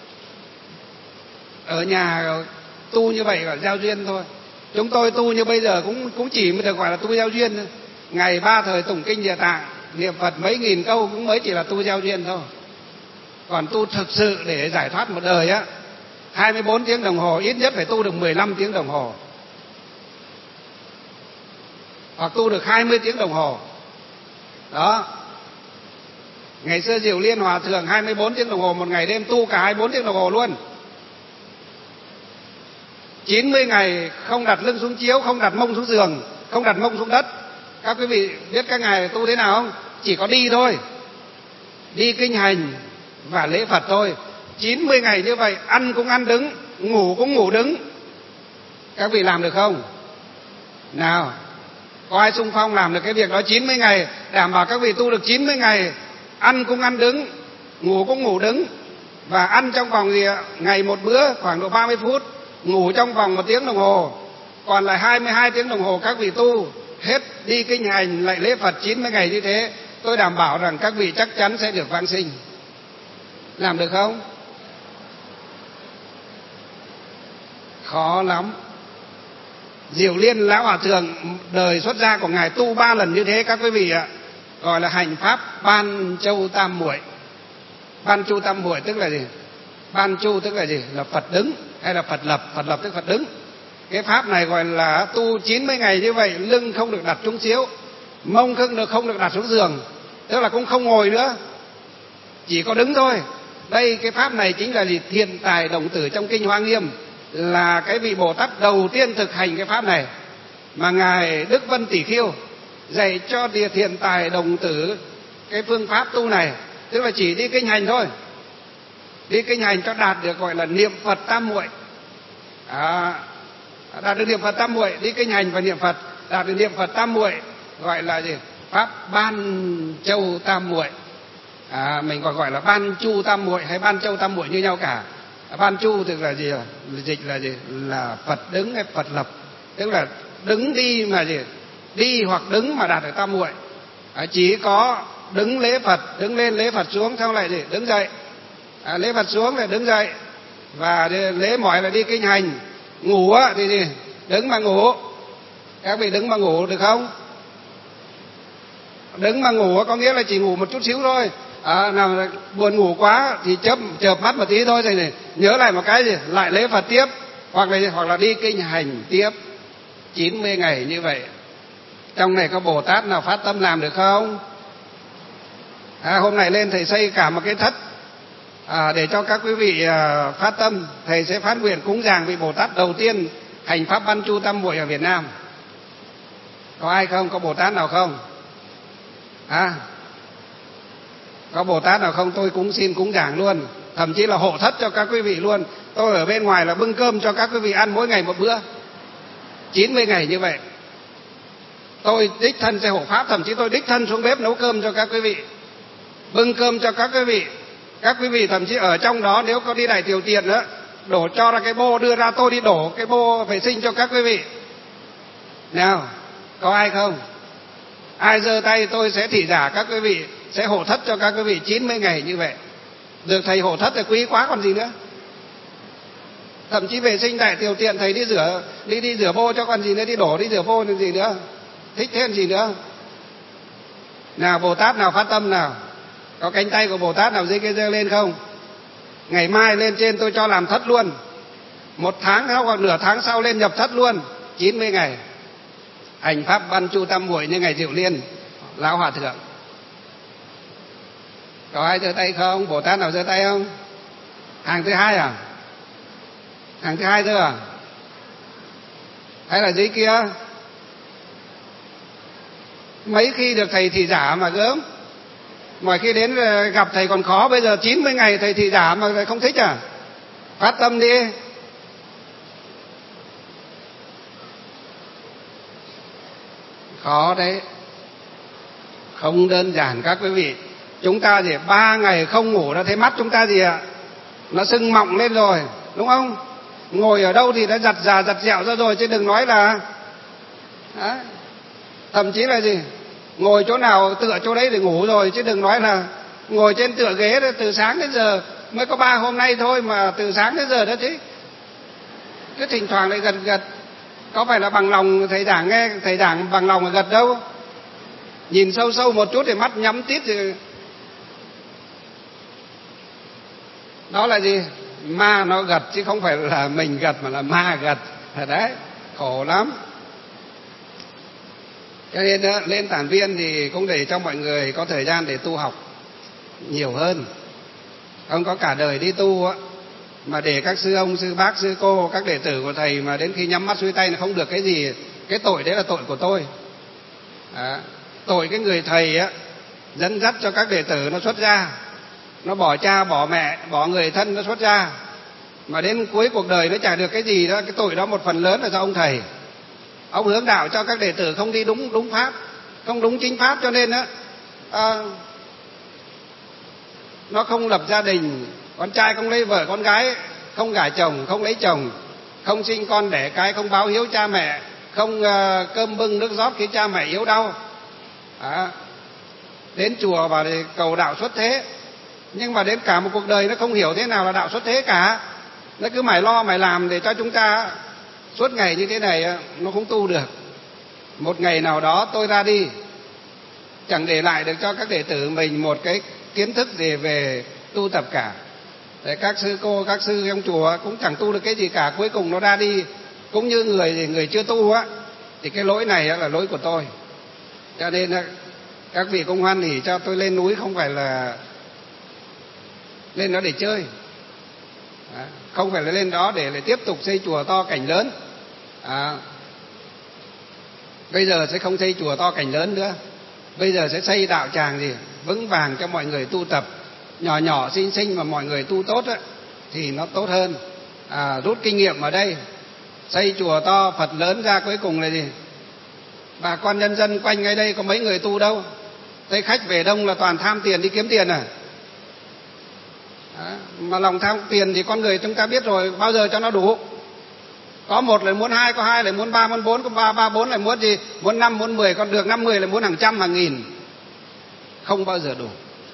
ở nhà tu như vậy là gieo duyên thôi. Chúng tôi tu như bây giờ cũng cũng chỉ mới được gọi là tu gieo duyên thôi. Ngày ba thời tụng kinh Địa Tạng, niệm Phật mấy nghìn câu cũng mới chỉ là tu gieo duyên thôi. Còn tu thực sự để giải thoát một đời á, hai mươi bốn tiếng đồng hồ, ít nhất phải tu được mười lăm tiếng đồng hồ, hoặc tu được hai mươi tiếng đồng hồ. Đó. Ngày xưa Diệu Liên Hòa Thượng hai mươi bốn tiếng đồng hồ một ngày đêm, tu cả hai mươi bốn tiếng đồng hồ luôn. chín mươi ngày không đặt lưng xuống chiếu, không đặt mông xuống giường, không đặt mông xuống đất. Các quý vị biết các ngài tu thế nào không? Chỉ có đi thôi, đi kinh hành và lễ Phật thôi. chín mươi ngày như vậy, ăn cũng ăn đứng, ngủ cũng ngủ đứng. Các vị làm được không? Nào, có ai xung phong làm được cái việc đó chín mươi ngày, đảm bảo các vị tu được chín mươi ngày, ăn cũng ăn đứng, ngủ cũng ngủ đứng, và ăn trong vòng gì ạ? Ngày một bữa khoảng độ ba mươi phút, ngủ trong vòng một tiếng đồng hồ. còn lại hai mươi hai tiếng đồng hồ các vị tu hết đi kinh hành lại lễ Phật chín mươi ngày như thế, tôi đảm bảo rằng các vị chắc chắn sẽ được vãng sinh. Làm được không? Khó lắm. Diệu Liên Lão Hòa Thượng đời xuất gia của ngài tu ba lần như thế các quý vị ạ, gọi là hành pháp Ban Châu Tam Muội. Ban Chu Tam Muội tức là gì? Ban Chu tức là gì? Là Phật đứng hay là Phật lập? Phật lập tức Phật đứng. Cái pháp này gọi là tu chín mươi ngày như vậy, lưng không được đặt trúng chiếu, mông không được không được đặt xuống giường, tức là cũng không ngồi nữa, chỉ có đứng thôi. Đây cái pháp này chính là gì? Thiện tài đồng tử trong kinh Hoa Nghiêm, là cái vị Bồ Tát đầu tiên thực hành cái pháp này, mà ngài Đức Vân Tỷ Khiêu dạy cho địa thiện tài đồng tử cái phương pháp tu này, tức là chỉ đi kinh hành thôi, đi kinh hành cho đạt được gọi là niệm Phật tam muội. À, đạt được niệm Phật tam muội, đi kinh hành và niệm Phật, đạt được niệm Phật tam muội gọi là gì? Pháp Ban Châu Tam Muội. À, mình còn gọi là Ban Chu Tam Muội hay Ban Châu Tam Muội như nhau cả. Ban Chu tức là gì? Dịch là gì? Là Phật đứng hay Phật lập, tức là đứng đi mà gì? Đi hoặc đứng mà đạt được tam muội. À, chỉ có đứng lễ Phật, đứng lên lễ Phật xuống, xong lại gì? Đứng dậy. À, lễ Phật xuống lại đứng dậy, và lễ mỏi là đi kinh hành. Ngủ á thì gì? Đứng mà ngủ. Các vị đứng mà ngủ được không? Đứng mà ngủ có nghĩa là chỉ ngủ một chút xíu thôi. À, nào buồn ngủ quá thì chớp chợp mắt một tí thôi thì này, nhớ lại một cái gì, lại lễ Phật tiếp, hoặc là hoặc là đi kinh hành tiếp chín mươi ngày như vậy. Trong này có Bồ Tát nào phát tâm làm được không? À, hôm nay lên thầy xây cả một cái thất à, để cho các quý vị à, phát tâm. Thầy sẽ phát nguyện cúng dường vị Bồ Tát đầu tiên hành pháp Ban Chu Tam Muội ở Việt Nam. Có ai không? Có Bồ Tát nào không? À, có Bồ Tát nào không? Tôi cũng xin cúng dường luôn, thậm chí là hộ thất cho các quý vị luôn. Tôi ở bên ngoài là bưng cơm cho các quý vị ăn mỗi ngày một bữa chín mươi ngày như vậy. Tôi đích thân sẽ hộ pháp, thậm chí tôi đích thân xuống bếp nấu cơm cho các quý vị, bưng cơm cho các quý vị. Các quý vị thậm chí ở trong đó nếu có đi đại tiểu tiện nữa, đổ cho ra cái bô, đưa ra tôi đi đổ cái bô vệ sinh cho các quý vị. Nào, có ai không? Ai giơ tay tôi sẽ thị giả các quý vị, sẽ hộ thất cho các quý vị chín mươi ngày như vậy. Được thầy hộ thất thì quý quá còn gì nữa. Thậm chí vệ sinh đại tiểu tiện thầy đi rửa, đi đi rửa bô cho còn gì nữa, đi đổ đi rửa bô làm gì nữa, thích thêm gì nữa. Nào Bồ Tát nào phát tâm nào? Có cánh tay của Bồ Tát nào dưới kia giơ lên không? Ngày mai lên trên tôi cho làm thất luôn, một tháng hoặc nửa tháng sau lên nhập thất luôn, chín mươi ngày hành pháp Ban Chu Tam Muội như ngày Diệu Liên Lão Hòa Thượng. Có ai giơ tay không? Bồ Tát nào giơ tay không? Hàng thứ hai à? Hàng thứ hai thôi à? Hay là dưới kia? Mấy khi được thầy thị giả mà gớm, mọi khi đến gặp thầy còn khó, bây giờ chín mươi ngày thầy thị giả mà không thích à? Phát tâm đi. Khó đấy, không đơn giản các quý vị. Chúng ta gì ba ngày không ngủ đã thấy mắt chúng ta gì ạ? Nó sưng mọng lên rồi, đúng không? Ngồi ở đâu thì đã giặt già giặt dẹo ra rồi, chứ đừng nói là đó. Thậm chí là gì, ngồi chỗ nào tựa chỗ đấy để ngủ rồi, chứ đừng nói là ngồi trên tựa ghế từ sáng đến giờ. Mới có ba hôm nay thôi mà từ sáng đến giờ đó chứ. Cứ thỉnh thoảng lại gật gật. Có phải là bằng lòng thầy giảng, nghe thầy giảng bằng lòng mà gật đâu. Nhìn sâu sâu một chút thì mắt nhắm tít thì đó là gì? Ma nó gật chứ không phải là mình gật, mà là ma gật. Đấy, khổ lắm. Cho nên đó, lên tản viên thì cũng để cho mọi người có thời gian để tu học nhiều hơn. Không có cả đời đi tu á, mà để các sư ông, sư bác, sư cô, các đệ tử của thầy mà đến khi nhắm mắt xuôi tay nó không được cái gì, cái tội đấy là tội của tôi. Đó. Tội cái người thầy á dẫn dắt cho các đệ tử nó xuất gia, nó bỏ cha bỏ mẹ bỏ người thân nó xuất gia, mà đến cuối cuộc đời nó chả được cái gì đó. Cái tội đó một phần lớn là do ông thầy. Ông hướng đạo cho các đệ tử không đi đúng đúng pháp, không đúng chính pháp, cho nên á à, nó không lập gia đình, con trai không lấy vợ, con gái không gả chồng, không lấy chồng, không sinh con đẻ cái, không báo hiếu cha mẹ, không uh, cơm bưng nước rót khi cha mẹ yếu đau. À, đến chùa và để cầu đạo xuất thế, nhưng mà đến cả một cuộc đời nó không hiểu thế nào là đạo xuất thế cả. Nó cứ mày lo mày làm để cho chúng ta suốt ngày như thế này, nó không tu được. Một ngày nào đó tôi ra đi, chẳng để lại được cho các đệ tử mình một cái kiến thức gì về tu tập cả. Để các sư cô, các sư trong chùa cũng chẳng tu được cái gì cả, cuối cùng nó ra đi cũng như người người chưa tu á, thì cái lỗi này là lỗi của tôi. Cho nên các vị cũng hoan hỉ cho tôi lên núi, không phải là lên đó để chơi, không phải là lên đó để lại tiếp tục xây chùa to cảnh lớn. À, bây giờ sẽ không xây chùa to cảnh lớn nữa, bây giờ sẽ xây đạo tràng gì vững vàng cho mọi người tu tập, nhỏ nhỏ xinh xinh mà mọi người tu tốt á, thì nó tốt hơn. À, rút kinh nghiệm ở đây, xây chùa to Phật lớn ra cuối cùng là gì? Bà con nhân dân quanh ngay đây có mấy người tu đâu, thấy khách về đông là toàn tham tiền đi kiếm tiền à. À, mà lòng tham tiền thì con người chúng ta biết rồi, bao giờ cho nó đủ. Có một lại muốn hai, có hai lại muốn ba, muốn bốn, có ba, ba bốn lại muốn gì? Muốn năm, muốn mười, còn được năm mười lại muốn hàng trăm, hàng nghìn. Không bao giờ đủ.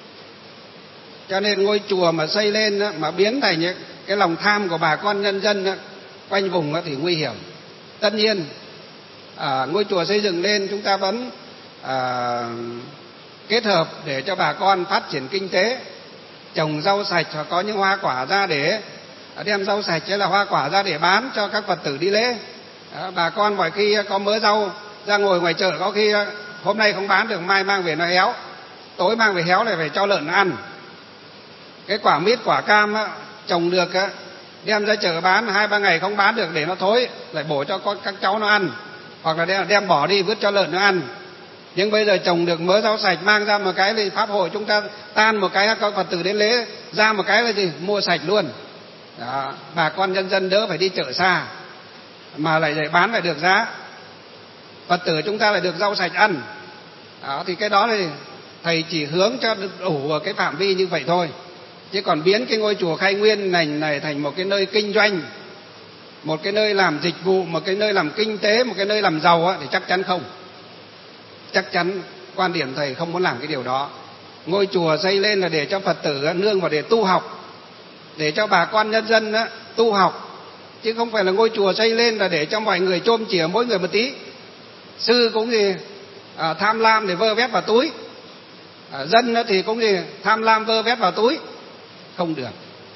Cho nên ngôi chùa mà xây lên mà biến thành những cái lòng tham của bà con nhân dân quanh vùng thì nguy hiểm. Tất nhiên à, ngôi chùa xây dựng lên chúng ta vẫn à, kết hợp để cho bà con phát triển kinh tế, trồng rau sạch hoặc có những hoa quả ra để đem rau sạch hay là hoa quả ra để bán cho các Phật tử đi lễ. Đó, bà con mọi khi có mớ rau ra ngồi ngoài chợ, có khi hôm nay không bán được, mai mang về nó héo, tối mang về héo lại phải cho lợn nó ăn. Cái quả mít, quả cam á, trồng được á, đem ra chợ bán hai ba ngày không bán được để nó thối, lại bổ cho các cháu nó ăn, hoặc là đem, đem bỏ đi vứt cho lợn nó ăn. Nhưng bây giờ trồng được mớ rau sạch mang ra một cái thì pháp hội chúng ta tan một cái, các Phật tử đến lễ ra một cái là gì? Mua sạch luôn. Đó, bà con nhân dân đỡ phải đi chợ xa, mà lại, lại bán lại được giá, Phật tử chúng ta lại được rau sạch ăn. Đó, thì cái đó thì thầy chỉ hướng cho đủ ở cái phạm vi như vậy thôi. Chứ còn biến cái ngôi chùa Khai Nguyên này, này thành một cái nơi kinh doanh, một cái nơi làm dịch vụ, một cái nơi làm kinh tế, một cái nơi làm giàu á, thì chắc chắn không. Chắc chắn quan điểm thầy không muốn làm cái điều đó. Ngôi chùa xây lên là để cho Phật tử nương vào để tu học, để cho bà con nhân dân tu học, chứ không phải là ngôi chùa xây lên là để cho mọi người chôm chỉa mỗi người một tí. Sư cũng gì à, tham lam để vơ vét vào túi, à, dân thì cũng gì tham lam vơ vét vào túi, không được.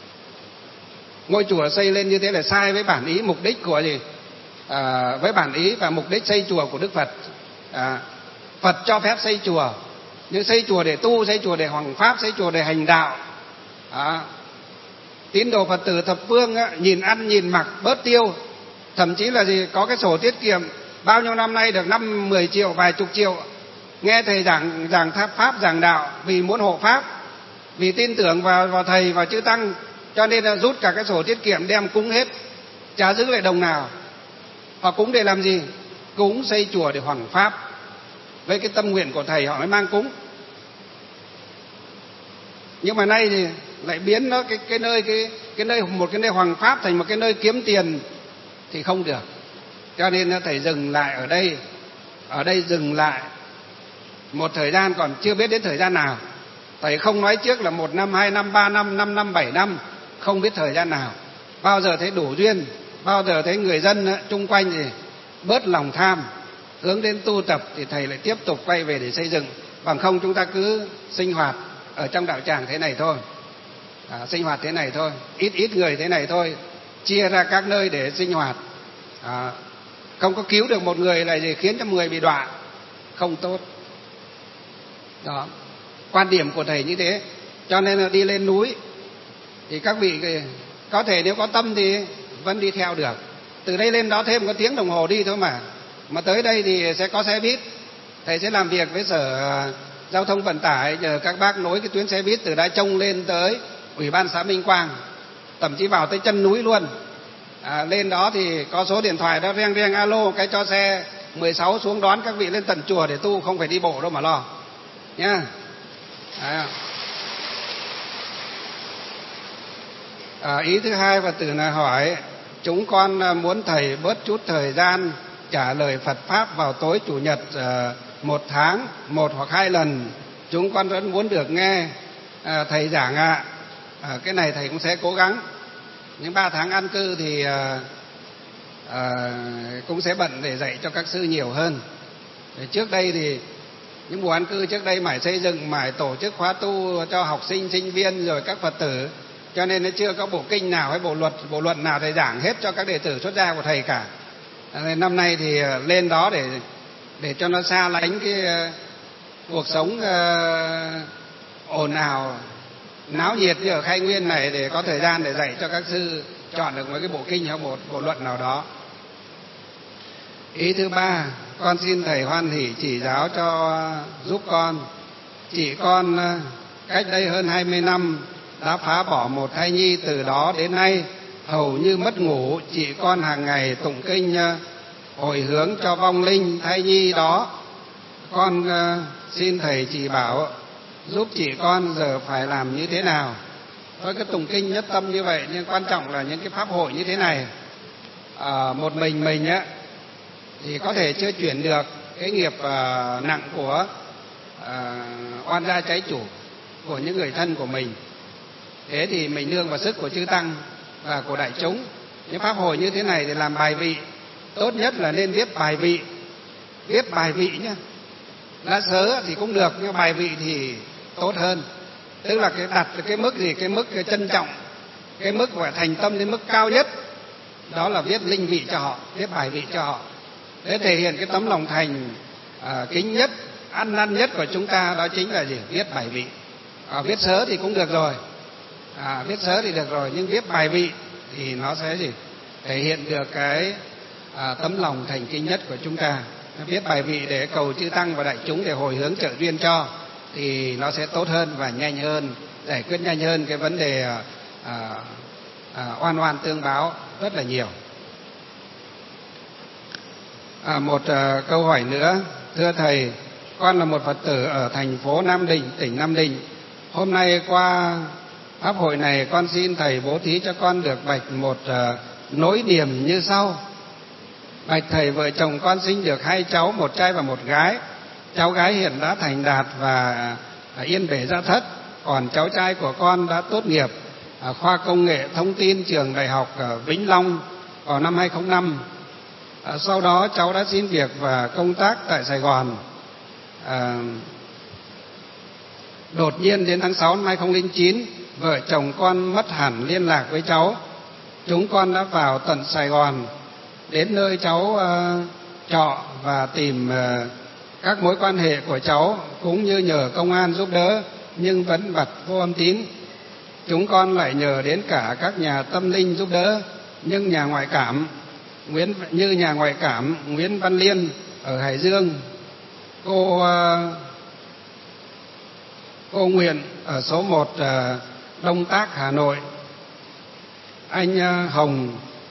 Ngôi chùa xây lên như thế là sai với bản ý mục đích của gì à, với bản ý và mục đích xây chùa của Đức Phật. À, Phật cho phép xây chùa, nhưng xây chùa để tu, xây chùa để hoằng pháp, xây chùa để hành đạo. À, tín đồ Phật tử thập phương á, nhìn ăn nhìn mặc bớt tiêu, thậm chí là gì có cái sổ tiết kiệm bao nhiêu năm nay được năm mười triệu, vài chục triệu, nghe thầy giảng giảng pháp giảng đạo vì muốn hộ pháp, vì tin tưởng vào vào thầy và chư tăng, cho nên là rút cả cái sổ tiết kiệm đem cúng hết, chả giữ lại đồng nào. Họ cúng để làm gì? Cúng xây chùa để hoằng pháp, với cái tâm nguyện của thầy họ mới mang cúng. Nhưng mà nay thì lại biến nó cái cái nơi cái cái nơi một cái nơi hoằng pháp thành một cái nơi kiếm tiền thì không được. Cho nên thầy dừng lại ở đây, ở đây dừng lại một thời gian, còn chưa biết đến thời gian nào. Thầy không nói trước là một năm, hai năm, ba năm, năm năm, bảy năm, không biết thời gian nào. Bao giờ thấy đủ duyên, bao giờ thấy người dân chung quanh thì bớt lòng tham, hướng đến tu tập thì thầy lại tiếp tục quay về để xây dựng. Bằng không chúng ta cứ sinh hoạt ở trong đạo tràng thế này thôi, à, sinh hoạt thế này thôi, ít ít người thế này thôi, chia ra các nơi để sinh hoạt, à, không có cứu được một người lại gì khiến cho mười bị đọa, không tốt. Đó, quan điểm của thầy như thế. Cho nên là đi lên núi thì các vị có thể nếu có tâm thì vẫn đi theo được. Từ đây lên đó thêm có tiếng đồng hồ đi thôi mà. Mà tới đây thì sẽ có xe buýt, thầy sẽ làm việc với sở giao thông vận tải, nhờ các bác nối cái tuyến xe buýt từ Đá Trông lên tới Ủy ban xã Minh Quang, thậm chí vào tới chân núi luôn. À, lên đó thì có số điện thoại đó, reng reng alo cái cho xe mười sáu xuống đón các vị lên tận chùa để tu, không phải đi bộ đâu mà lo nhá. À. À, ý thứ hai Phật tử là hỏi chúng con muốn thầy bớt chút thời gian trả lời Phật pháp vào tối chủ nhật một tháng một hoặc hai lần. Chúng con rất muốn được nghe thầy giảng ạ. À, cái này thầy cũng sẽ cố gắng. Những ba tháng an cư thì à, à, cũng sẽ bận để dạy cho các sư nhiều hơn. Để trước đây thì những mùa an cư trước đây mãi xây dựng, mãi tổ chức khóa tu cho học sinh, sinh viên rồi các Phật tử, cho nên nó chưa có bộ kinh nào hay bộ luật, bộ luận nào thầy giảng hết cho các đệ tử xuất gia của thầy cả. À, năm nay thì lên đó để để cho nó xa lánh cái uh, cuộc sống uh, ồn ào náo nhiệt như ở Khai Nguyên này, để có thời gian để dạy cho các sư chọn được một cái bộ kinh hay một bộ luận nào đó. Ý thứ ba, con xin thầy hoan hỷ chỉ giáo cho giúp con. Chị con cách đây hơn hai mươi năm đã phá bỏ một thai nhi, từ đó đến nay hầu như mất ngủ. Chị con hàng ngày tụng kinh hồi hướng cho vong linh thai nhi đó. Con xin thầy chỉ bảo giúp chị con giờ phải làm như thế nào. Thôi cái tụng kinh nhất tâm như vậy, nhưng quan trọng là những cái pháp hội như thế này. À, một mình mình á thì có thể chưa chuyển được cái nghiệp uh, nặng của uh, oan gia trái chủ, của những người thân của mình. Thế thì mình nương vào sức của chư tăng và của đại chúng. Những pháp hội như thế này thì làm bài vị, tốt nhất là nên viết bài vị, viết bài vị nhé. Lá sớ thì cũng được, nhưng bài vị thì tốt hơn. Tức là cái đặt cái mức gì, cái mức cái trân trọng, cái mức gọi thành tâm đến mức cao nhất, đó là viết linh vị cho họ, viết bài vị cho họ, để thể hiện cái tấm lòng thành à, kính nhất, ăn năn nhất của chúng ta. Đó chính là gì? Viết bài vị. À, viết sớ thì cũng được rồi, à, viết sớ thì được rồi, nhưng viết bài vị thì nó sẽ gì? Thể hiện được cái à, tấm lòng thành kính nhất của chúng ta. Viết bài vị để cầu chư tăng và đại chúng để hồi hướng trợ duyên cho, thì nó sẽ tốt hơn và nhanh hơn, giải quyết nhanh hơn cái vấn đề à, à, oan oan tương báo rất là nhiều. À, một à, câu hỏi nữa. Thưa thầy, con là một Phật tử ở thành phố Nam Định, tỉnh Nam Định. Hôm nay qua pháp hội này, con xin thầy bố thí cho con được bạch một à, nối điểm như sau. Bạch thầy, vợ chồng con sinh được hai cháu, một trai và một gái. Cháu gái hiện đã thành đạt và à, yên bề gia thất, còn cháu trai của con đã tốt nghiệp à, khoa công nghệ thông tin trường đại học à, Vĩnh Long vào năm hai không không năm. À, sau đó cháu đã xin việc và công tác tại Sài Gòn. À, đột nhiên đến tháng sáu năm hai không không chín, vợ chồng con mất hẳn liên lạc với cháu. Chúng con đã vào tận Sài Gòn, đến nơi cháu uh, trọ và tìm uh, các mối quan hệ của cháu, cũng như nhờ công an giúp đỡ, nhưng vẫn bật vô âm tín. Chúng con lại nhờ đến cả các nhà tâm linh giúp đỡ, nhưng nhà ngoại cảm Nguyễn như nhà ngoại cảm Nguyễn Văn Liên ở Hải Dương, cô uh, cô Nguyện ở số một uh, Đông Tác Hà Nội, anh uh, Hồng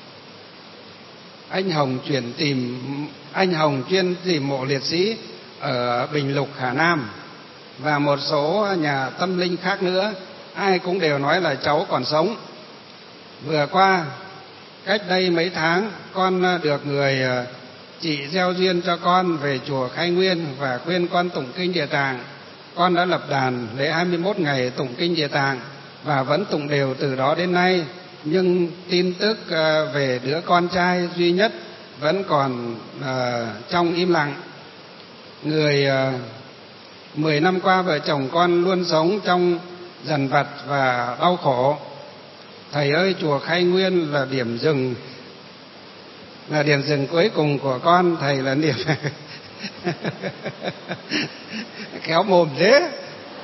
anh Hồng chuyển tìm anh Hồng chuyên tìm mộ liệt sĩ ở Bình Lục Hà Nam, và một số nhà tâm linh khác nữa. Ai cũng đều nói là cháu còn sống. Vừa qua, cách đây mấy tháng, con được người chị gieo duyên cho con về chùa Khai Nguyên và khuyên con tụng kinh Địa Tạng. Con đã lập đàn lễ hai mươi mốt ngày tụng kinh Địa Tạng và vẫn tụng đều từ đó đến nay. Nhưng tin tức về đứa con trai duy nhất vẫn còn uh, trong im lặng. Người uh, mười năm qua vợ chồng con luôn sống trong dằn vặt và đau khổ. Thầy ơi, chùa Khai Nguyên là điểm dừng là điểm dừng cuối cùng của con. Thầy là điểm khéo mồm thế.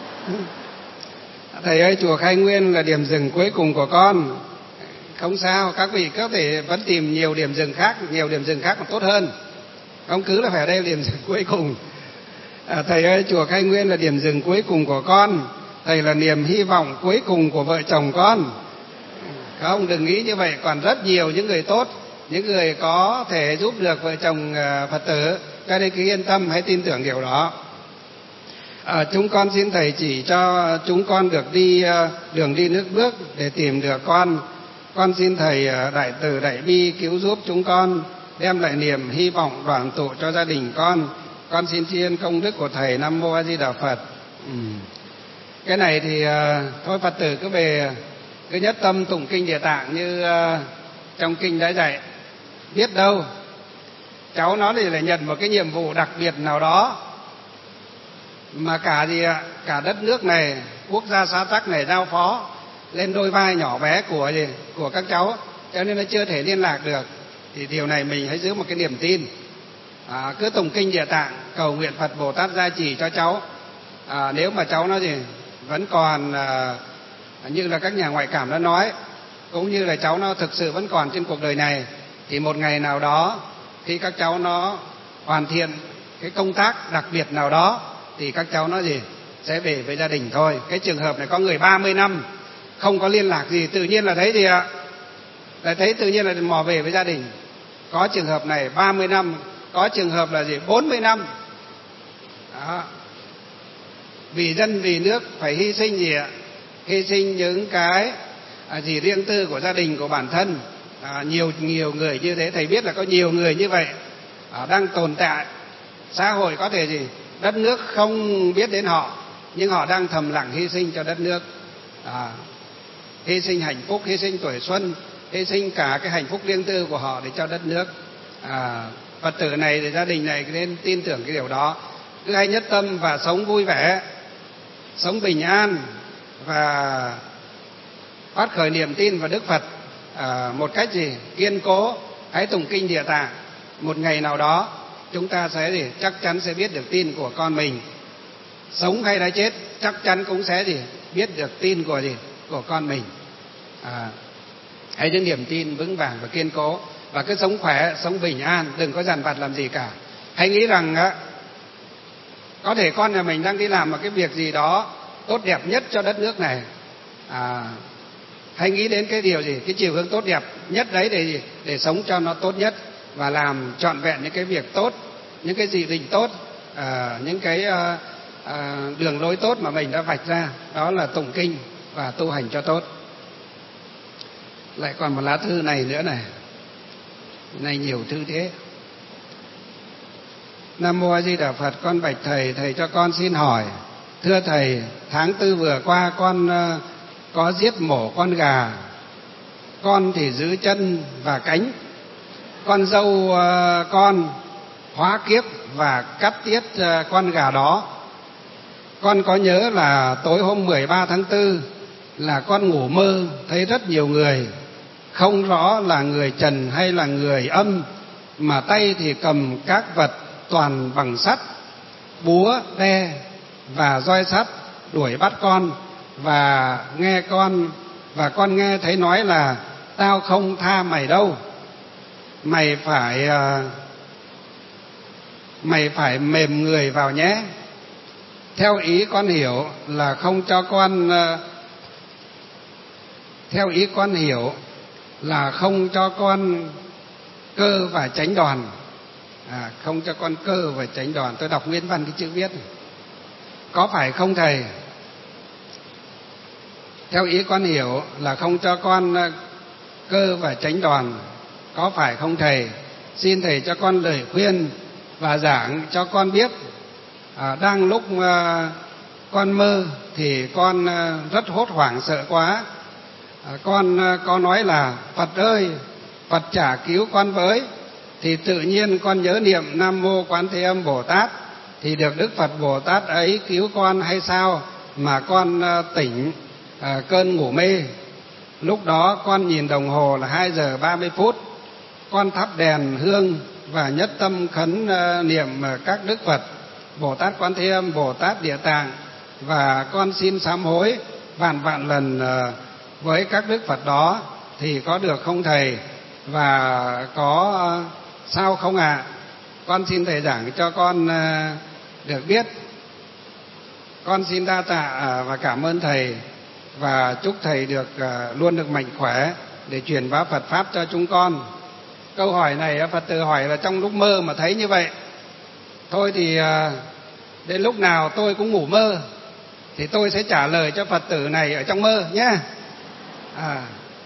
Thầy ơi, chùa Khai Nguyên là điểm dừng cuối cùng của con. Không sao, các vị có thể vẫn tìm nhiều điểm dừng khác, nhiều điểm dừng khác còn tốt hơn. Không cứ là phải ở đây là điểm dừng cuối cùng. À, thầy ơi, chùa Khai Nguyên là điểm dừng cuối cùng của con. Thầy là niềm hy vọng cuối cùng của vợ chồng con. Không, đừng nghĩ như vậy, còn rất nhiều những người tốt, những người có thể giúp được vợ chồng Phật tử. Cho nên cứ yên tâm, hãy tin tưởng điều đó. À, chúng con xin thầy chỉ cho chúng con được đi đường đi nước bước để tìm được con Con xin Thầy đại từ đại bi cứu giúp chúng con, đem lại niềm hy vọng đoàn tụ cho gia đình con. Con xin tri ân công đức của Thầy. Nam Mô A Di Đà Phật. Ừ. Cái này thì uh, thôi Phật tử cứ về cứ nhất tâm tụng kinh Địa Tạng như uh, trong kinh đã dạy. Biết đâu cháu nó thì lại nhận một cái nhiệm vụ đặc biệt nào đó mà cả gì ạ, cả đất nước này, quốc gia xã tắc này giao phó lên đôi vai nhỏ bé của gì của các cháu, cho nên nó chưa thể liên lạc được. Thì điều này mình hãy giữ một cái niềm tin, à, cứ tụng kinh Địa Tạng cầu nguyện Phật Bồ Tát gia trì cho cháu. À, nếu mà cháu nó gì vẫn còn à, như là các nhà ngoại cảm đã nói, cũng như là cháu nó thực sự vẫn còn trên cuộc đời này, thì một ngày nào đó khi các cháu nó hoàn thiện cái công tác đặc biệt nào đó thì các cháu nó gì sẽ về với gia đình thôi. Cái trường hợp này có người ba mươi năm không có liên lạc gì, tự nhiên là thấy gì ạ, là thấy tự nhiên là mò về với gia đình. Có trường hợp này ba mươi năm, có trường hợp là gì bốn mươi năm. Đó. Vì dân vì nước phải hy sinh gì ạ, hy sinh những cái à, gì riêng tư của gia đình, của bản thân. À, nhiều nhiều người như thế, Thầy biết là có nhiều người như vậy à, đang tồn tại. Xã hội có thể gì đất nước không biết đến họ, nhưng họ đang thầm lặng hy sinh cho đất nước, à, hy sinh hạnh phúc, hy sinh tuổi xuân, hy sinh cả cái hạnh phúc riêng tư của họ để cho đất nước. À, Phật tử này thì gia đình này nên tin tưởng cái điều đó, cứ hay nhất tâm và sống vui vẻ, sống bình an và phát khởi niềm tin vào Đức Phật à, một cách gì kiên cố. Hãy tụng kinh Địa Tạng, một ngày nào đó chúng ta sẽ gì chắc chắn sẽ biết được tin của con mình, sống hay đã chết chắc chắn cũng sẽ gì biết được tin của gì của con mình. À, hãy giữ niềm tin vững vàng và kiên cố, và cứ sống khỏe, sống bình an, đừng có dằn vặt làm gì cả. Hãy nghĩ rằng á, có thể con nhà mình đang đi làm một cái việc gì đó tốt đẹp nhất cho đất nước này. À, hãy nghĩ đến cái điều gì, cái chiều hướng tốt đẹp nhất đấy để gì? Để sống cho nó tốt nhất và làm trọn vẹn những cái việc tốt, những cái dự định tốt, à, những cái à, à, đường lối tốt mà mình đã vạch ra. Đó là tụng kinh và tu hành cho tốt. Lại còn một lá thư này nữa này, này nhiều thư thế. Nam Mô A Di Đà Phật. Con bạch Thầy, Thầy cho con xin hỏi. Thưa Thầy, tháng tư vừa qua con uh, có giết mổ con gà. Con thì giữ chân và cánh. Con dâu uh, con hóa kiếp và cắt tiết uh, con gà đó. Con có nhớ là tối hôm mười ba tháng tư là con ngủ mơ thấy rất nhiều người, không rõ là người trần hay là người âm, mà tay thì cầm các vật toàn bằng sắt, búa, đe và roi sắt đuổi bắt con, và nghe con và con nghe thấy nói là tao không tha mày đâu, mày phải uh, mày phải mềm người vào nhé. Theo ý con hiểu là không cho con uh, theo ý con hiểu là không cho con cơ và tránh đòn. À, không cho con cơ và tránh đòn. Tôi đọc nguyên văn cái chữ viết này. Có phải không Thầy? Theo ý con hiểu là không cho con cơ và tránh đòn, có phải không Thầy? Xin Thầy cho con lời khuyên và giảng cho con biết. À, đang lúc uh, con mơ thì con uh, rất hốt hoảng sợ quá. À, con uh, có nói là Phật ơi, Phật trả cứu con với. Thì tự nhiên con nhớ niệm Nam Mô Quán Thế Âm Bồ Tát, thì được Đức Phật Bồ Tát ấy cứu con hay sao mà con uh, tỉnh uh, cơn ngủ mê. Lúc đó con nhìn đồng hồ là hai giờ ba mươi phút. Con thắp đèn hương và nhất tâm khấn uh, niệm uh, các Đức Phật Bồ Tát Quán Thế Âm, Bồ Tát Địa Tạng, và con xin sám hối vạn vạn lần uh, với các Đức Phật đó. Thì có được không Thầy? Và có uh, sao không ạ? À? Con xin Thầy giảng cho con uh, được biết. Con xin đa tạ uh, và cảm ơn Thầy, và chúc Thầy được uh, luôn được mạnh khỏe để truyền bá Phật Pháp cho chúng con. Câu hỏi này Phật tử hỏi là trong lúc mơ mà thấy như vậy. Thôi thì uh, đến lúc nào tôi cũng ngủ mơ thì tôi sẽ trả lời cho Phật tử này ở trong mơ nhé. À,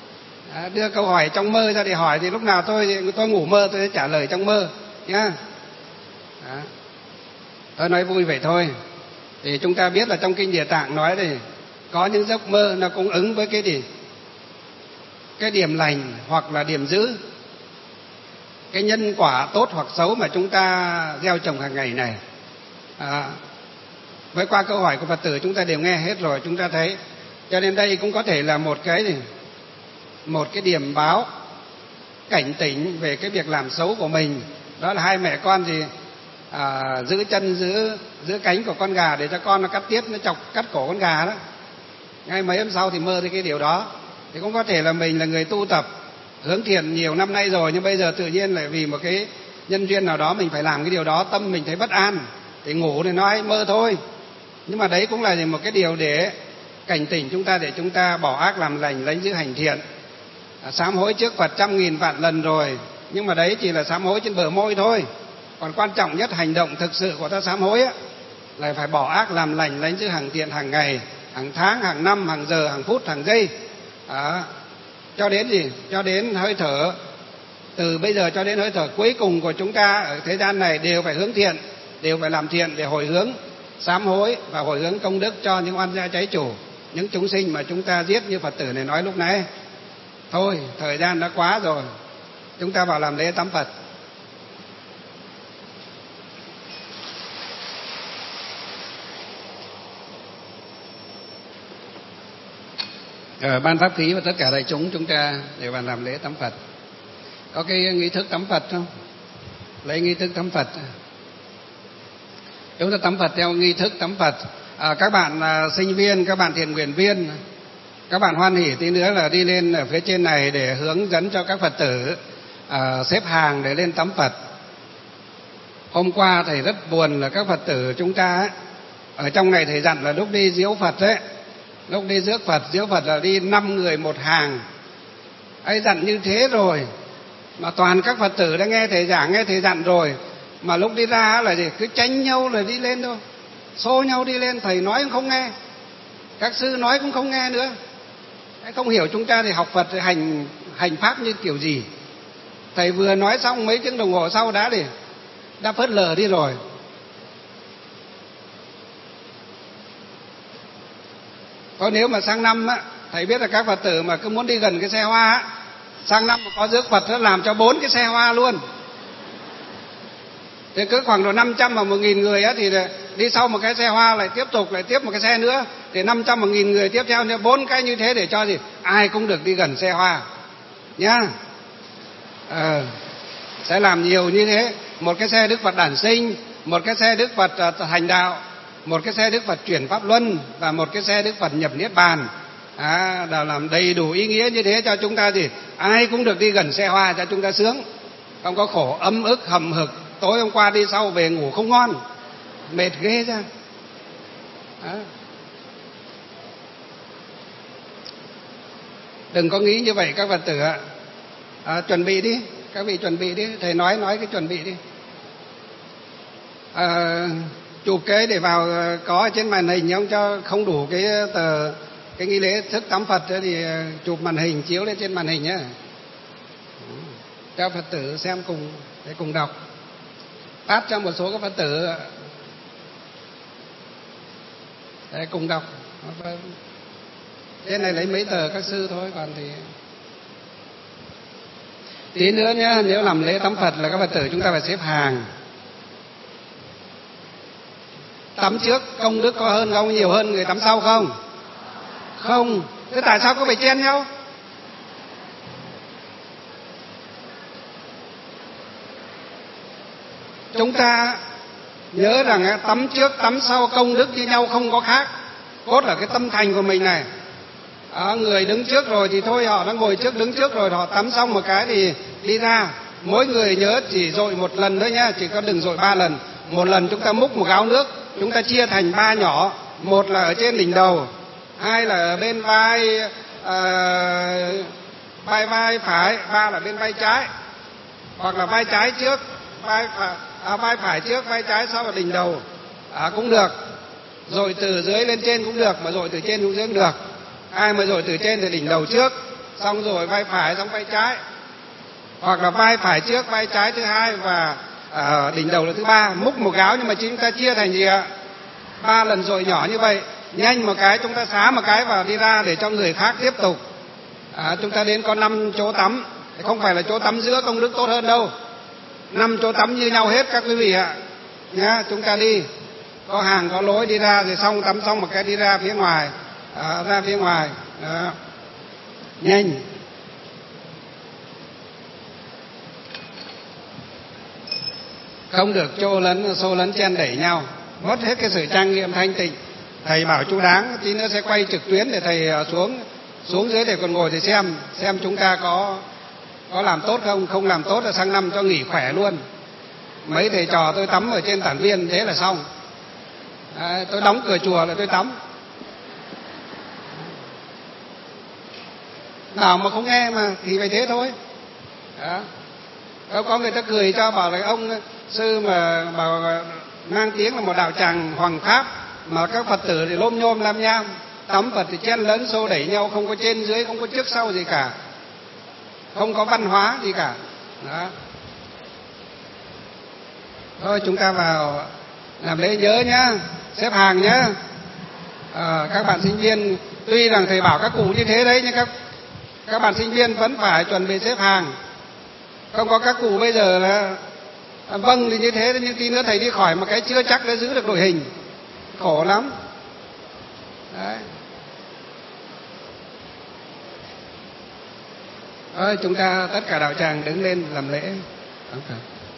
À, đưa câu hỏi trong mơ ra để hỏi thì lúc nào tôi tôi ngủ mơ tôi sẽ trả lời trong mơ nhá. Đó. Tôi nói vui vậy thôi. Thì chúng ta biết là trong kinh Địa Tạng nói thì có những giấc mơ nó cũng ứng với cái gì, cái điểm lành hoặc là điểm dữ, cái nhân quả tốt hoặc xấu mà chúng ta gieo trồng hàng ngày này. À, với qua câu hỏi của Phật tử chúng ta đều nghe hết rồi, chúng ta thấy. Cho nên đây cũng có thể là một cái gì, một cái điểm báo cảnh tỉnh về cái việc làm xấu của mình. Đó là hai mẹ con gì à, giữ chân giữ giữ cánh của con gà để cho con nó cắt tiết, nó chọc cắt cổ con gà đó. Ngay mấy hôm sau thì mơ thấy cái điều đó. Thì cũng có thể là mình là người tu tập hướng thiện nhiều năm nay rồi, nhưng bây giờ tự nhiên lại vì một cái nhân duyên nào đó mình phải làm cái điều đó, tâm mình thấy bất an thì ngủ thì nói mơ thôi. Nhưng mà đấy cũng là một cái điều để cảnh tỉnh chúng ta, để chúng ta bỏ ác làm lành, lấy giữ hành thiện. À, sám hối trước Phật trăm nghìn vạn lần rồi, nhưng mà đấy chỉ là sám hối trên bờ môi thôi. Còn quan trọng nhất hành động thực sự của ta sám hối á, là phải bỏ ác làm lành, lấy giữ hành thiện hàng ngày, hàng tháng, hàng năm, hàng giờ, hàng phút, hàng giây. À, cho đến gì? Cho đến hơi thở, từ bây giờ cho đến hơi thở cuối cùng của chúng ta ở thế gian này đều phải hướng thiện, đều phải làm thiện để hồi hướng, sám hối và hồi hướng công đức cho những oan gia trái chủ, những chúng sinh mà chúng ta giết như Phật tử này nói lúc nãy. Thôi, thời gian đã quá rồi, chúng ta vào làm lễ tắm Phật. Ở ban pháp khí và tất cả đại chúng chúng ta đều vào làm lễ tắm Phật. Có cái nghi thức tắm Phật không? Lấy nghi thức tắm Phật. Chúng ta tắm Phật theo nghi thức tắm Phật. À, các bạn à, sinh viên, các bạn thiện nguyện viên, các bạn hoan hỉ tí nữa là đi lên ở phía trên này để hướng dẫn cho các Phật tử à, xếp hàng để lên tắm Phật. Hôm qua thầy rất buồn là các Phật tử chúng ta ấy, ở trong này thầy dặn là lúc đi diếu Phật ấy, lúc đi rước Phật, diếu Phật là đi năm người một hàng. Ấy dặn như thế rồi mà toàn các Phật tử đã nghe thầy giảng, nghe thầy dặn rồi, mà lúc đi ra là gì cứ tranh nhau là đi lên thôi, xô nhau đi lên, thầy nói cũng không nghe, các sư nói cũng không nghe nữa. Không hiểu chúng ta thì học Phật thì hành hành pháp như kiểu gì. Thầy vừa nói xong mấy tiếng đồng hồ sau đã đi đã phớt lờ đi rồi. Có nếu mà sang năm á, thầy biết là các Phật tử mà cứ muốn đi gần cái xe hoa á, sang năm mà có rước Phật nó làm cho bốn cái xe hoa luôn. Thì cứ khoảng độ năm trăm và một nghìn người á, thì đi sau một cái xe hoa lại tiếp tục lại tiếp một cái xe nữa, thì năm trăm một nghìn người tiếp theo, bốn cái như thế để cho gì ai cũng được đi gần xe hoa nhá. Ờ, sẽ làm nhiều như thế. Một cái xe Đức Phật đản sinh, một cái xe Đức Phật hành đạo, một cái xe Đức Phật chuyển pháp luân và một cái xe Đức Phật nhập niết bàn. À, đã làm đầy đủ ý nghĩa như thế cho chúng ta gì ai cũng được đi gần xe hoa cho chúng ta sướng, không có khổ ấm ức hầm hực. Tối hôm qua đi sau về ngủ không ngon, mệt ghê ra. Đó. Đừng có nghĩ như vậy các Phật tử ạ. À, chuẩn bị đi, các vị chuẩn bị đi, thầy nói nói cái chuẩn bị đi. À, chụp cái để vào có ở trên màn hình không, cho không đủ cái tờ cái nghi lễ thức tắm Phật thì chụp màn hình chiếu lên trên màn hình nhé, cho Phật tử xem cùng để cùng đọc. Phát cho một số các Phật tử để cùng đọc. Trên này lấy mấy tờ các sư thôi, còn thì tí nữa nhé. Nếu làm lễ tắm Phật là các Phật tử chúng ta phải xếp hàng. Tắm trước công đức có hơn không, nhiều hơn người tắm sau không? Không. Thế tại sao có phải chen nhau? Chúng ta nhớ rằng tắm trước tắm sau công đức như nhau, không có khác. Cốt là cái tâm thành của mình này. À, người đứng trước rồi thì thôi, họ đã ngồi trước đứng trước rồi, họ tắm xong một cái thì đi ra. Mỗi người nhớ chỉ dội một lần thôi nhá, chỉ có đừng dội ba lần. Một lần chúng ta múc một gáo nước, chúng ta chia thành ba nhỏ. Một là ở trên đỉnh đầu, hai là ở bên vai à, vai vai phải, ba là bên vai trái, hoặc là vai trái trước, vai phải, à, vai phải trước, vai trái sau là đỉnh đầu. À, cũng được. Rồi từ dưới lên trên cũng được, mà rồi từ trên xuống dưới cũng được. Ai mà rồi từ trên thì đỉnh đầu trước, xong rồi vai phải, xong vai trái, hoặc là vai phải trước, vai trái thứ hai, và ở đỉnh đầu là thứ ba. Múc một gáo nhưng mà chúng ta chia thành gì ạ? Ba lần dội nhỏ như vậy. Nhanh một cái chúng ta xá một cái vào đi ra để cho người khác tiếp tục. À, chúng ta đến có năm chỗ tắm, không phải là chỗ tắm giữa công đức tốt hơn đâu, năm chỗ tắm như nhau hết các quý vị ạ nhá. Chúng ta đi có hàng có lối đi ra, rồi xong tắm xong một cái đi ra phía ngoài, à, ra phía ngoài đó. Nhanh. Không được chô lấn xô lấn chen đẩy nhau, mất hết cái sự trang nghiêm thanh tịnh. Thầy bảo chú Đáng tí nữa sẽ quay trực tuyến để thầy xuống xuống dưới để còn ngồi để xem xem chúng ta có có làm tốt không. Không làm tốt là sang năm cho nghỉ khỏe luôn. Mấy thầy trò tôi tắm ở trên Tản Viên thế là xong. À, tôi đóng cửa chùa là tôi tắm. Nào mà không nghe mà thì phải thế thôi. Đó. Có người ta cười cho bảo là ông sư mà bảo mang tiếng là một đạo tràng hoàng pháp, mà các Phật tử thì lôm nhôm làm nham, tắm Phật thì chen lấn xô đẩy nhau, không có trên dưới, không có trước sau gì cả, không có văn hóa gì cả. Đó. Thôi chúng ta vào làm lễ nhớ nhá, xếp hàng nhá. À, các bạn sinh viên tuy rằng thầy bảo các cụ như thế đấy, nhưng các các bạn sinh viên vẫn phải chuẩn bị xếp hàng. Không có các cụ bây giờ là vâng thì như thế, nhưng tí nữa thầy đi khỏi một cái chưa chắc đã giữ được đội hình, khổ lắm. Đấy. Thôi chúng ta tất cả đạo tràng đứng lên làm lễ. Okay.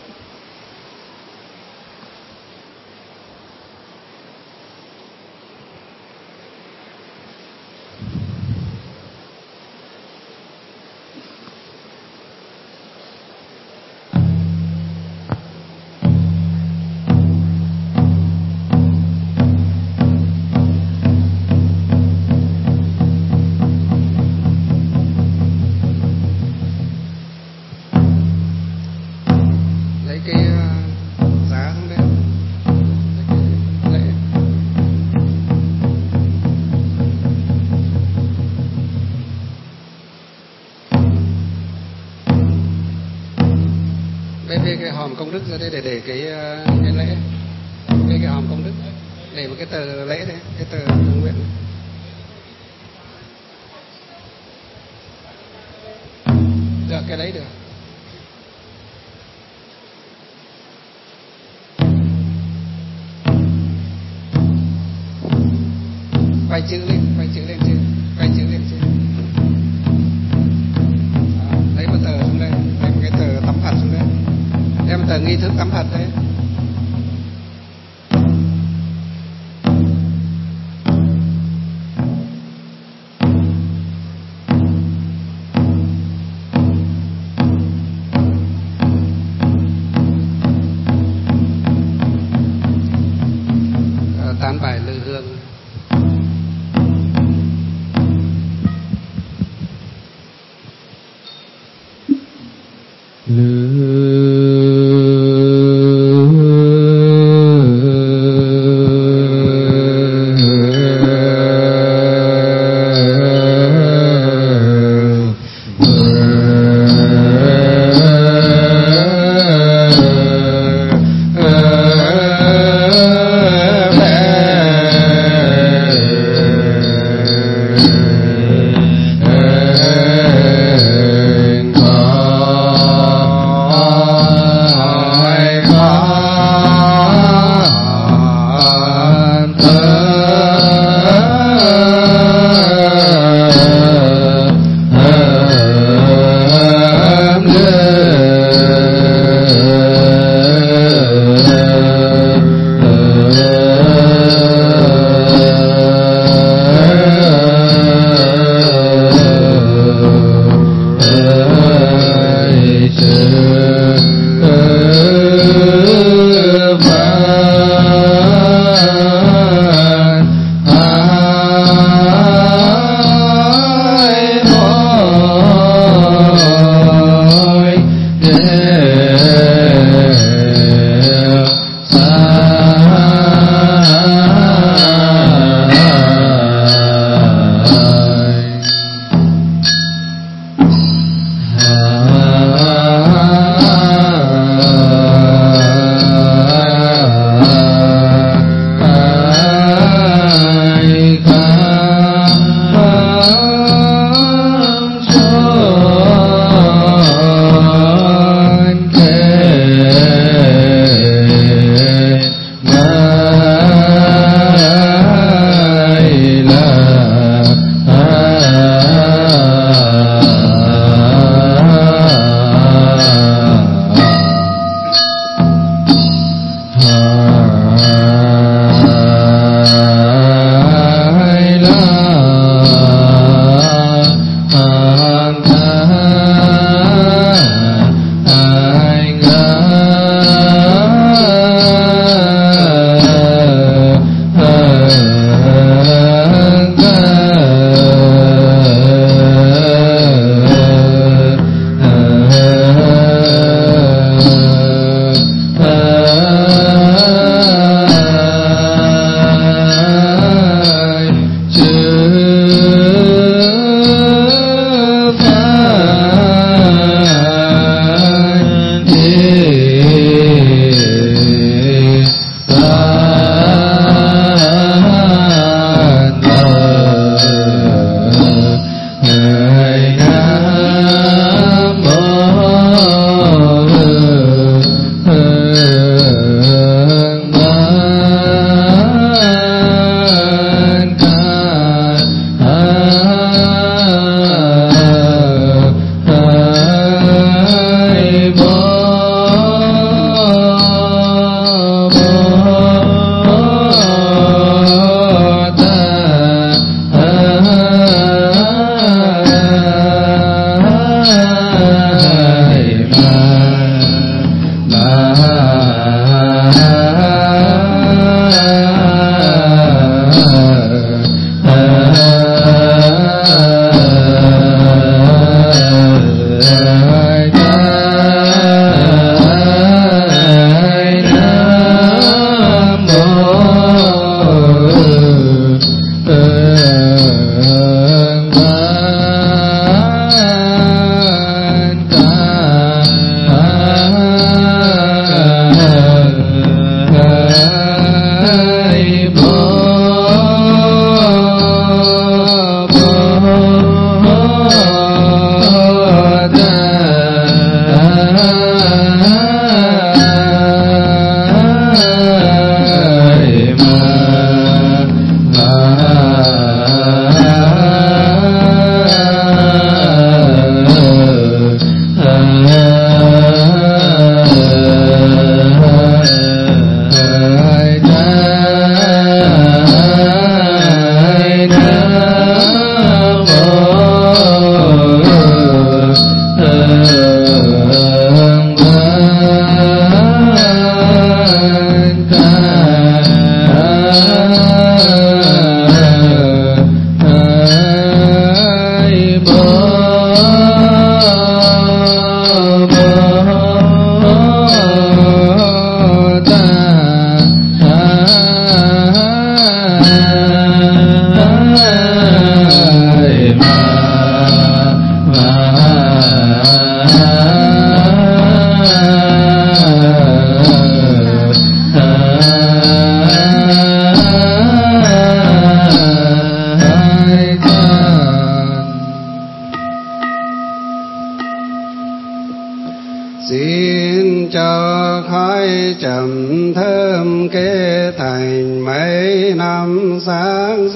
Công đức ra đây để để cái cái lễ, cái cái hòm công đức, để một cái tờ lễ đấy, cái tờ ứng nguyện. Được, cái đấy được. Quay chữ lên, quay chữ lên chưa? Quay chữ lên chưa? À, lấy một tờ xuống đây, lấy một cái tờ tấm Phật xuống đây. Đem tờ nghi thức tắm Phật đấy. À, tán bài lư hương. Lư Hãy subscribe cho kênh Ghiền Mì Gõ để không bỏ lỡ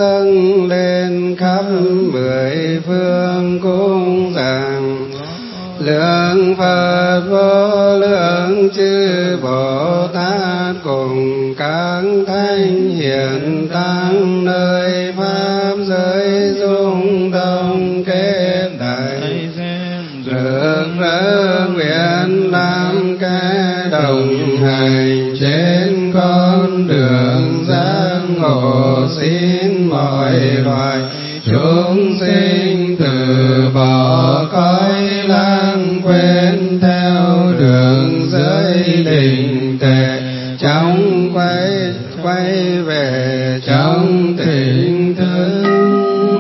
dâng lên khắp mười phương cung rằng lượng Phật vô lượng chư Bồ Tát cùng các thánh hiền tăng nơi pháp giới dung thông kết đại rực rỡ nguyện làm cái đồng hành trên con đường giác ngộ, xin mọi loài chúng sinh từ bỏ cõi lãng quên theo đường giới định tề, trong quay quay về trong tỉnh thức.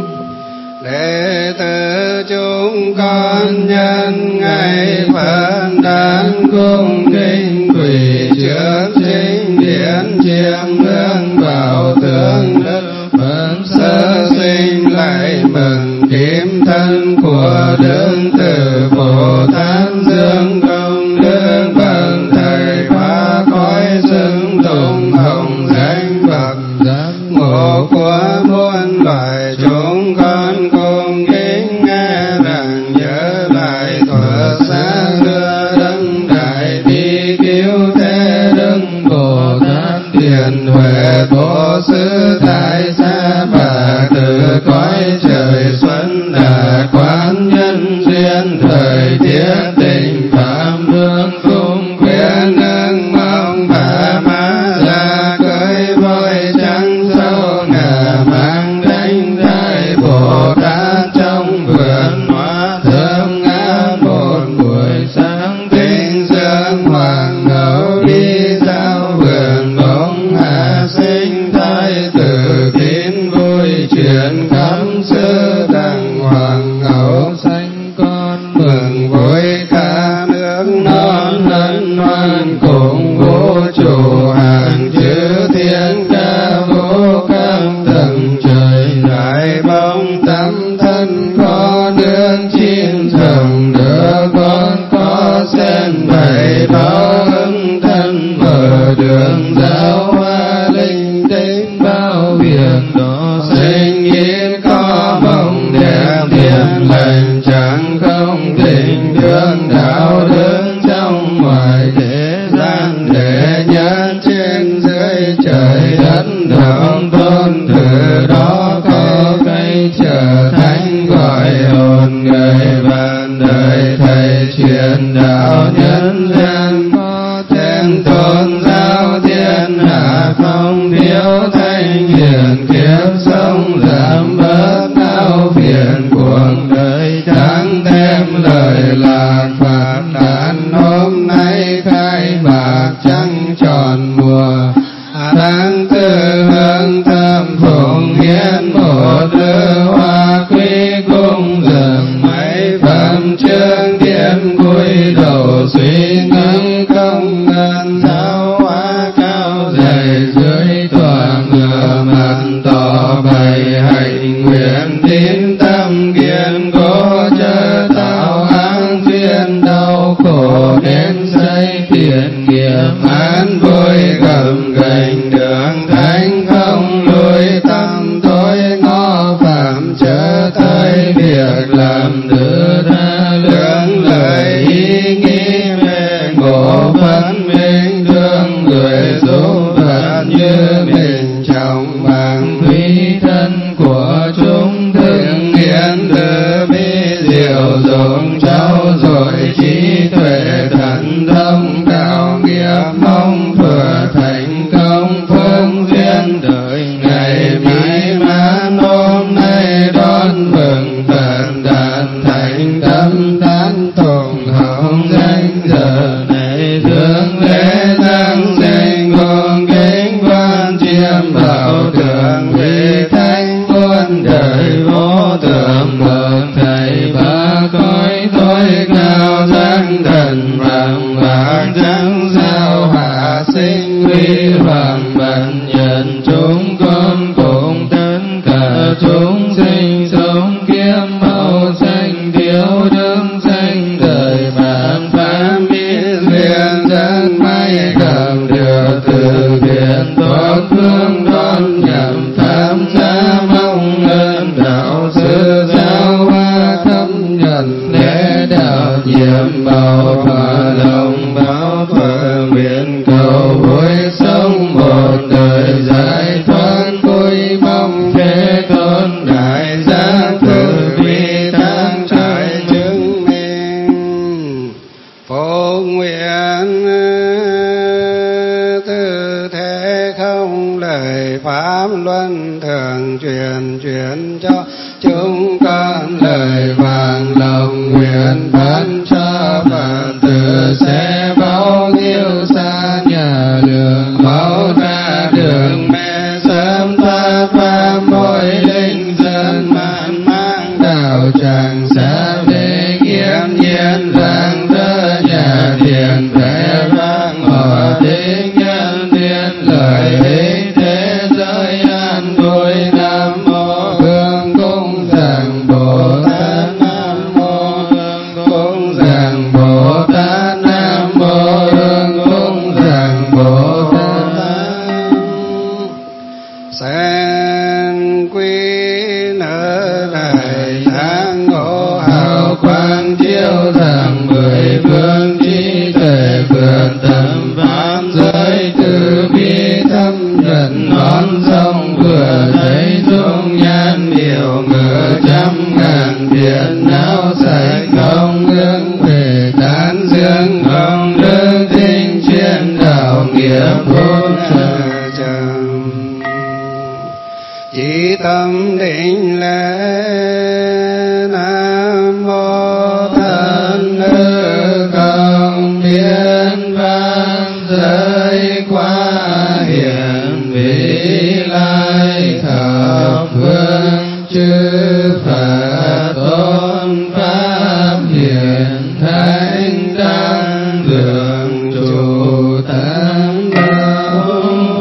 Đệ tử chúng con nhân ngày Phật đản cung kính quỳ trước chính điện chiêm ngưỡng vào tượng đất Phật sơ sinh, lại mừng kim thân của Đức Từ Bồ Tát dương công đức bậc thầy phá cõi xưng tụng hồng danh bậc giác ngộ của muôn loài. Chúng con cùng kính nghe rằng nhớ lại thuở xa xưa đấng đại bi cứu thế Đức Bồ Tát tiền huệ Bố Sư tại Sa Bà từ cõi trời xuân đà quán nhân duyên thời tiết tình phạm vương cung khuyên nâng mong bà má ra cưới voi trắng sâu ngà mang đánh thai Bồ Tát trong vườn hoa thơm ngát một buổi sáng tinh dương hoàng hậu đi giao vườn bóng hạ sinh thái tử tín vui truyền khắp xứ đặng hoàng hậu sanh con mừng vui cả nước non hân hoan cùng vũ trụ hàng chư thiên ca vũ các tầng trời đại bóng tắm thân có nước chim rồng đưa con có sen bảy báo ứng thân mở đường giáo hoa linh tinh bao việc đó sinh yên có mộng đẹp thiện lành chẳng không tình thương đạo đức trong ngoài thế gian để nhân trên dưới trời đất động tôn từ đó có cây trở thánh gọi hồn người vạn đời thầy truyền đạo nhân gian có thêm tôn giáo thiên hạ không thiếu thanh hiền kiếp sống giảm bớt đau phiền cuộc đời tháng thêm lời lạc Phật đản hôm nay khai bạc trăng tròn mùa tháng tư hương thơm phụng hiến một lư hoa quý cung dường mấy phẩm chương thiên cúi đầu suy nghĩ không ngân giáo hóa cao dày dưới tòa ngựa mặt tỏ bày hành nguyện tín tâm kiên cố chớ tạo áng duyên đau khổ đến xây thiện nghiệp an vui gầm gành đường thánh không lùi tâm tối ngó phạm chớ tới việc làm đưa ra lưỡng lời ý nghĩ về ngộ phân minh thương người giúp Phật như mình trọng bằng quý thân của chúng thương nghiên từ bi diệu dụng cháu rồi trí tuệ thần thông cao nghiệp mong thừa thành công phương duyên đời ngày mãi mãn hôm nay đón mừng Phật đản thành tâm tán tụng hồng danh giờ này thương lễ tăng sinh cung kính quan chiêm bảo thượng vị thánh muôn đời đạo sư giáo hóa thâm nhuần lễ đạo nhiệm bảo thỏa lòng báo thỏa nguyện cầu vui sống một đời giải thoát vui mong thế tôn đại gia từ bi tăng trải chứng minh phổ nguyện tư thế không lời pháp luân thường truyền truyền cho chúng con lời vàng lòng nguyện ban cho Phật tử sẽ báo hiếu xa nhà đường báo ra đường mẹ sớm thoát pháp mỗi linh dân man mang đạo tràng xa để nghiêm nhiên rạng rỡ nhà thiền vẻ vang họ tiếng nhân thiên lợi ích thế giới an vui. Nam mô Hương Cung Giảng Bồ Tát. Nam mô Hương Cung Giảng Bồ Tát. Nam mô Hương Cung Giảng Bồ Tát. Sen quy nở lại tháng ngũ hào quang chiếu rạng mười phương trí tuệ vượt tầm pháp giới từ bi thâm nhuần non sông vừa thấy dung nhan miều ngựa trăm ngàn phiền não sạch không hướng về tán dương không đức tinh chuyên đạo nghiệp vô trần chỉ tâm định lễ. Nam mô thân nữ công biến văn giới qua hiển vị lai thập phương chư Phật tôn pháp hiển thánh đăng đường chủ tam bảo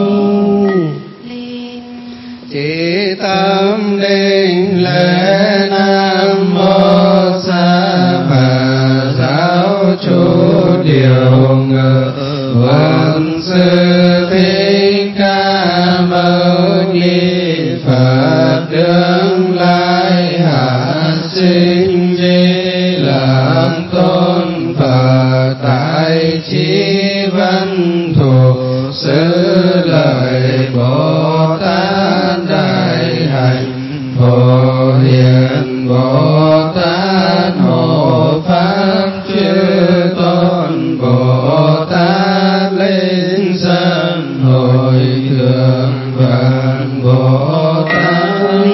chỉ tâm định lễ. Nam mô Sa Bà giáo chủ điều ngự Văn sư Thích Ca Mâu Ni Phật đương lai hạ sinh di lạc tôn Phật tại chí văn thù sư lợi Bồ Tát đại hạnh Phổ Hiền Bồ Tát hộ pháp chư tôn Bồ Tát linh sơn hội thượng vạn Bồ Tát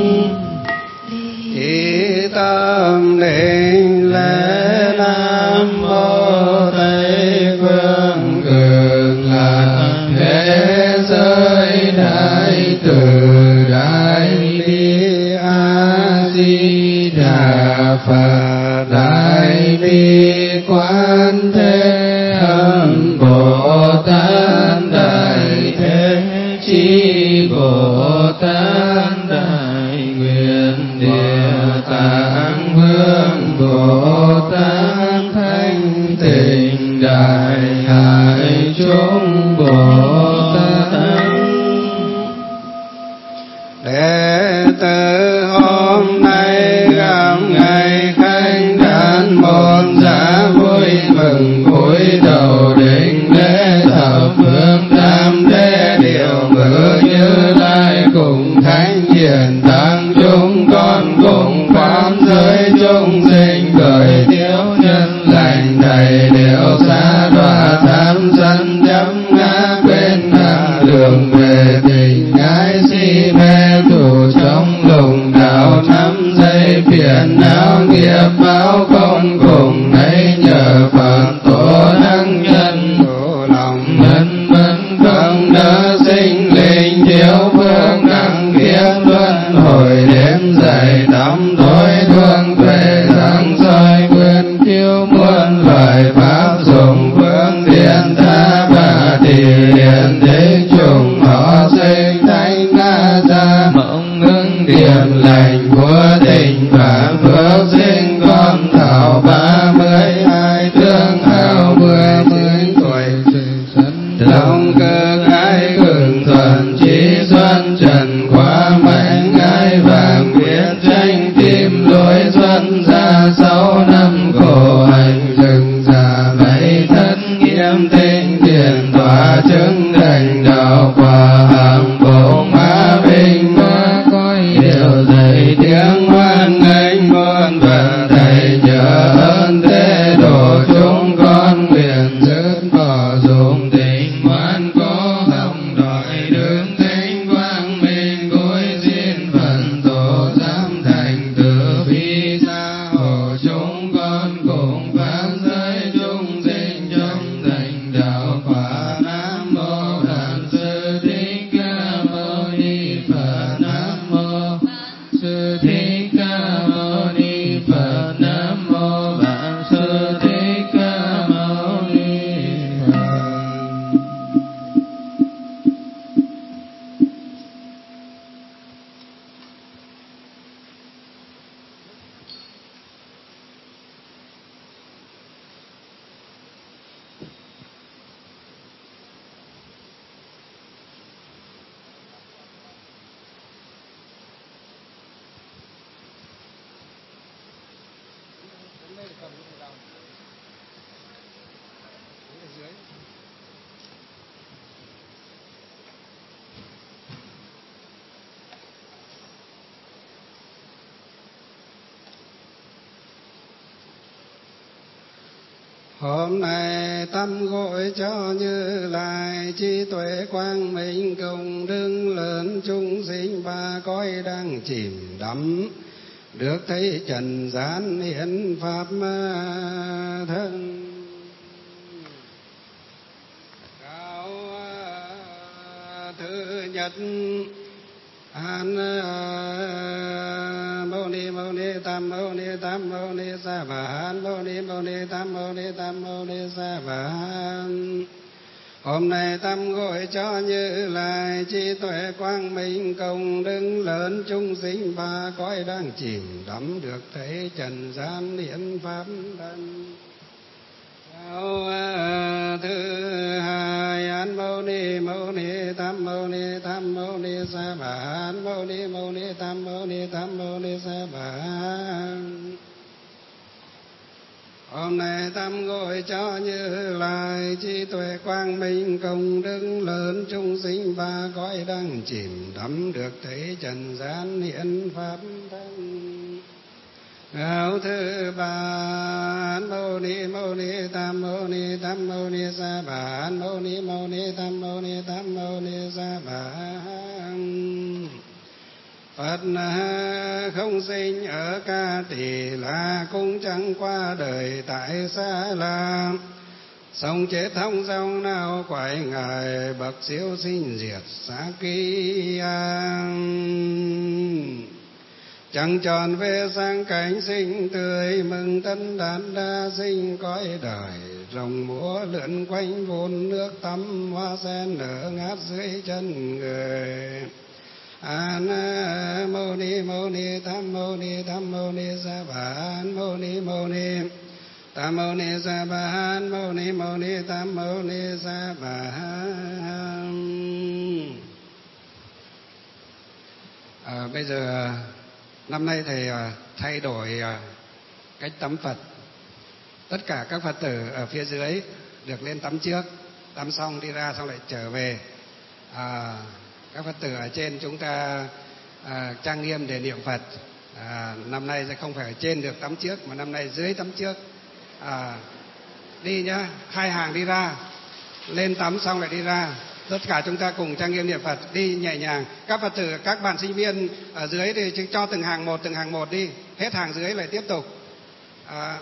chỉ tâm định lễ. Nam mô Tây Phương Cực Lạc thế giới đại từ đại bi a di đà Phật đại bi quán thế âm Bồ Tát đại thế chí Bồ Tát đại nguyện địa tạng vương Bồ Tát thanh tịnh đại hải chúng Bồ Tát. Đệ tử hôm nay gặp ngày khánh đản môn giá vui mừng cúi đầu định lễ thập phương tam thế điều ngự Như Lai cùng thánh hiền tăng chúng con cùng pháp giới chúng sinh cười thiếu nhân lành thầy đều xa đọa tham sân chấp ngã quên hàng đường về tình ái si mê thủ trong lùng đạo nắm dây phiền não nghiệp báo không cùng nấy nhờ Phật tổ đăng nhân đủ lòng mân mân không đỡ sinh linh thiếu phương đăng kiếp luân hồi đêm dày tâm tối thương tuệ răng soi quyên kiêu muôn lời pháp dùng phương điện tha bà thì điện thích trùng họ sinh thánh ca gia mộng ngưng điểm lành của tình và phước sinh con thảo ba mươi hai tương hào mười mươi tuổi lòng cơ ái cường thuần trí xuân trần khóa mảnh ái vàng quyết tranh tiếng hoan nghênh muôn phần thầy nhớ ơn thế độ chúng con nguyện dứt bỏ dụng tình ngoan cố hồng đòi đứng thánh quang minh cối xin phần tổ giám thành từ bi gia hộ chúng con cùng pháp giới chúng sinh trong thành đạo quả. Nam mô Đản Sư Thích Ca Mâu Ni Phật. Nam mô Sư Thích Ca Mâu Ni Phật. Nam mô Đản Sư Thích Ca Mâu Ni Phật. Hôm nay tâm gọi cho Như Lai, trí tuệ quang minh cùng đứng lớn chúng sinh ba cõi đang chìm đắm, được thấy trần gian hiển pháp thân. Câu thứ nhất: An Mâu Ni Mâu Ni Tam Mâu Ni Tam Mâu Ni Sa Bà Han Mâu Ni Mâu Ni Tam Mâu Ni Tam Mâu Ni Sa Bà Han. Hôm nay tâm gọi cho Như Lai, trí tuệ quang minh công đức lớn chúng sinh ba cõi đang chìm đắm, được thấy trần gian hiển pháp thân. Câu thứ hai: An Mâu Ni Mâu Ni Tam Mâu Ni Tam Mâu Ni Sa Bà Han Mâu Ni Mâu Ni Tam Mâu Ni Tam Mâu Ni Sa Bà Han. Hôm nay tâm gọi cho Như Lai, trí tuệ quang minh công đức lớn chúng sinh ba cõi đang chìm đắm, được thấy trần gian hiển pháp thân. Câu thứ ba: An Mâu Ni Mâu Ni Tam Mâu Ni Tam Mâu Ni Sa Bà Han Mâu Ni Mâu Ni Tam Mâu Ni Tam Mâu Ni Sa Bà Han. Phật không sinh ở Ca Tỳ La, cũng chẳng qua đời tại Sa La. Sống chết thông dòng nào quải Ngài, bậc siêu sinh diệt xa kỳ an. Chẳng tròn về sang cảnh sinh tươi, mừng tân đàn đa sinh cõi đời. Rồng múa lượn quanh vốn nước tắm, hoa sen nở ngát dưới chân người. An Mâu Ni Mâu Ni Tam Mâu Ni Tam Mâu Ni Sa Bà Han Mâu Ni Mâu Ni Tam Mâu Ni Sa Bà Han Mâu Ni Mâu Ni Tam Mâu Ni Sa Bà Han. À, bây giờ năm nay thầy thay đổi cách tắm Phật. Tất cả các Phật tử ở phía dưới được lên tắm trước, tắm xong đi ra xong lại trở về. À, các Phật tử ở trên chúng ta à, trang nghiêm để niệm Phật. À, năm nay sẽ không phải ở trên được tắm trước, mà năm nay dưới tắm trước. À, đi nhá, hai hàng đi ra, lên tắm xong lại đi ra. Tất cả chúng ta cùng trang nghiêm niệm Phật, đi nhẹ nhàng. Các Phật tử, các bạn sinh viên ở dưới thì cho từng hàng một, từng hàng một đi. Hết hàng dưới lại tiếp tục. À,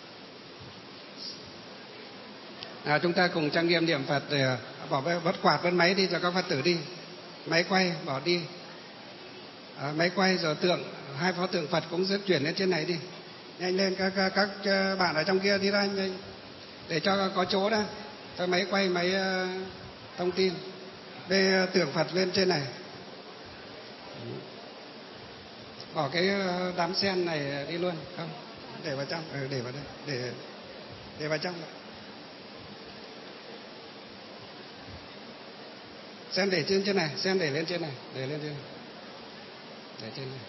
à, chúng ta cùng trang nghiêm niệm Phật để bỏ bất quạt, bất máy đi cho các Phật tử đi. Máy quay bỏ đi. À, máy quay rồi tượng, hai pho tượng Phật cũng rất chuyển lên trên này đi. Nhanh lên, các, các, các bạn ở trong kia đi ra nhanh, để cho có chỗ đó. Cho máy quay, máy uh, thông tin. Đây tượng Phật lên trên này. Bỏ cái đám sen này đi luôn, không? Để vào trong, ừ, để vào đây, để để vào trong. Sen để trên trên này, sen để lên trên này, để lên trên này. Để trên này.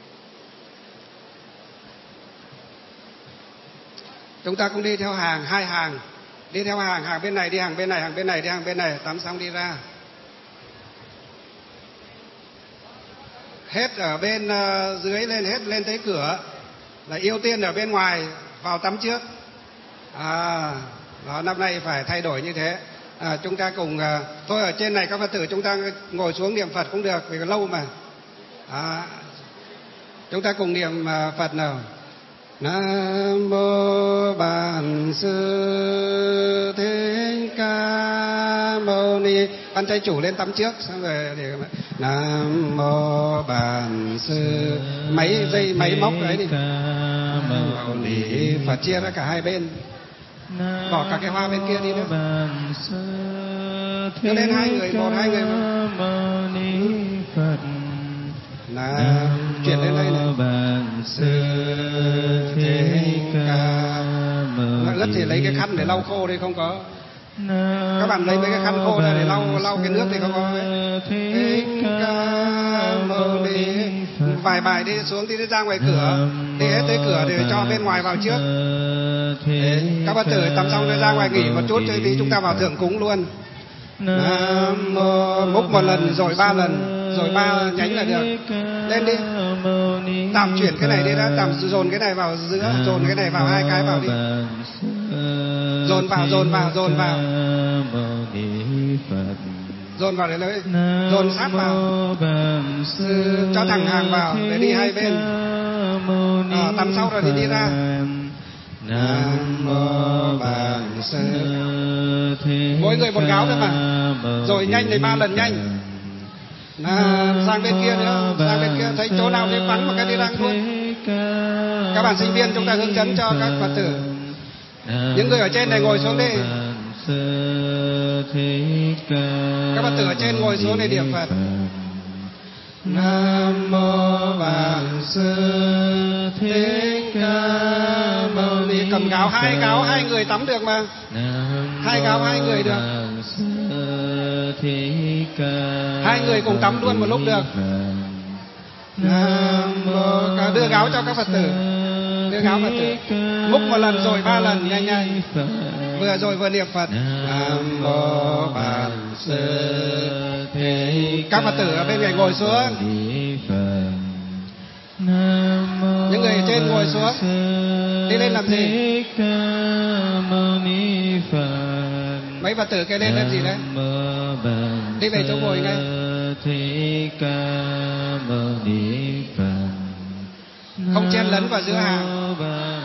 Chúng ta cũng đi theo hàng, hai hàng. Đi theo hàng, hàng bên này đi hàng bên này, hàng bên này đi hàng bên này, tắm xong đi ra. hết ở bên uh, dưới lên hết lên tới cửa, là ưu tiên ở bên ngoài vào tắm trước. À, đó, năm nay phải thay đổi như thế. À, chúng ta cùng uh, thôi ở trên này các Phật tử chúng ta ngồi xuống niệm Phật cũng được vì lâu mà. À, chúng ta cùng niệm uh, Phật nào. Nam mô Bản Sư Thích Ca Mâu Ni. Ban trai chủ lên tắm trước xong rồi thì Nam mô Bản Sư. Mấy dây máy móc đấy đi. Mâu Ni Phật chia ra cả hai bên. Bỏ cả cái hoa bên kia đi nữa. Đưa lên hai người, một hai người một. Nam chuyển lên đây này. Sư Thích Ca. Nó ướt thì lấy cái khăn để lau khô đi, không có. Các bạn lấy mấy cái khăn khô ra để lau lau cái nước thì không có. Thích Ca Mâu Ni. Vài bài đi xuống thì đi ra ngoài cửa, đi hết tới cửa để cho bên ngoài vào trước. Các Phật tử tắm xong rồi ra ngoài nghỉ một chút thì chúng ta vào thượng cúng luôn. Nam mô. Múc một lần rồi ba lần, rồi ba nhánh là được. Lên đi. Tạm chuyển cái này đi đã, tạm dồn cái này vào giữa, dồn cái này vào, hai cái vào đi. Dồn vào, dồn vào, dồn vào. Dồn vào để lấy, dồn sát vào. Cho thẳng hàng vào để đi hai bên. Ờ, tắm sau rồi thì đi ra. Nam mô Bản Sư. Mỗi người một gáo thôi mà. Rồi nhanh này ba lần nhanh. À, sang bên kia nữa, sang bên kia thấy chỗ nào thấy vắng mà cái đi đang luôn. Các bạn sinh viên chúng ta hướng dẫn cho các Phật tử. Những người ở trên này ngồi xuống đi. Các Phật tử ở trên ngồi xuống để niệm Phật. Nam mô Bản Sư Thích Ca Mâu Ni. Cầm gáo, hai gáo hai người tắm được mà. Hai gáo hai người được. Hai người cùng tắm luôn một lúc được. Nam mô. Đưa gáo cho các Phật tử. Đưa gáo Phật tử. Múc một lần rồi ba lần nhanh nhanh. Vừa rồi vừa niệm Phật. Nam mô Bản Sư. Các Phật tử ở bên này ngồi xuống. Những người ở trên ngồi xuống. Đi lên làm gì? Mấy Phật tử kêu lên làm gì đấy? Đi về chỗ ngồi ngay. Không chen lấn vào giữa hàng.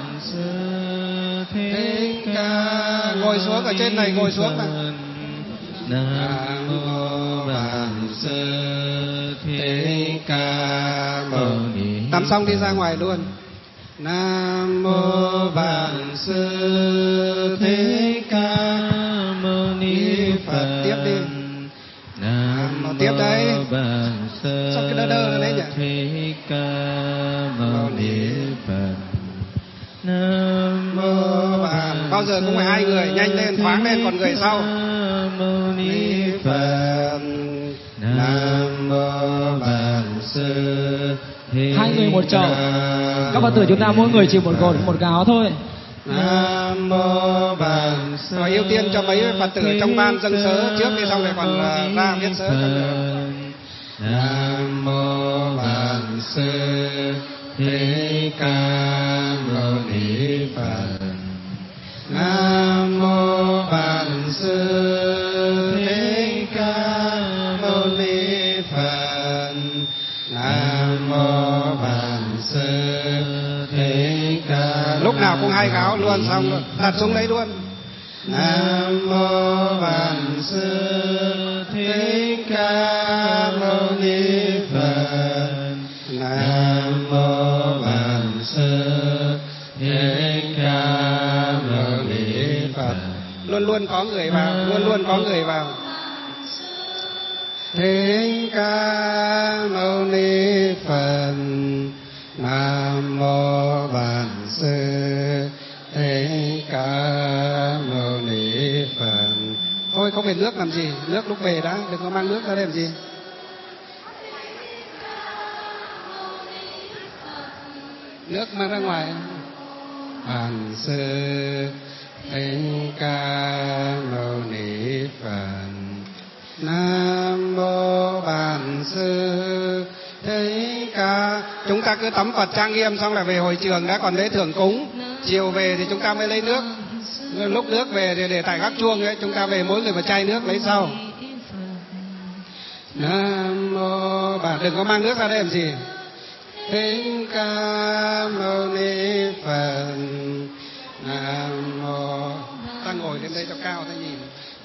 Thích Ca. Ngồi xuống ở trên này, ngồi xuống mà. Nam mô Bản Sư Thích Ca Mâu Ni. Tắm xong đi ra ngoài luôn. Nam mô Bản Sư Thích Ca Mâu Ni Phật. Tiếp đi. Nam mô. Tiếp đấy. Sao cái đơ đơ ra đấy nhỉ? Thích Ca Mâu Ni Phật. Nam mô Bản. Bao giờ cũng phải hai người, nhanh lên, thoáng lên, còn người sau. Ni Phật. Nam mô Bản Sư. Hai người một chậu. Các Phật tử chúng ta mỗi người chỉ một gột, một gáo thôi. Nam mô Bản Sư. Ưu tiên cho mấy Phật tử trong ban dâng sớ trước đi, xong rồi còn ra viết sớ trong được. Nam mô Bản Sư Thích Ca Mâu Ni Phật. Nam mô Bản Sư Thích Ca Mâu Ni Phật. Nam mô Bản Sư Thích Ca. Lúc nào cũng hai gáo luôn, xong rồi đặt xuống lấy luôn. Nam mô Bản Sư Thích Ca Mâu Ni Phật. Nam mô Bản Sư Thích Ca Mâu Ni Phật. Luôn luôn có người vào, luôn luôn có người vào. Thích Ca Mâu Ni Phật. Nam mô Bản Sư Thích Ca Mâu Ni Phật. Thôi không về nước làm gì, nước lúc về đã, đừng có mang nước ra đây làm gì. Nước mang ra ngoài. Bản Sư Thích Ca Mâu Ni Phật. Nam mô Bản Sư Thích chúng ta cứ tắm Phật trang nghiêm xong là về hội trường đã, còn lễ thưởng cúng chiều về thì chúng ta mới lấy nước. Lúc nước về thì để tại gác chuông ấy, chúng ta về mỗi người một chai nước lấy sau. Nam mô, bà đừng có mang nước ra đây làm gì. Thích Ca Mâu Ni Phật. Nam mô. Ta ngồi lên đây cho cao ta nhìn.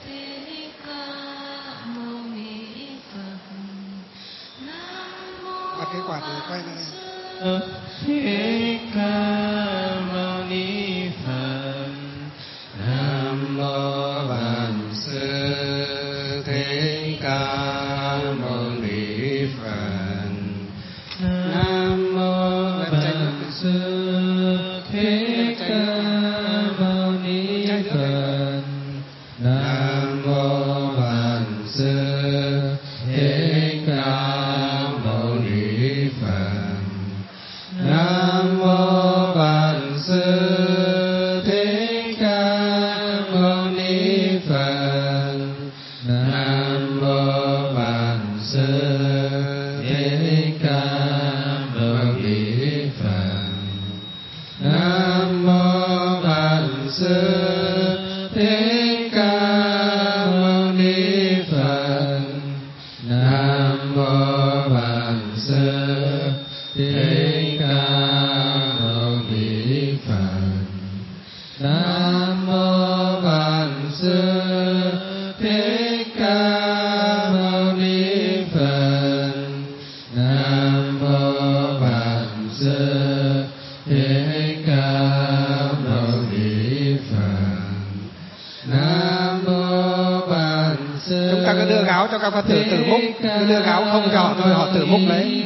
Bật cái quạt rồi quay ra đây. Thích Ca Mâu Ni Phật. Nam mô Vạn Sư Thích Ca Mâu Ni Phật. Nam mô Vạn Sư Thích Ca Mâu Ni Phật. Nam mô Vạn Sư Thích Ca Mâu Ni Phật. Nam mô Vạn Sư Thích Ca Mâu Ni Phật. Nam mô Vạn Sư Thích Ca Mâu Ni Phật. Nam mô Vạn Sư Thích Ca Mâu Ni Phật. Nam mô Vạn Sư Thích Ca Mâu Ni Phật. Nam mô Vạn Sư Thích Ca Mâu Ni Phật. Nam mô Vạn Sư Thích Ca Mâu Ni Phật. Nam mô Vạn Sư. Chúng ta cứ đưa gáo cho các Phật tử tử múc, cứ đưa gáo không cho thôi họ tử múc lấy.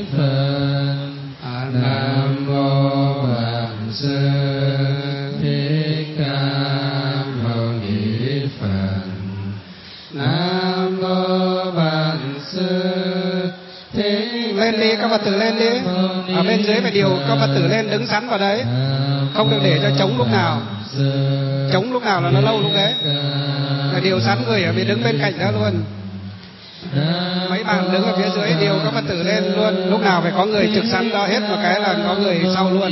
Nam mô Vạn Sư Thích Ca Mâu Ni Phật. Nam mô Vạn Sư Thích. Lên đi các Phật tử, lên đi. Ở bên dưới phải điều các Phật tử lên đứng sẵn vào đấy, không được để cho trống lúc nào. Trống lúc nào là nó lâu lúc đấy. Phải điều sẵn người ở bên đứng bên cạnh đó luôn. Mấy bạn đứng ở phía dưới điều các Phật tử lên luôn, lúc nào phải có người trực sẵn đó, hết một cái là có người sau luôn.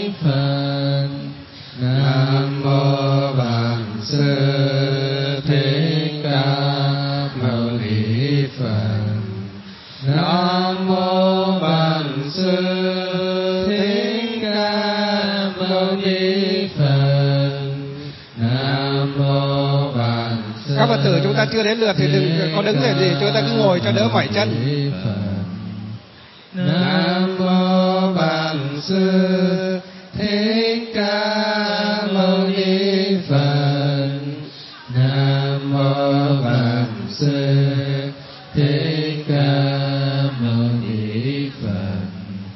Nam mô Vạn Sư Thích Ca Mâu Ni Phật. Nam mô Vạn Sư Thích Ca Mâu Ni Phật. Nam mô Vạn Sư. Các Phật tử chúng ta chưa đến lượt thì đừng có đứng để gì, chúng ta cứ ngồi cho đỡ mỏi chân. Nam mô Vạn Sư Thích Ca Mâu Ni Phật. Nam mô Vạn Sư Thích Ca Mâu Ni Phật.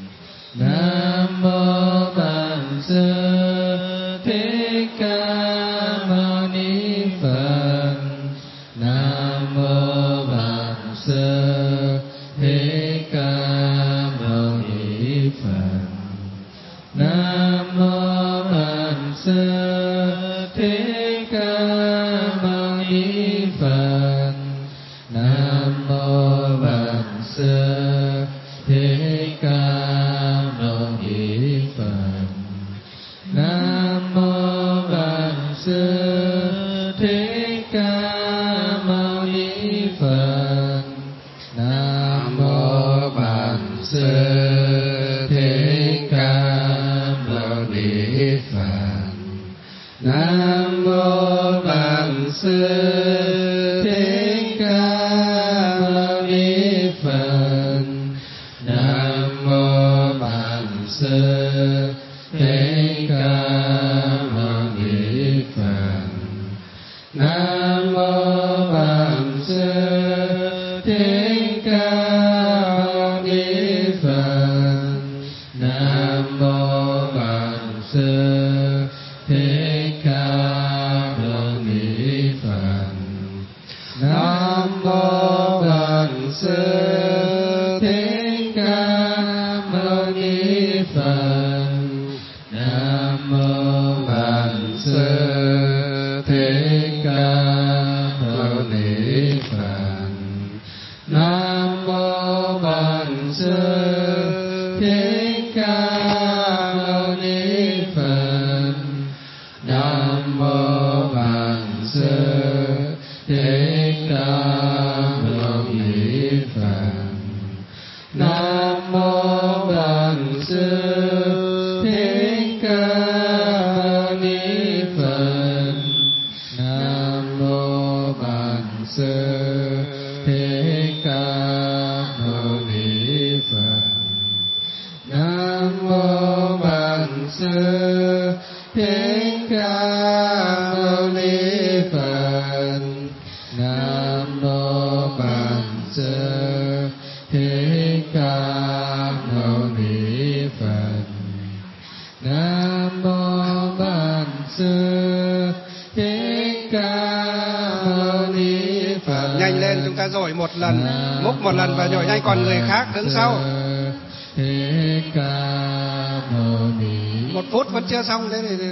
Nam mô Vạn Sư Thích Ca Mâu Ni Phật. Nam mô Vạn Sư Thích Ca Mâu Ni Phật. Nam mô Vạn Sư Thích Ca Mâu Ni Phật. Nam mô Vạn Sư Thích Ca Mâu Ni Phật. Nam mô Vạn Sư Thích Ca Mâu Ni Phật. Nam mô Vạn Sư Thích Ca Mâu Ni Phật. Nam mô Vạn Sư Thích Ca Mâu Ni Phật. Nam mô Vạn Sư Thích Ca Mâu Ni Phật. Nam mô Vạn Sư Thích Ca Mâu Ni Phật. Nam mô Vạn Sư Thích Ca Mâu Ni Phật. Nam mô Vạn Sư Thích Ca Mâu Ni Phật. Nam mô Vạn Sư Thích Ca Mâu Ni Phật. Nam mô Vạn Sư Thích Ca Sư Thích Ca Mâu Ni Phật. Nam mô Bản Sư Thích Ca Mâu Ni Phật. Nam mô Bản Sư Thích Ca Mâu Ni Phật. Nam mô Bản Sư Thích Ca Mâu Ni Phật. Nam mô Bản Sư Thích Ca Mâu Ni Phật. Nhanh lên, chúng ta dội một lần, múc một lần và dội nhanh, còn người khác đứng sau. Thích Ca Mâu Ni. Một phút vẫn chưa xong thế thì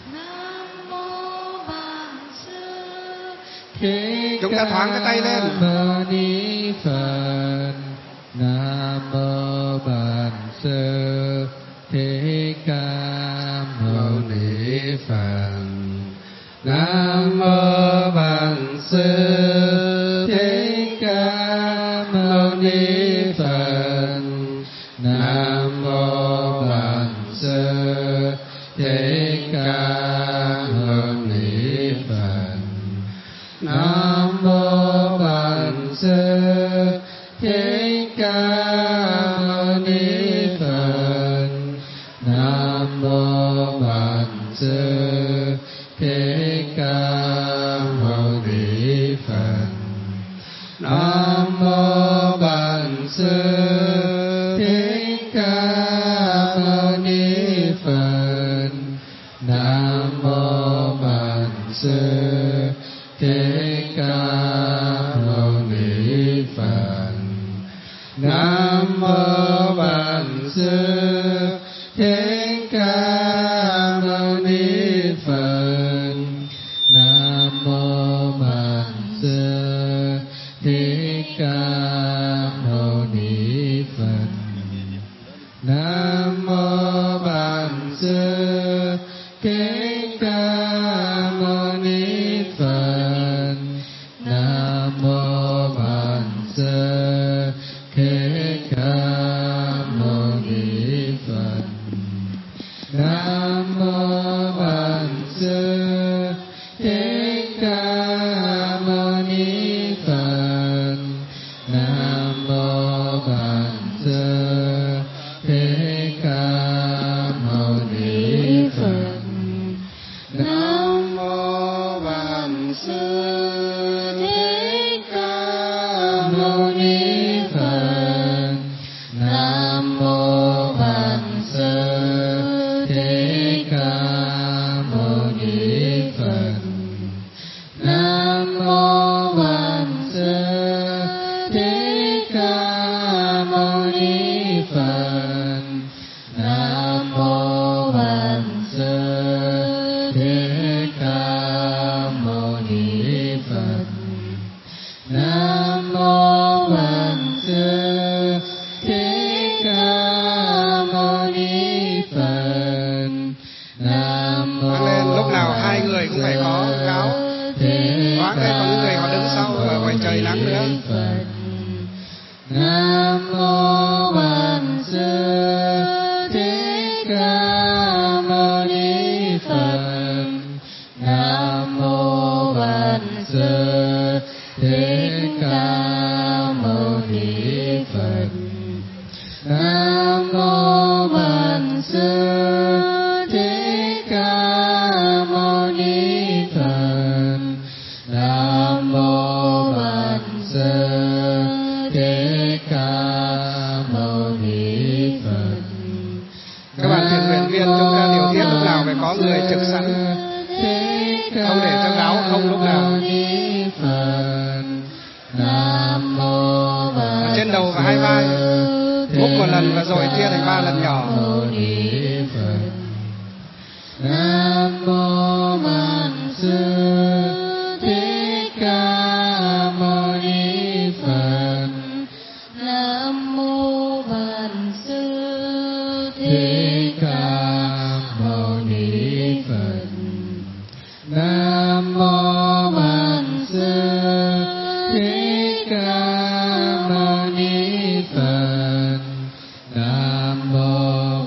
chúng ta thoáng cái tay lên. Mâu Ni Phật. Nam mô Bản Sư Thích Ca Mâu Ni Phật. Nam mô Bản Sư Thích Ca Mâu Ni Phật. Nam mô Bản Sư Thích Ca Mâu Ni Phật. Nam mô Bản Sư Thích Ca Mâu Ni Phật. Nam mô Bản Sư Thích Ca Mâu Ni Phật. Nam mô Bản Sư Thích Ca Mâu Ni Phật. Nam mô Bản Sư Thích Ca Mâu Ni Phật. Nam mô Bản Sư Thích Ca Mâu Ni Phật. Nam mô Bản Sư Thích Ca Mâu Ni Phật. Nam mô Bản Sư Thích Ca Mâu Ni Phật. Nam mô Bản Sư Thích Ca Mâu Ni Phật. Nam mô Bản Sư Thích Ca Mâu Ni Phật. Nam mô Bản Sư Thích Ca Mâu Ni Phật. Nam mô Bản Sư Thích Ca Mâu Ni Phật. Nam mô Bản Sư Thích Ca Mâu Ni Phật. Nam mô Bản Sư Thích Ca Mâu Ni Phật. Nam mô Bản Sư Thích Ca Mâu Ni Phật. Nam mô Bản Sư Thích Ca Mâu Ni Phật. Nam mô. lên lúc nào hai người cũng phải có gáo. Thoáng đây có những người họ đứng sau ở ngoài trời nắng nữa. Nam mô Bản Sư Thích Ca Mâu Ni Phật. Nam mô Bản Sư Thích Ca Mâu Ni Phật. Nam mô Bản Sư Thích Ca Mâu Ni Phật. Nam mô Bản Sư Thích Ca Mâu Ni Phật. Các bạn thiện nguyện viên chúng ta điều tiết lúc nào phải có người trực sẵn, không để cho gáo không lúc nào. Nam mô Bản Ở trên đầu và hai vai múc một lần và rồi chia thành ba lần nhỏ. Nam mô Bản Sư Thích Ca Mâu Ni Phật. Nam mô Bản Sư Thích Ca Mâu Ni Phật. Nam mô Bản Sư Thích Ca Mâu Ni Phật. Nam mô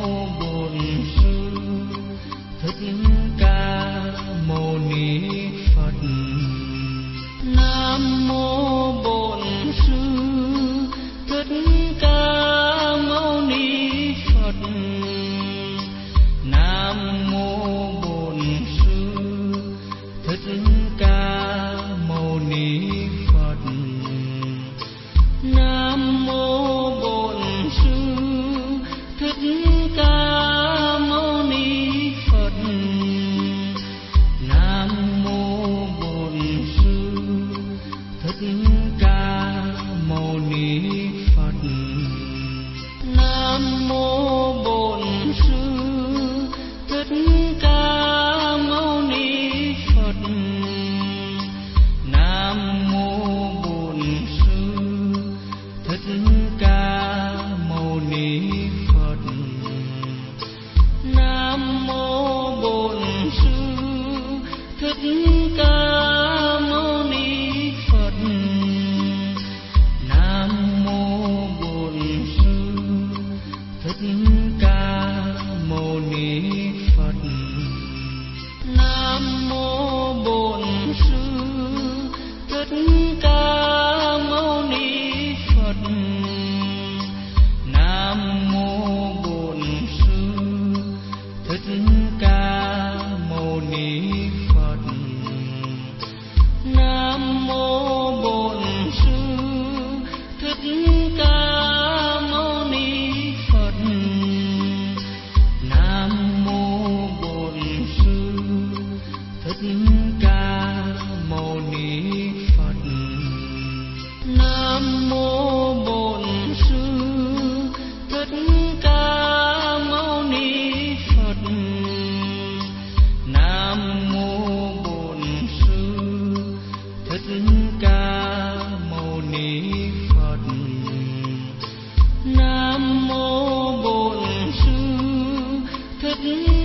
Thích Ca Mâu Ni Phật. Nam mô Bổn Sư Thích Ca Mâu Ni Phật. Nam mô Bổn Sư Thích Ca Mâu Ni Phật. Nam mô Bổn Sư Thích Ca Mâu Ni Phật. Nam mô Bổn Sư Thích Ca Mâu Ni Phật. Nam mô Bổn Sư Thích